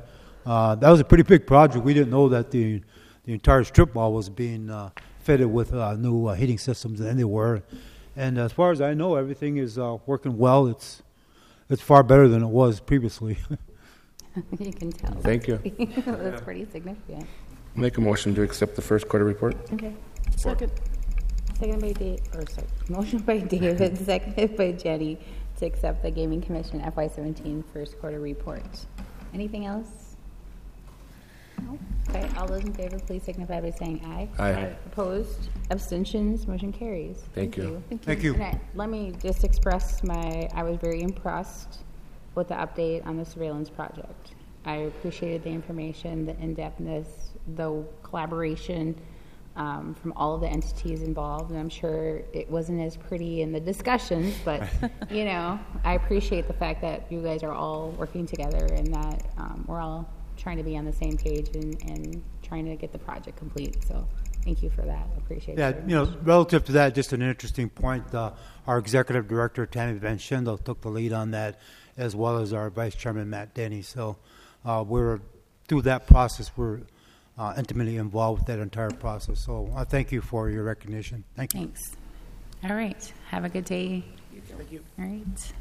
Uh, that was a pretty big project. We didn't know that the the entire strip mall was being uh, fitted with uh, new uh, heating systems, and they were. And as far as I know, everything is uh, working well. It's it's far better than it was previously. You can tell. Thank you. That's pretty significant. Make a motion to accept the first quarter report. Okay. Second. Second by Dave, or sorry, motion by David, seconded by Jenny to accept the Gaming Commission F Y seventeen first quarter report. Anything else? No? Okay, all those in favor, please signify by saying aye. Aye. Opposed? Abstentions? Motion carries. Thank you. Thank you. And I- let me just express my, I was very impressed with the update on the surveillance project. I appreciated the information, the in-depthness, the collaboration um, from all of the entities involved, and I'm sure it wasn't as pretty in the discussions, but, you know, I appreciate the fact that you guys are all working together and that um, we're all trying to be on the same page and, and trying to get the project complete. So thank you for that. I appreciate Yeah, it. you know, relative to that, just an interesting point. Uh, our executive director, Tammy Van Schendel, took the lead on that, as well as our vice chairman, Matt Denny. So uh, we're through that process. We're uh, intimately involved with that entire process. So I thank you for your recognition. Thank you. Thanks. All right. Have a good day. Thank you. All right.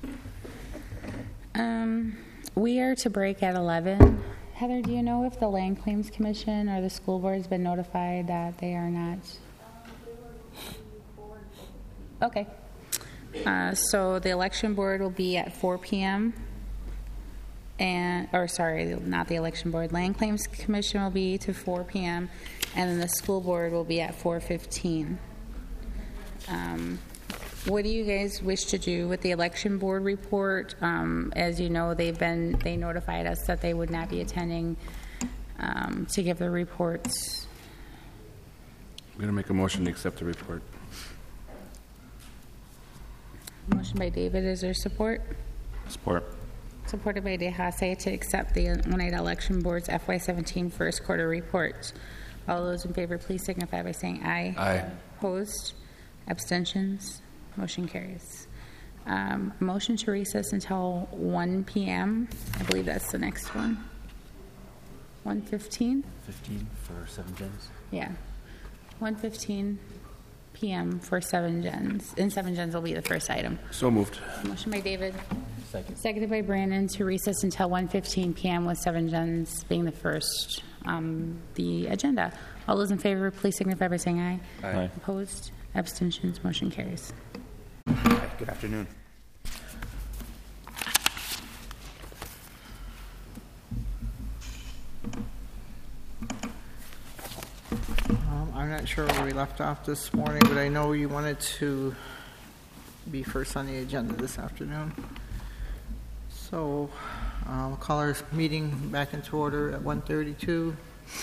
Um, we are to break at eleven. Heather, do you know if the Land Claims Commission or the school board has been notified that they are not? Okay. Uh, so the election board will be at four p.m. and, or sorry, not the election board. Land Claims Commission will be to four p.m. and then the school board will be at four fifteen. Um, what do you guys wish to do with the election board report? Um, as you know, they've been they notified us that they would not be attending um, to give the reports. I'm going to make a motion to accept the report. Motion by David. Is there support? Support. Supported by DeHasse to accept the Oneida Election Board's F Y seventeen first quarter report. All those in favor, please signify by saying aye. Aye. Opposed? Abstentions? Motion carries. Um, motion to recess until one p.m. I believe that's the next one. one fifteen? fifteen for seven gens. Yeah. one fifteen p.m. for seven gens. And seven gens will be the first item. So moved. Motion by David. Second. Seconded by Brandon to recess until one fifteen p.m. with seven gens being the first um, the agenda. All those in favor, please signify by saying aye. Aye. Opposed? Abstentions? Motion carries. Hi, good afternoon. Um, I'm not sure where we left off this morning, but I know you wanted to be first on the agenda this afternoon. So, um, we'll call our meeting back into order at one thirty-two.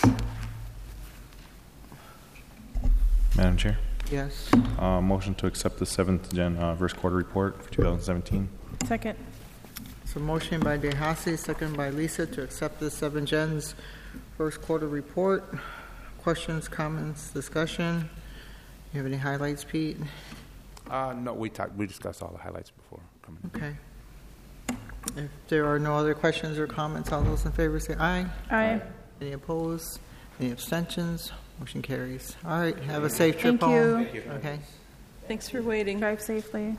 Madam Chair. Yes. Uh, motion to accept the seventh gen uh, first quarter report for two thousand seventeen. Second. So motion by DeHasse, second by Lisa to accept the seven gens first quarter report. Questions, comments, discussion? You have any highlights, Pete? Uh, no, we talked. We discussed all the highlights before coming. Okay. If there are no other questions or comments, all those in favor say aye. Aye. Any opposed? Any abstentions? Motion carries. All right. Have a safe trip Thank home. you. Thank you. Okay. Thanks for waiting. Drive safely.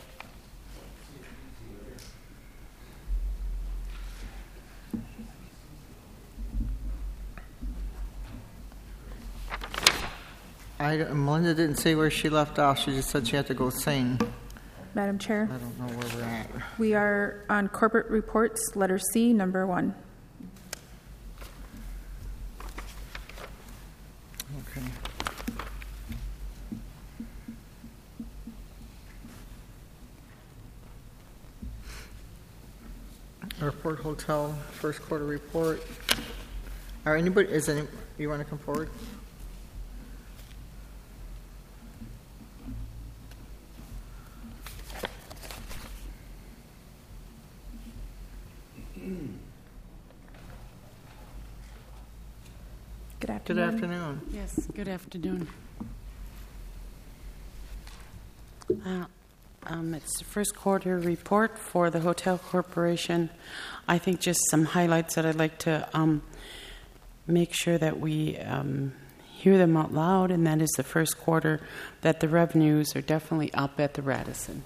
I, Melinda didn't say where she left off. She just said she had to go sing. Madam Chair, I don't know where we're at. we are on corporate reports, letter C, number one. Okay. Airport Hotel, first quarter report. Are anybody, is any, you want to come forward? Good Good afternoon. afternoon. Yes, good afternoon. Uh, Um, it's the first quarter report for the Hotel Corporation. I think just some highlights that I'd like to um, make sure that we um, hear them out loud, and that is the first quarter that the revenues are definitely up at the Radisson.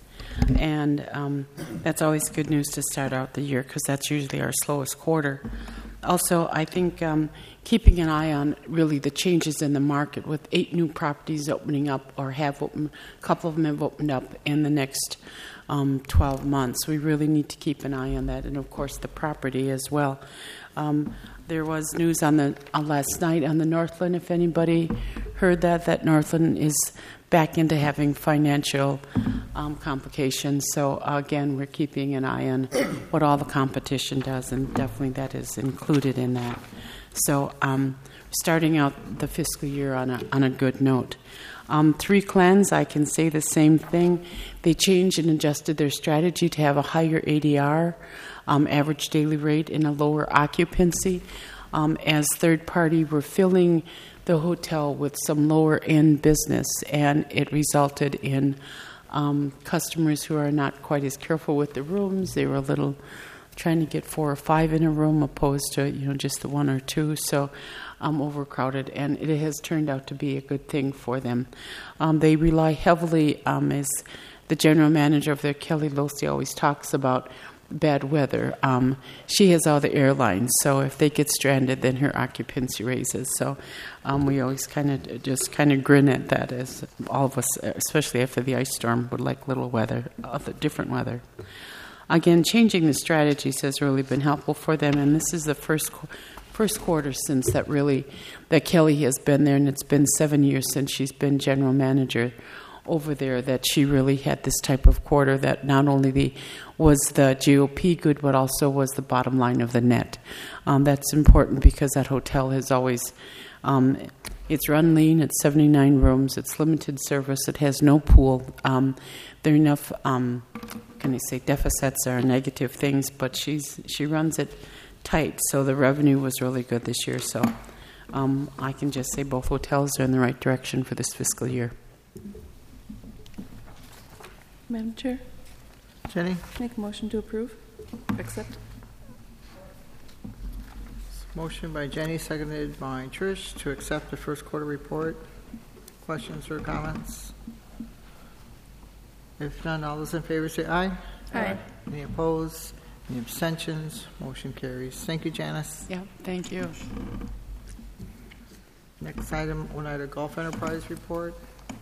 And um, that's always good news to start out the year because that's usually our slowest quarter. Also, I think um, keeping an eye on really the changes in the market with eight new properties opening up or have opened, a couple of them have opened up in the next um, twelve months. We really need to keep an eye on that, and of course the property as well. Um, there was news on the uh, last night on the Northland, if anybody heard that, that Northland is back into having financial um, complications. So uh, again, we're keeping an eye on what all the competition does, and definitely that is included in that. So um, starting out the fiscal year on a on a good note. Um, Three Clans, I can say the same thing. They changed and adjusted their strategy to have a higher A D R, um, average daily rate, and a lower occupancy. Um, as third party, we're filling the hotel with some lower end business, and it resulted in um, customers who are not quite as careful with the rooms. They were a little trying to get four or five in a room opposed to you know just the one or two, so um, overcrowded, and it has turned out to be a good thing for them. Um, they rely heavily, um, as the general manager of there, Kelly Losey, always talks about, bad weather. Um, she has all the airlines, so if they get stranded, then her occupancy raises. So um, we always kind of just kind of grin at that, as all of us, especially after the ice storm, would like little weather, other different weather. Again, changing the strategies has really been helpful for them, and this is the first first quarter since that really that Kelly has been there, and it's been seven years since she's been general manager over there, that she really had this type of quarter that not only the was the G O P good, but also was the bottom line of the net. Um, that's important because that hotel has always, um, it's run lean, it's seventy-nine rooms, it's limited service, it has no pool. Um, there are enough, um, can I say, deficits or negative things, but she's she runs it tight, so the revenue was really good this year. So um, I can just say both hotels are in the right direction for this fiscal year. Madam Chair? Jenny? Make a motion to approve? Accept? Motion by Jenny, seconded by Trish, to accept the first quarter report. Questions or comments? If none, all those in favor say aye. Aye. Any opposed? Any abstentions? Motion carries. Thank you, Janice. Yeah, thank you. Next item, Oneida Golf Enterprise report.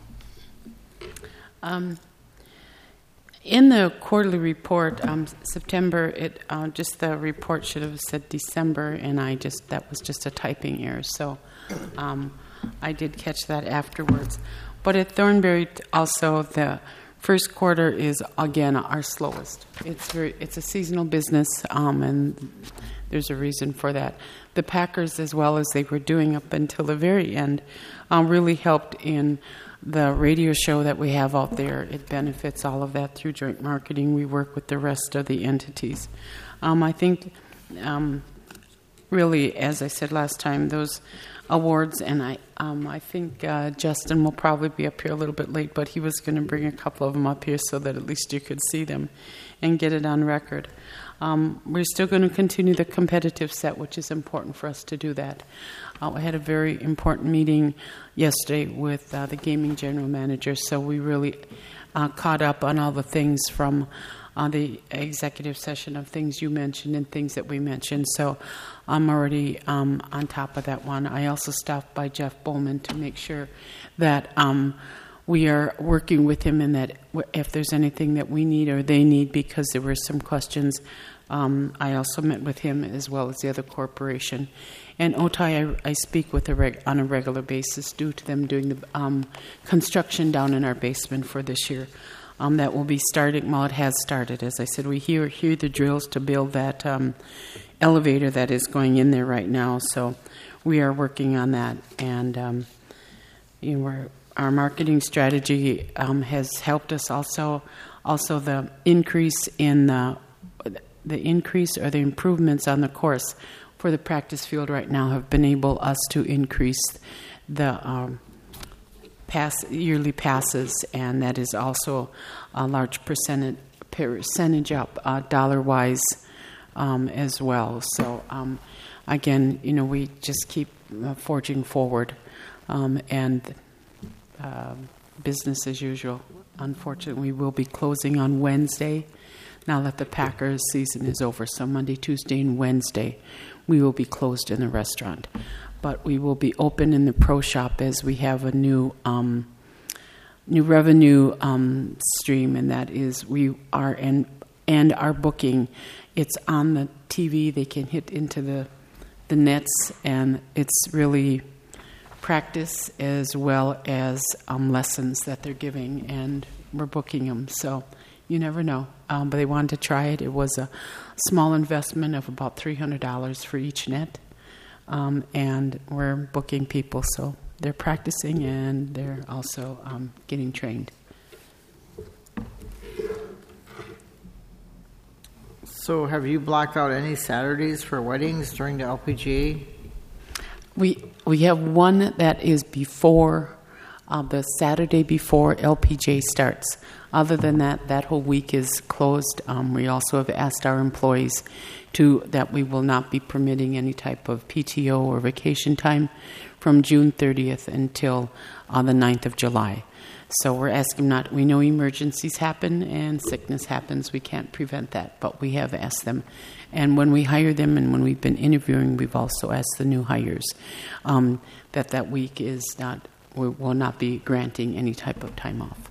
Um, in the quarterly report, um, September, it uh, just the report should have said December, and I just that was just a typing error. So um, I did catch that afterwards. But at Thornberry, also the first quarter is again our slowest. It's very it's a seasonal business, um, and there's a reason for that. The Packers, as well as they were doing up until the very end, um, really helped in the radio show that we have out there. It benefits all of that through joint marketing. We work with the rest of the entities. Um, I think, um, really, as I said last time, those awards, and I um, I think uh, Justin will probably be up here a little bit late, but he was going to bring a couple of them up here so that at least you could see them and get it on record. Um, we're still going to continue the competitive set, which is important for us to do that. Uh, I had a very important meeting yesterday with uh, the gaming general manager, so we really uh, caught up on all the things from uh, the executive session of things you mentioned and things that we mentioned. So I'm already um, on top of that one. I also stopped by Jeff Bowman to make sure that um, we are working with him in that if there's anything that we need or they need, because there were some questions. Um, I also met with him as well as the other corporation. And O T I, I, I speak with a reg, on a regular basis due to them doing the um, construction down in our basement for this year. Um, that will be starting, well, it has started. As I said, we hear, hear the drills to build that um, elevator that is going in there right now. So we are working on that. And um, you know, we're, our marketing strategy um, has helped us also. Also, the increase in the the increase or the improvements on the course for the practice field right now have been able us to increase the um, pass yearly passes, and that is also a large percentage percentage up uh, dollar wise um, as well. So um, again, you know, we just keep uh, forging forward, um, and uh, business as usual. Unfortunately, we will be closing on Wednesday now that the Packers season is over. So Monday, Tuesday, and Wednesday, we will be closed in the restaurant. But we will be open in the pro shop as we have a new um, new revenue um, stream, and that is we are and and our booking. It's on the T V. They can hit into the the nets, and it's really practice as well as um, lessons that they're giving, and we're booking them. So you never know. Um, but they wanted to try it. It was a small investment of about three hundred dollars for each net. Um, and we're booking people, so they're practicing and they're also um, getting trained. So have you blocked out any Saturdays for weddings during the L P G A? We we have one that is before, uh, the Saturday before L P G A starts. Other than that, that whole week is closed. Um, we also have asked our employees to that we will not be permitting any type of P T O or vacation time from June thirtieth until uh, the ninth of July. So we're asking not, we know emergencies happen and sickness happens. We can't prevent that, but we have asked them. And when we hire them and when we've been interviewing, we've also asked the new hires um, that that week is not, we will not be granting any type of time off.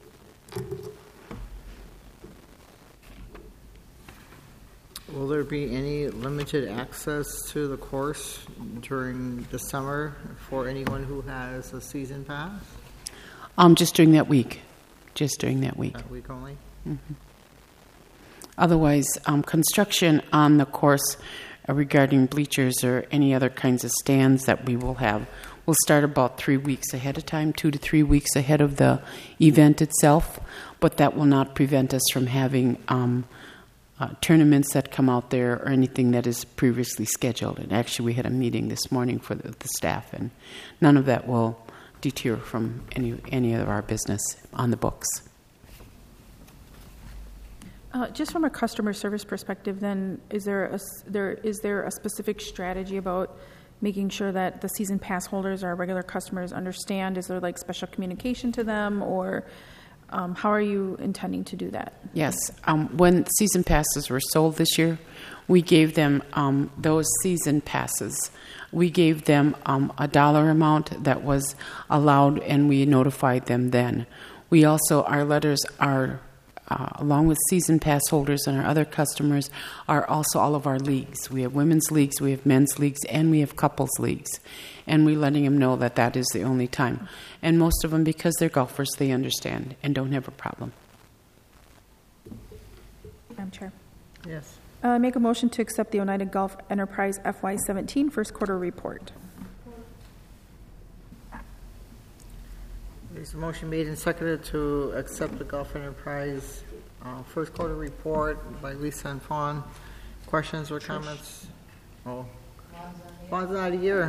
Will there be any limited access to the course during the summer for anyone who has a season pass? Um, just during that week. Just during that week. That week only? Mm-hmm. Otherwise, um, construction on the course uh, regarding bleachers or any other kinds of stands that we will have will start about three weeks ahead of time, two to three weeks ahead of the event itself, but that will not prevent us from having um, uh, tournaments that come out there or anything that is previously scheduled. And actually, we had a meeting this morning for the, the staff, and none of that will deter from any any of our business on the books. Uh, just from a customer service perspective, then, is there a, there is there a specific strategy about making sure that the season pass holders, our regular customers, understand? Is there like special communication to them, or um, how are you intending to do that? Yes. Um, when season passes were sold this year, we gave them um, those season passes. We gave them um, a dollar amount that was allowed, and we notified them then. We also, our letters are, uh, along with season pass holders and our other customers, are also all of our leagues. We have women's leagues, we have men's leagues, and we have couples leagues. And we're letting them know that that is the only time. And most of them, because they're golfers, they understand and don't have a problem. Madam Chair. Yes. Uh, make a motion to accept the Oneida Golf Enterprise F Y seventeen first quarter report. There's a motion made and seconded to accept the Gulf Enterprise uh, first quarter report by Lisa and Fawn. Questions or comments? Oh, Fawn's not here.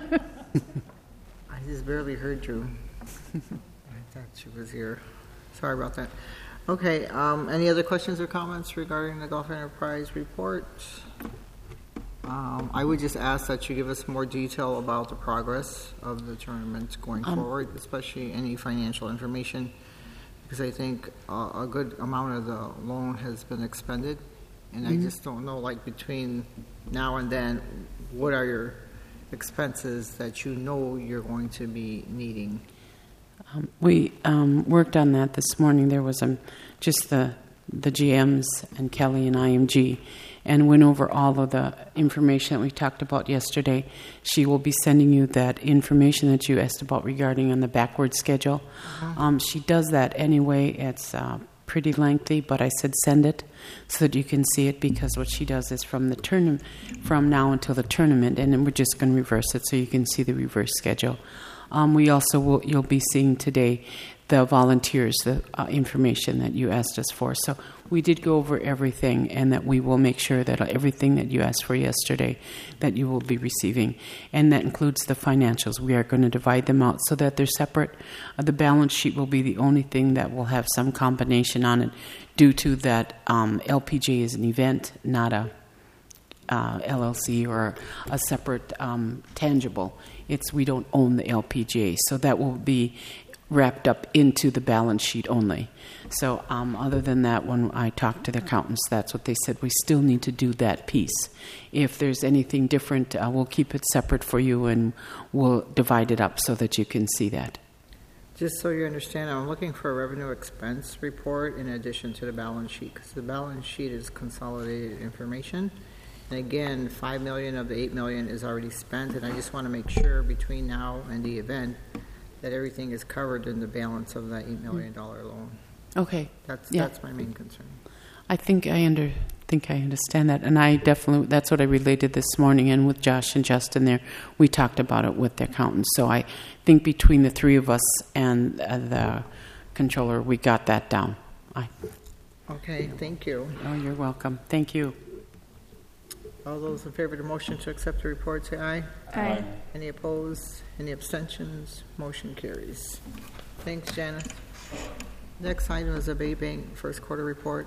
I just barely heard you. I thought she was here. Sorry about that. Okay, um, any other questions or comments regarding the Gulf Enterprise report? Um, I would just ask that you give us more detail about the progress of the tournament going um, forward, especially any financial information, because I think uh, a good amount of the loan has been expended, and mm-hmm. I just don't know, like, between now and then, what are your expenses that you know you're going to be needing? Um, we um, worked on that this morning. There was um, just the the G Ms and Kelly and I M G, and went over all of the information that we talked about yesterday. She will be sending you that information that you asked about regarding on the backward schedule. Uh-huh. Um, she does that anyway. It's uh, pretty lengthy, but I said send it so that you can see it, because what she does is from the tournament, from now until the tournament, and then we're just going to reverse it so you can see the reverse schedule. Um, we also will, you'll be seeing today the volunteers, the uh, information that you asked us for. So we did go over everything, and that we will make sure that everything that you asked for yesterday that you will be receiving, and that includes the financials. We are going to divide them out so that they're separate. Uh, the balance sheet will be the only thing that will have some combination on it, due to that um, L P J is an event, not a uh, L L C or a separate um, tangible. It's we don't own the L P J, so that will be wrapped up into the balance sheet only. So um, other than that, when I talked to the accountants, that's what they said. We still need to do that piece. If there's anything different, uh, we'll keep it separate for you, and we'll divide it up so that you can see that. Just so you understand, I'm looking for a revenue expense report in addition to the balance sheet, because the balance sheet is consolidated information. And again, five million of the eight million is already spent, and I just want to make sure between now and the event that everything is covered in the balance of that eight million dollar loan. Okay. That's Yeah. that's my main concern. I think I under think I understand that, and I definitely that's what I related this morning. And with Josh and Justin there, we talked about it with the accountants. So I think between the three of us and uh, the controller, we got that down. I, Okay, thank you. oh, you're welcome. Thank you. All those in favor of the motion to accept the report, say aye. Aye. Any opposed? Any abstentions? Motion carries. Thanks, Janice. Next item is a Bay Bank first quarter report.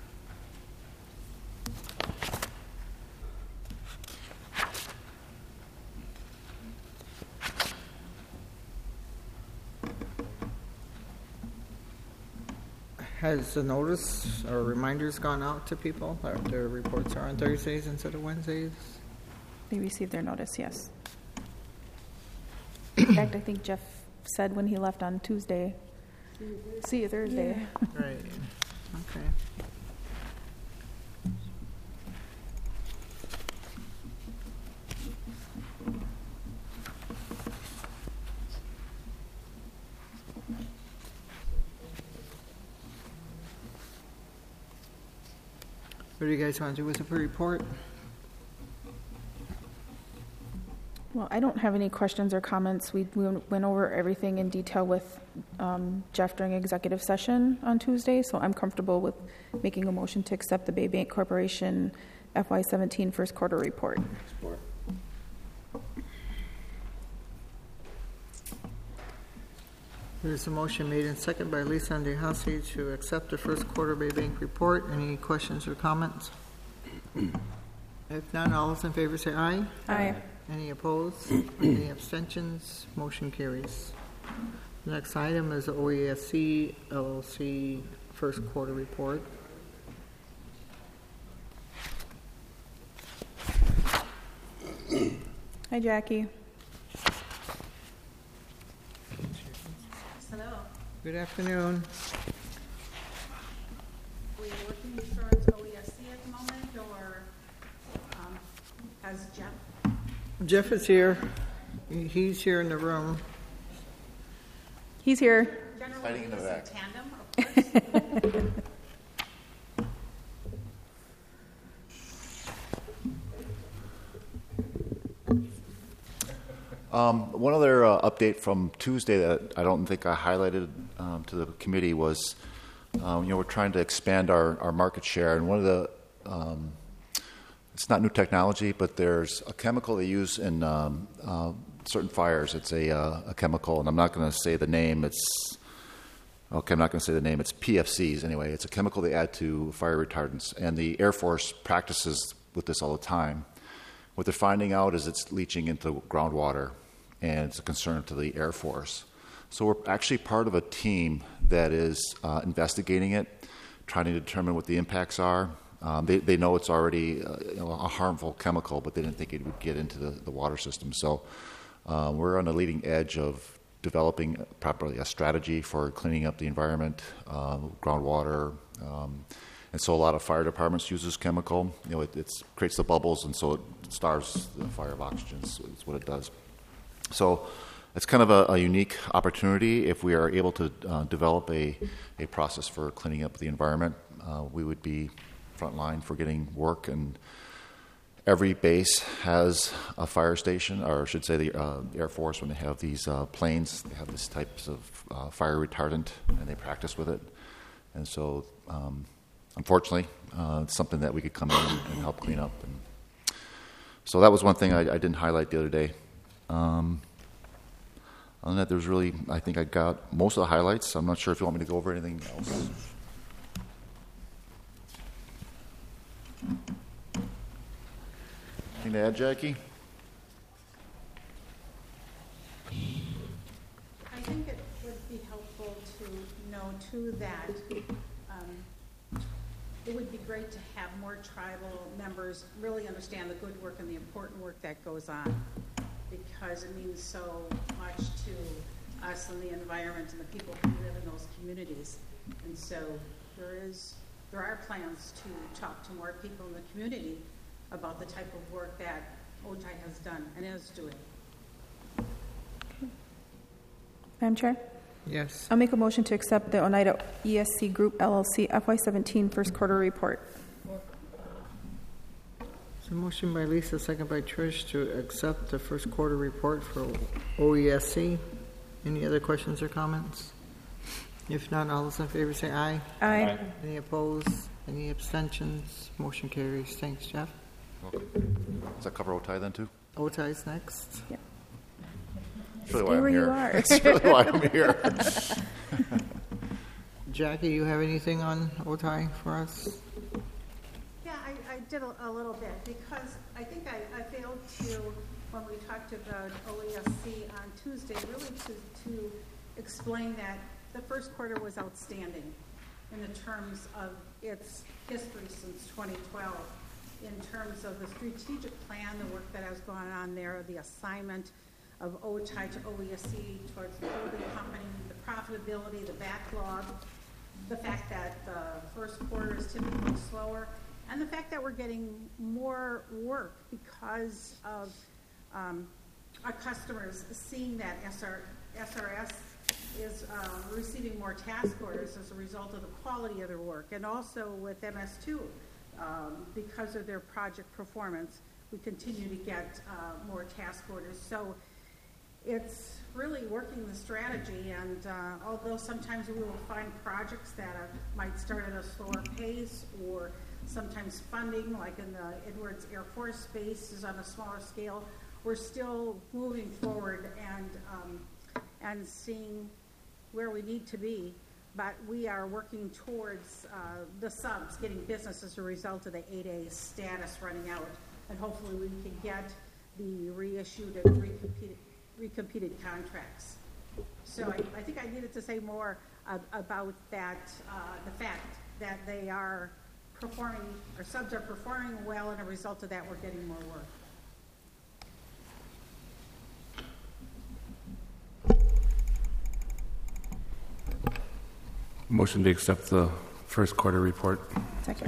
Has the notice or reminders gone out to people that their reports are on Thursdays instead of Wednesdays? They received their notice, yes. In fact, I think Jeff said when he left on Tuesday, see you Thursday. Right, okay. What do you guys want to do with the report? Well, I don't have any questions or comments. We we went over everything in detail with um, Jeff during executive session on Tuesday, so I'm comfortable with making a motion to accept the Bay Bank Corporation F Y seventeen first quarter report. Support. There's a motion made and second by Lisa Andehasi to accept the first quarter Bay Bank report. Any questions or comments? If none, all those in favor say aye. Aye. Any opposed? Any abstentions? Motion carries. The next item is the O E S C L L C first quarter report. Hi, Jackie. Hello. Good afternoon. We're working towards O E S C at the moment, or um, has Jeff? Jeff is here. He- He's here in the room. He's here. Generally, Fighting in the use back. tandem, of course. Um, one other uh, update from Tuesday that I don't think I highlighted um, to the committee was, um, you know, we're trying to expand our, our market share, and one of the, um, it's not new technology, but there's a chemical they use in um, uh, certain fires. It's a, uh, a chemical, and I'm not going to say the name. It's okay. I'm not going to say the name. It's P F Cs anyway. It's a chemical they add to fire retardants, and the Air Force practices with this all the time. What they're finding out is it's leaching into groundwater, and it's a concern to the Air Force. So we're actually part of a team that is uh, investigating it, trying to determine what the impacts are. Um, they, they know it's already uh, you know, a harmful chemical, but they didn't think it would get into the, the water system. So uh, we're on the leading edge of developing properly a strategy for cleaning up the environment, uh, groundwater. Um, and so a lot of fire departments use this chemical. You know, it it's, creates the bubbles, and so it starves the fire of oxygen. So it's what it does. So it's kind of a, a unique opportunity. If we are able to uh, develop a, a process for cleaning up the environment, uh, we would be frontline for getting work. And every base has a fire station, or I should say the uh, Air Force, when they have these uh, planes, they have these types of uh, fire retardant, and they practice with it. And so, um, unfortunately, uh, it's something that we could come in and help clean up. And so that was one thing I, I didn't highlight the other day. Um, other than that, there's really, I think I got most of the highlights. I'm not sure if you want me to go over anything else. Anything to add, Jackie? I think it would be helpful to know, too, that um, it would be great to have more tribal members really understand the good work and the important work that goes on, because it means so much to us and the environment and the people who live in those communities. And so there is, there are plans to talk to more people in the community about the type of work that O T I has done and is doing. Madam Chair? Yes. I'll make a motion to accept the Oneida E S C Group L L C F Y seventeen first quarter report. So motion by Lisa, second by Trish, to accept the first quarter report for O E S C. Any other questions or comments? If not, all those in favor say aye. Aye. Aye. Any opposed? Any abstentions? Motion carries. Thanks, Jeff. Welcome. Does that cover O T I then, too? O T I's next. Yeah. That's really Stay why where I'm you here. are. That's really why I'm here. Jackie, you have anything on O T I for us? Yeah, I, I did a, a little bit, because I think I, I failed to, when we talked about O E S C on Tuesday, really to, to explain that the first quarter was outstanding in the terms of its history since twenty twelve, in terms of the strategic plan, the work that has gone on there, the assignment of O T I to O E S C towards the holding company, the profitability, the backlog, the fact that the first quarter is typically slower, and the fact that we're getting more work because of um, our customers seeing that S R S is uh, receiving more task orders as a result of the quality of their work, and also with M S two, um, because of their project performance, we continue to get uh, more task orders. So it's really working the strategy, and uh, although sometimes we will find projects that are, might start at a slower pace, or sometimes funding, like in the Edwards Air Force Base, is on a smaller scale, we're still moving forward and um, and seeing where we need to be. But we are working towards uh, the subs getting business as a result of the eight A status running out, and hopefully we can get the reissued and recompeted, recompeted contracts. So I, I think I needed to say more uh, about that, uh, the fact that they are performing, our subs are performing well, and a result of that we're getting more work. Motion to accept the first quarter report. Second.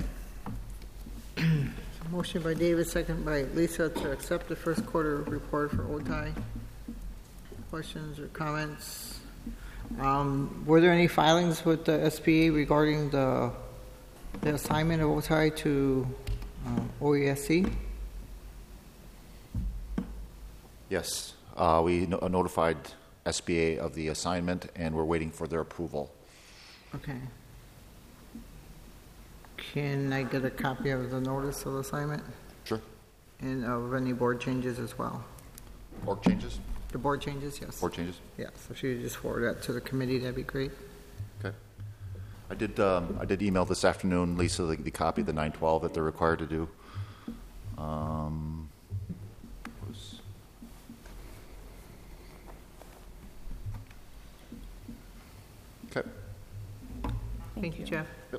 Motion by David, second by Lisa, to accept the first quarter report for O T I. Questions or comments? Um, were there any filings with the S P A regarding the the assignment of O T I to uh, O E S C? Yes. Uh, we no- notified S B A of the assignment, and we're waiting for their approval. Okay. Can I get a copy of the notice of assignment? Sure. And of any board changes as well? Board changes? The board changes, yes. Board changes? Yes, if you just forward that to the committee, that'd be great. Okay. I did. Um, I did email this afternoon, Lisa, the, the copy of the nine twelve that they're required to do. Um, was, okay. Thank you, Jeff. Yep.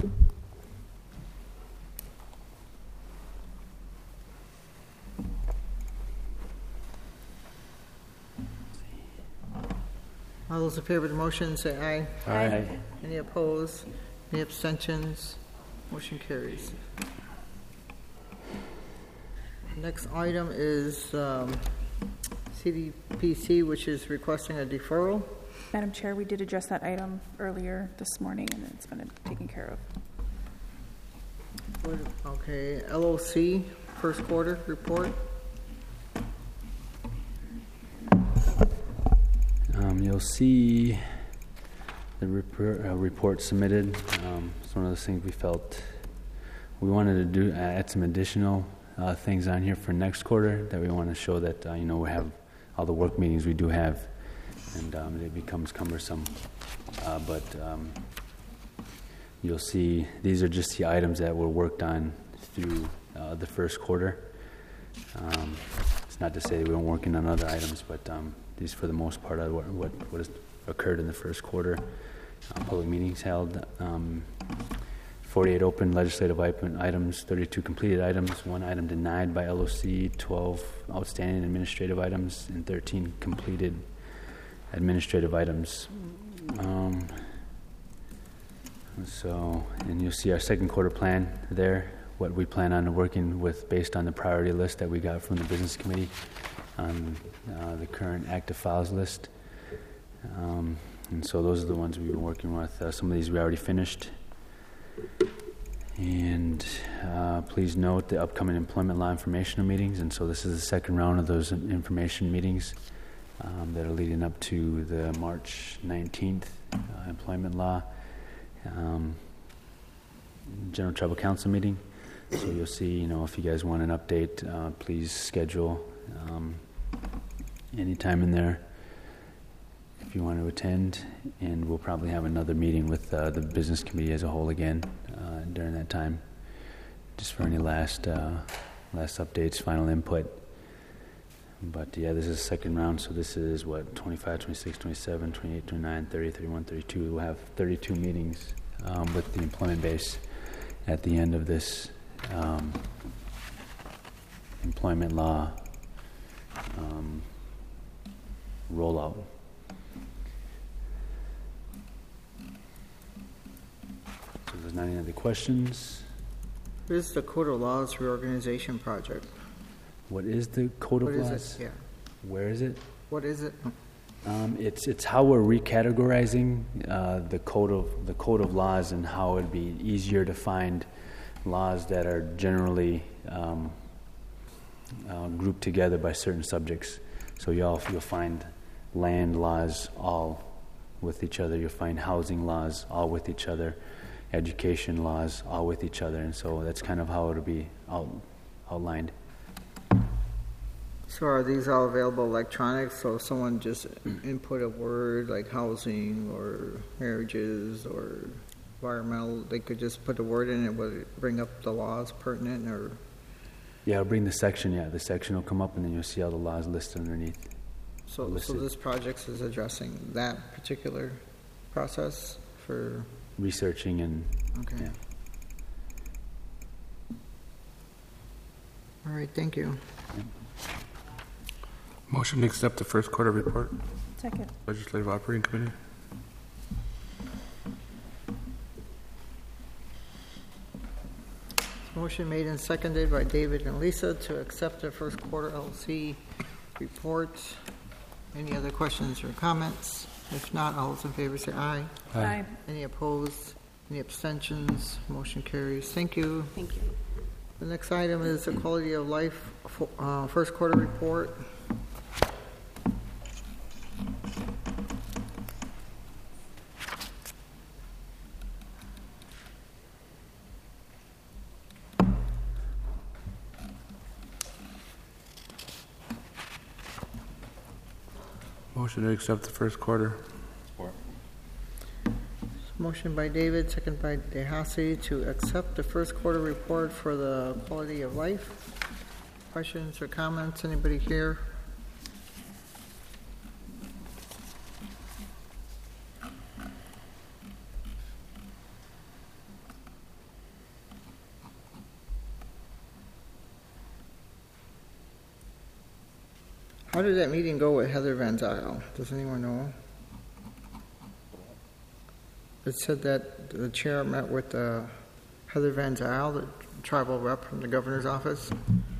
All those in favor of the motion say aye. Aye. Any opposed? Any abstentions? Motion carries. Next item is um, C D P C, which is requesting a deferral. Madam Chair, we did address that item earlier this morning, and it's been taken care of. Okay, L O C, first quarter report. Um, you'll see the report, uh, report submitted. Um, it's one of those things we felt we wanted to do, add some additional uh, things on here for next quarter that we want to show that, uh, you know, we have all the work meetings we do have, and um, it becomes cumbersome. Uh, but um, you'll see these are just the items that were worked on through uh, the first quarter. Um, it's not to say we weren't working on other items, but um, these, for the most part, are what, what, what has occurred in the first quarter. Uh, public meetings held, um, forty-eight open legislative items, thirty-two completed items, one item denied by L O C, twelve outstanding administrative items, and thirteen completed administrative items. Um, so, and you'll see our second quarter plan there, what we plan on working with based on the priority list that we got from the business committee on uh, the current active files list. Um, and so those are the ones we've been working with. Uh, some of these we already finished. And uh, please note the upcoming employment law informational meetings. And so this is the second round of those information meetings um, that are leading up to the March nineteenth uh, employment law um, General Tribal Council meeting. So you'll see, you know, if you guys want an update, uh, please schedule um, any time in there if you want to attend, and we'll probably have another meeting with uh, the business committee as a whole again uh, during that time, just for any last uh, last updates, final input. But yeah, this is the second round, so this is what, twenty-five, twenty-six, twenty-seven, twenty-eight, twenty-nine, thirty, thirty-one, thirty-two. We'll have thirty-two meetings um, with the employment base at the end of this um, employment law um, rollout. So there's not any other questions. What is the Code of Laws Reorganization Project? What is the Code of What is Laws? it? Yeah. Where is it? What is it? Um, it's it's how we're recategorizing uh, the code of the code of laws, and how it'd be easier to find laws that are generally um, uh, grouped together by certain subjects. So you'll you'll find land laws all with each other. You'll find housing laws all with each other, education laws all with each other, and so that's kind of how it'll be out, outlined. So are these all available electronic? So if someone just input a word like housing or marriages or environmental, they could just put a word in it, would it bring up the laws pertinent, or? Yeah, I'll bring the section, yeah. The section will come up, and then you'll see all the laws listed underneath. So, so listed. this project is addressing that particular process for? Researching and, Okay. yeah. All right, thank you. Yep. Motion to accept the first quarter report. Second. Legislative Operating Committee. Motion made and seconded by David and Lisa to accept the first quarter L C report. Any other questions or comments? If not, all those in favor say aye. Aye. Aye. Any opposed? Any abstentions? Motion carries. Thank you. Thank you. The next item is the quality of life uh, first quarter report. Motion to accept the first quarter. Motion by David, second by DeHassy to accept the first quarter report for the quality of life. Questions or comments? Anybody here? How did that meeting go with Heather Van Zyl? Does anyone know? It said that the chair met with uh, Heather Van Zyl, the tribal rep from the governor's office.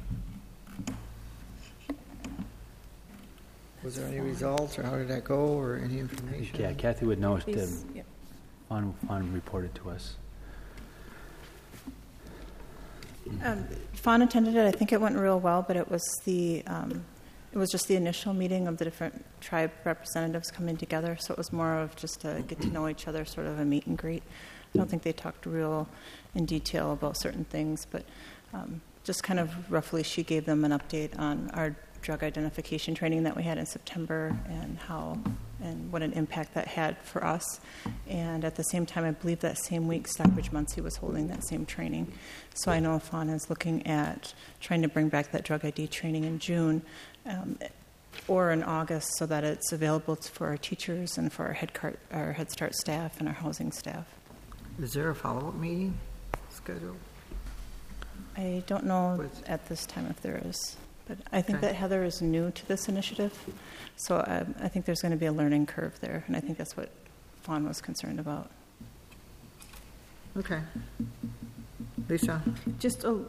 Was there any results, or how did that go, or any information? Yeah, Kathy would know. Please, To yep. Fawn, Fawn reported to us. Um, Fawn attended it. I think it went real well, but it was the um, it was just the initial meeting of the different tribe representatives coming together. So it was more of just to get to know each other, sort of a meet and greet. I don't think they talked real in detail about certain things, but um, just kind of roughly, she gave them an update on our drug identification training that we had in September and how and what an impact that had for us. And at the same time, I believe that same week, Stockbridge Muncie was holding that same training. So I know Fawn is looking at trying to bring back that drug I D training in June um, or in August so that it's available for our teachers and for our Head, Cart, our Head Start staff and our housing staff. Is there a follow-up meeting scheduled? I don't know at this time if there is. But I think Okay. that Heather is new to this initiative, so um, I think there's going to be a learning curve there, and I think that's what Fawn was concerned about. Okay. Lisa? Just a,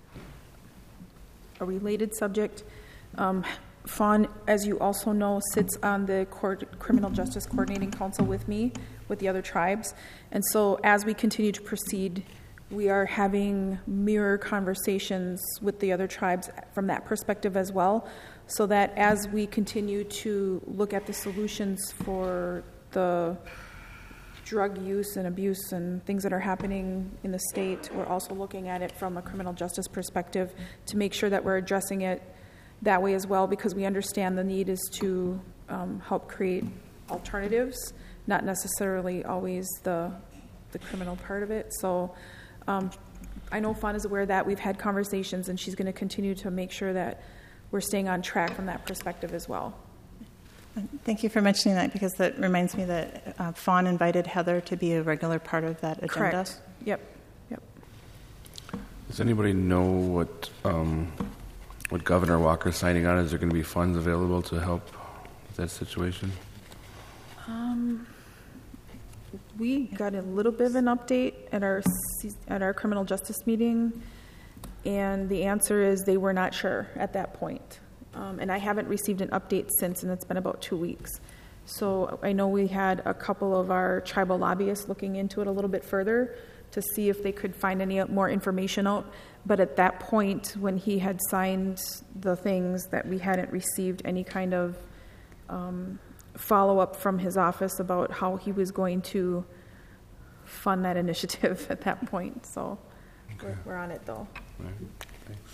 a related subject. Um, Fawn, as you also know, sits on the court, Criminal Justice Coordinating Council with me, with the other tribes, and so as we continue to proceed, we are having mirror conversations with the other tribes from that perspective as well, so that as we continue to look at the solutions for the drug use and abuse and things that are happening in the state, we're also looking at it from a criminal justice perspective to make sure that we're addressing it that way as well, because we understand the need is to um, help create alternatives, not necessarily always the the criminal part of it. So Um, I know Fawn is aware of that. We've had conversations, and she's going to continue to make sure that we're staying on track from that perspective as well. Thank you for mentioning that, because that reminds me that uh, Fawn invited Heather to be a regular part of that agenda. Correct. Yep. Yep. Does anybody know what um, what Governor Walker's signing on? Is there going to be funds available to help with that situation? Um, we got a little bit of an update at our at our criminal justice meeting, and the answer is they were not sure at that point. Um, and I haven't received an update since, and it's been about two weeks. So I know we had a couple of our tribal lobbyists looking into it a little bit further to see if they could find any more information out. But at that point, when he had signed the things, that we hadn't received any kind of um, follow-up from his office about how he was going to fund that initiative at that point. So okay. we're, we're on it, though. Right. Thanks.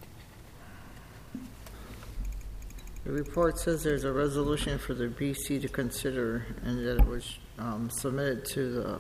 The report says there's a resolution for the B C to consider, and that it was um, submitted to the,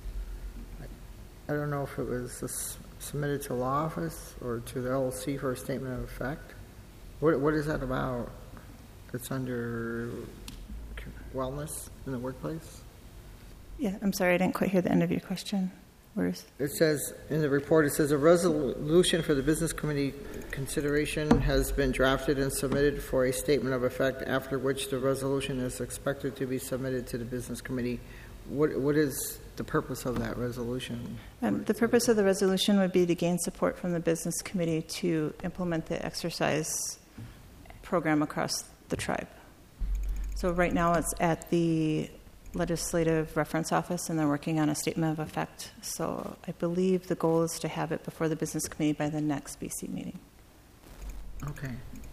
I don't know if it was this, submitted to law office or to the L L C for a statement of effect. What What is that about? It's under wellness in the workplace? Yeah, I'm sorry, I didn't quite hear the end of your question. Where's It says, in the report, it says a resolution for the business committee consideration has been drafted and submitted for a statement of effect, after which the resolution is expected to be submitted to the business committee. What What is the purpose of that resolution? Um, the purpose of the resolution would be to gain support from the business committee to implement the exercise program across the tribe. So right now it's at the legislative reference office, and they're working on a statement of effect. So I believe the goal is to have it before the business committee by the next B C meeting. Okay.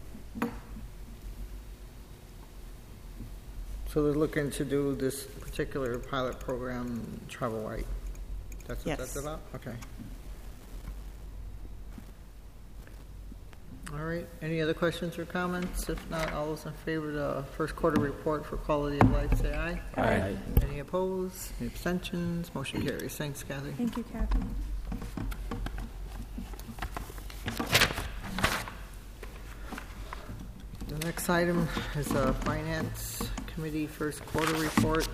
So they're looking to do this particular pilot program tribal-wide? That's what Yes. that's about? Okay. All right. Any other questions or comments? If not, all those in favor of the first quarter report for quality of life, say aye. Aye. Any opposed? Any abstentions? Motion carries. Thanks, Kathy. Thank you, Kathy. The next item is the Finance Committee first quarter report.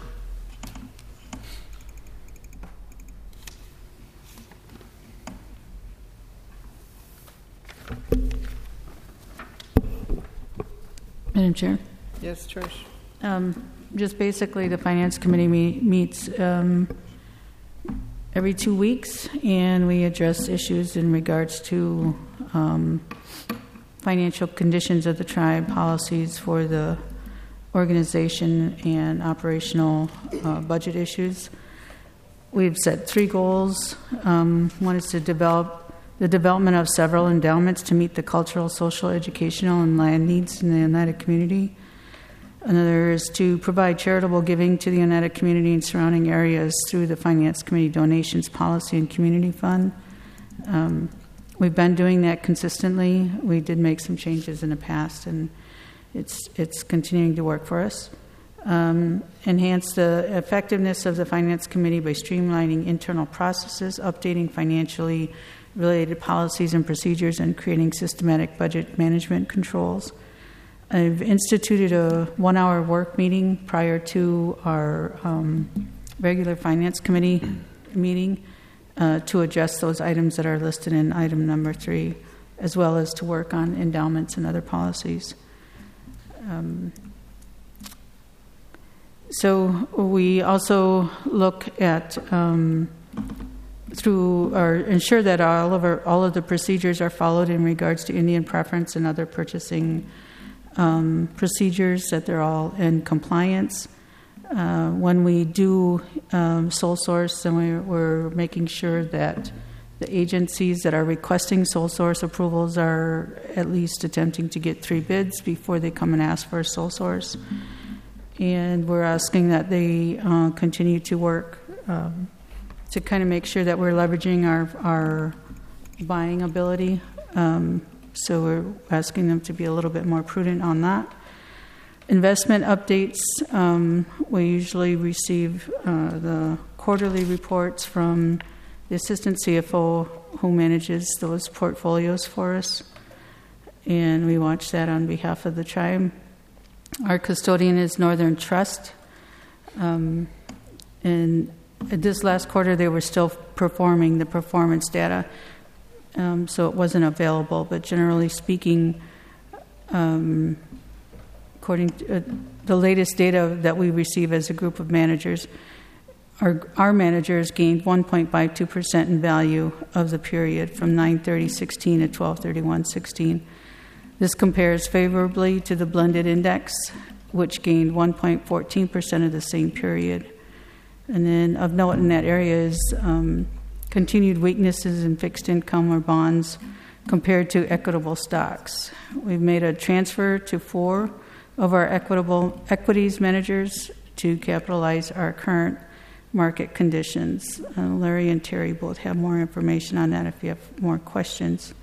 Madam Chair? Yes, Trish? Um, just basically, the Finance Committee me- meets um, every two weeks, and we address issues in regards to um, financial conditions of the tribe, policies for the organization, and operational uh, budget issues. We've set three goals. Um, one is to develop the development of several endowments to meet the cultural, social, educational, and land needs in the Oneida community. Another is to provide charitable giving to the Oneida community and surrounding areas through the Finance Committee Donations Policy and Community Fund. Um, we've been doing that consistently. We did make some changes in the past, and it's it's continuing to work for us. Um, enhance the effectiveness of the Finance Committee by streamlining internal processes, updating financially related policies and procedures, and creating systematic budget management controls. I've instituted a one-hour work meeting prior to our um, regular Finance Committee meeting uh, to address those items that are listed in item number three, as well as to work on endowments and other policies. Um, so we also look at um, through or ensure that all of our all of the procedures are followed in regards to Indian preference and other purchasing Um, procedures, that they're all in compliance. Uh, when we do um, sole source, then we're, we're making sure that the agencies that are requesting sole source approvals are at least attempting to get three bids before they come and ask for a sole source. And we're asking that they uh, continue to work um, to kind of make sure that we're leveraging our, our buying ability. Um, So we're asking them to be a little bit more prudent on that. Investment updates, um, we usually receive uh, the quarterly reports from the assistant C F O who manages those portfolios for us. And we watch that on behalf of the tribe. Our custodian is Northern Trust. Um, and this last quarter, they were still performing the performance data. Um, so it wasn't available, but generally speaking, um, according to uh, the latest data that we receive as a group of managers, our, our managers gained one point five two percent in value of the period from nine thirty sixteen to twelve thirty-one sixteen. This compares favorably to the blended index, which gained one point one four percent of the same period. And then of note in that area is um, continued weaknesses in fixed income or bonds compared to equitable stocks. We've made a transfer to four of our equitable equities managers to capitalize our current market conditions. Uh, Larry and Terry both have more information on that if you have more questions.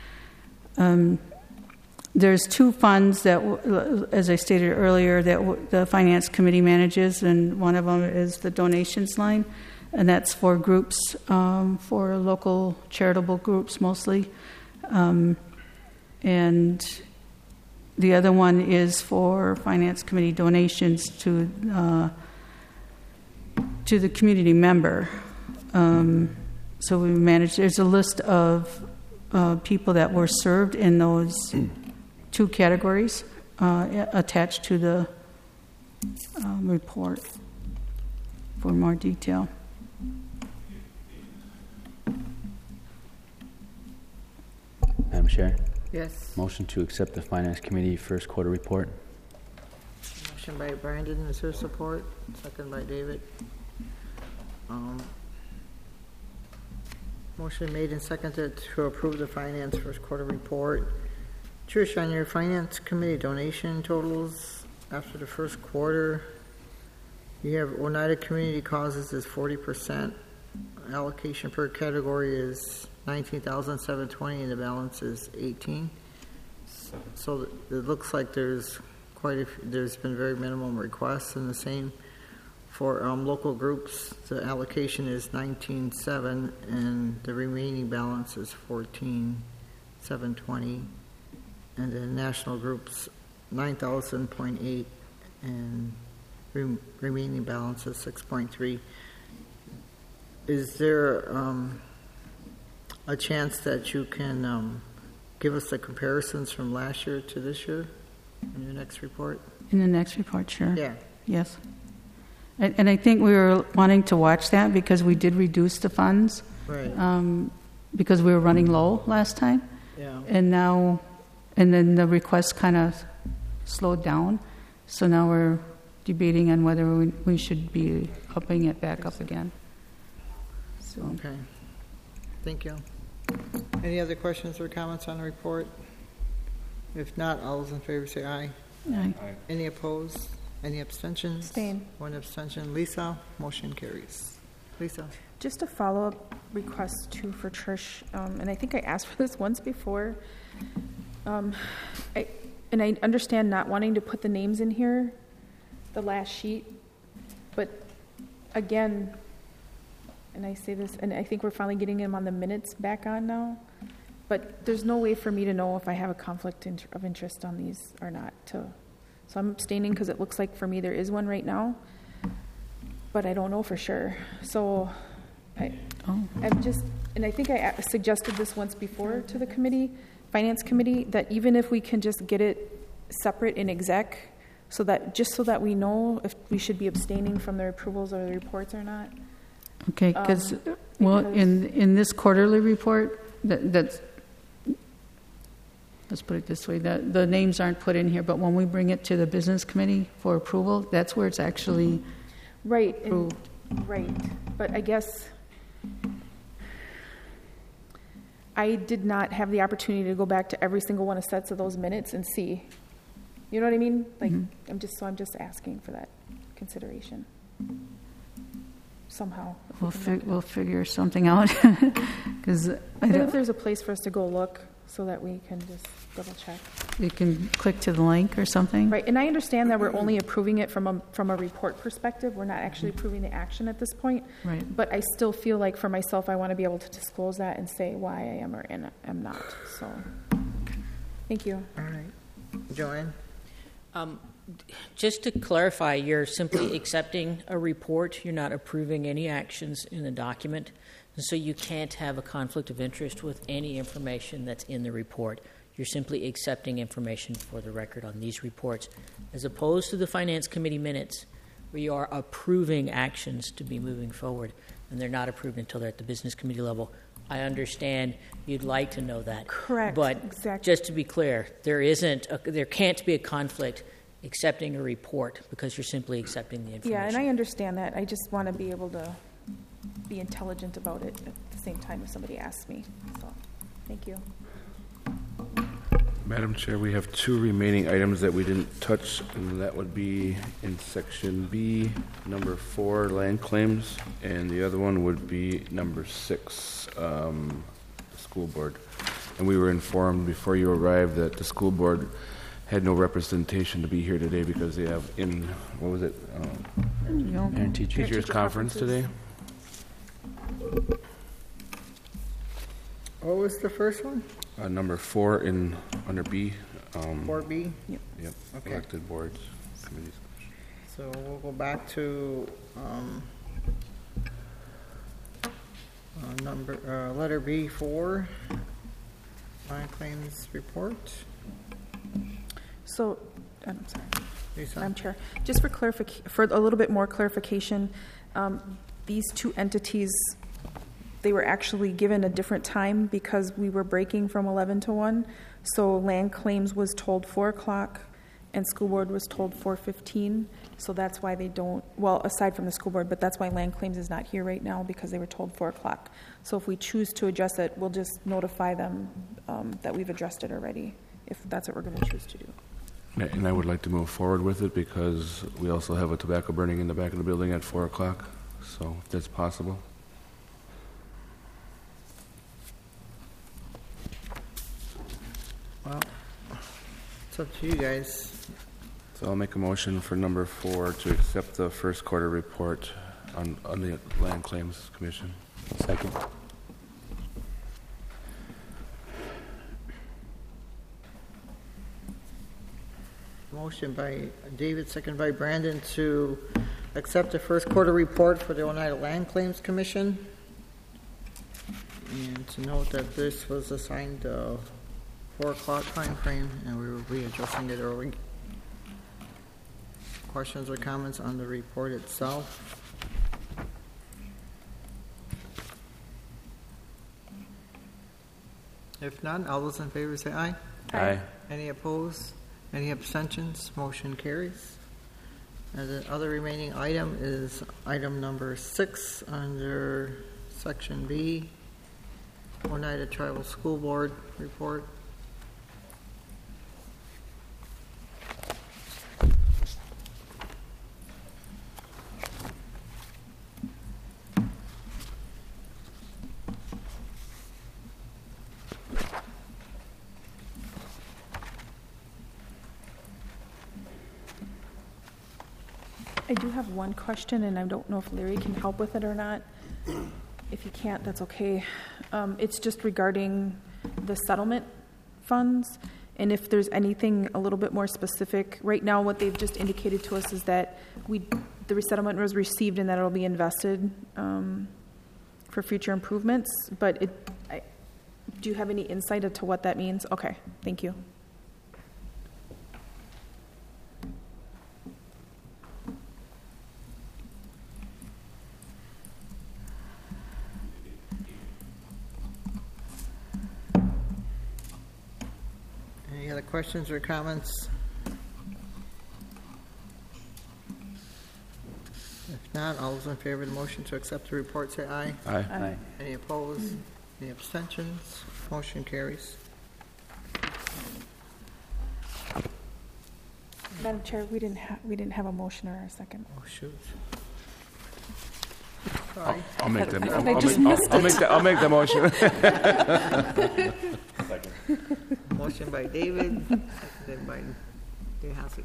Um, there's two funds that, as I stated earlier, that the Finance Committee manages, and one of them is the donations line. And that's for groups, um, for local charitable groups mostly. Um, and the other one is for Finance Committee donations to uh, to the community member. Um, so we manage, there's a list of uh, people that were served in those two categories uh, attached to the um, report for more detail. Madam Chair? Yes. Motion to accept the Finance Committee first quarter report. Motion by Brandon, is there support? Second by David. Um, motion made and seconded to approve the Finance first quarter report. Trish, on your Finance Committee donation totals after the first quarter, you have Oneida Community Causes is forty percent. Allocation per category is nineteen thousand seven hundred twenty, and the balance is eighteen. So it looks like there's quite a few, there's been very minimum requests, and the same for um, local groups. The allocation is nineteen seven, and the remaining balance is fourteen seven twenty, and then national groups nine thousand point eight, and re- remaining balance is six point three. Is there um, a chance that you can um, give us the comparisons from last year to this year in your next report? In the next report, sure. Yeah. Yes. And, and I think we were wanting to watch that because we did reduce the funds. Right. Um, because we were running low last time. Yeah. And now, and then the requests kind of slowed down. So now we're debating on whether we, we should be upping it back up again. So. Okay. Thank you. Any other questions or comments on the report? If not, all those in favor say aye. Aye. Aye. Any opposed? Any abstentions? Abstain. One abstention. Lisa, motion carries. Lisa? Just a follow-up request too for Trish, um, and I think I asked for this once before. Um, I, and I understand not wanting to put the names in here, the last sheet, but again, and I say this, and I think we're finally getting them on the minutes back on now, but there's no way for me to know if I have a conflict in- of interest on these or not. To, so I'm abstaining because it looks like for me there is one right now, but I don't know for sure. So I, oh. I'm just, and I think I a- suggested this once before to the committee, finance committee, that even if we can just get it separate in exec, so that, just so that we know if we should be abstaining from the approvals or the reports or not. Okay, cause, Um, well, because- in, in this quarterly report, that, that's, let's put it this way, the, the names aren't put in here, but when we bring it to the business committee for approval, that's where it's actually Right, and- approved. right, but I guess I did not have the opportunity to go back to every single one of sets of those minutes and see. You know what I mean? Like, I'm just, so I'm just asking for that consideration. Somehow. if we We'll, can fig- work it we'll out. figure something out, because I Even if don't, there's a place for us to go look, so that we can just double check. you can click to the link or something. Right, and I understand that we're only approving it from a, from a report perspective. We're not actually approving the action at this point. Right. But I still feel like for myself, I want to be able to disclose that and say why I am or am am not, so. Thank you. All right. Joanne? Um, Just to clarify, you're simply accepting a report. You're not approving any actions in the document. And so you can't have a conflict of interest with any information that's in the report. You're simply accepting information for the record on these reports, as opposed to the Finance Committee minutes, where you are approving actions to be moving forward, and they're not approved until they're at the Business Committee level. I understand you'd like to know that. Correct, But exactly. just to be clear, there isn't, a, there can't be a conflict accepting a report because you're simply accepting the information. Yeah, and I understand that. I just want to be able to be intelligent about it at the same time if somebody asks me. So, thank you. Madam Chair, we have two remaining items that we didn't touch, and that would be in section B, number four, land claims, and the other one would be number six, um, school board. And we were informed before you arrived that the school board had no representation to be here today because they have in, what was it? Um, Parent teacher. Teachers conference today. What was the first one? Uh, number four in, under B. Um, four B? Yep. Okay. Elected boards, committees. So we'll go back to um, uh, number, uh, letter B four, land claims report. So, I'm sorry. Lisa? Madam Chair, just for clarific, for a little bit more clarification, um, these two entities, they were actually given a different time because we were breaking from eleven to one. So land claims was told four o'clock and school board was told four fifteen. So that's why they don't, well, aside from the school board, but that's why land claims is not here right now because they were told four o'clock. So if we choose to address it, we'll just notify them um, that we've addressed it already, if that's what we're going to choose to do. And I would like to move forward with it because we also have a tobacco burning in the back of the building at four o'clock. So if that's possible. Well, it's up to you guys. So I'll make a motion for number four to accept the first quarter report on, on the Land Claims Commission. Second. Motion by David, second by Brandon to accept the first quarter report for the Oneida Land Claims Commission. And to note that this was assigned a four o'clock time frame and we will be addressing it early. Questions or comments on the report itself? If none, all those in favor say aye. Aye. Any opposed? Any abstentions? Motion carries. And the other remaining item is item number six under section B. Oneida Tribal School Board report. I do have one question, and I don't know if Larry can help with it or not. If you can't, that's okay. Um, it's just regarding the settlement funds, and if there's anything a little bit more specific. Right now, what they've just indicated to us is that we, the resettlement was received and that it'll be invested um, for future improvements. But it, I, do you have any insight into what that means? Okay, thank you. Any other questions or comments? If not, all those in favor of the motion to accept the report say aye. Aye. Aye. Any opposed? Any abstentions? Motion carries. Madam Chair, we didn't have we didn't have a motion or a second. Oh shoot! Sorry. I'll make the. I I'll, think I I'll, just make, missed I'll, I'll it. make the. I'll make the motion. Motion by David, then by DeHassett.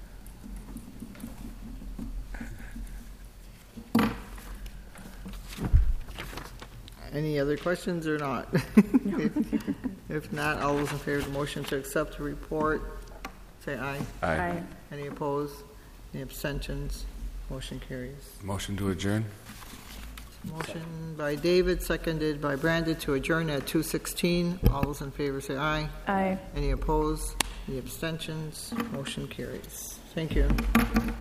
Any other questions or not? if, if not, all those in favor of the motion to accept the report, say aye. Aye. Aye. Any opposed? Any abstentions? Motion carries. Motion to adjourn. Motion by David, seconded by Brandon to adjourn at two sixteen. All those in favor say aye. Aye. Any opposed? Any abstentions? Motion carries. Thank you.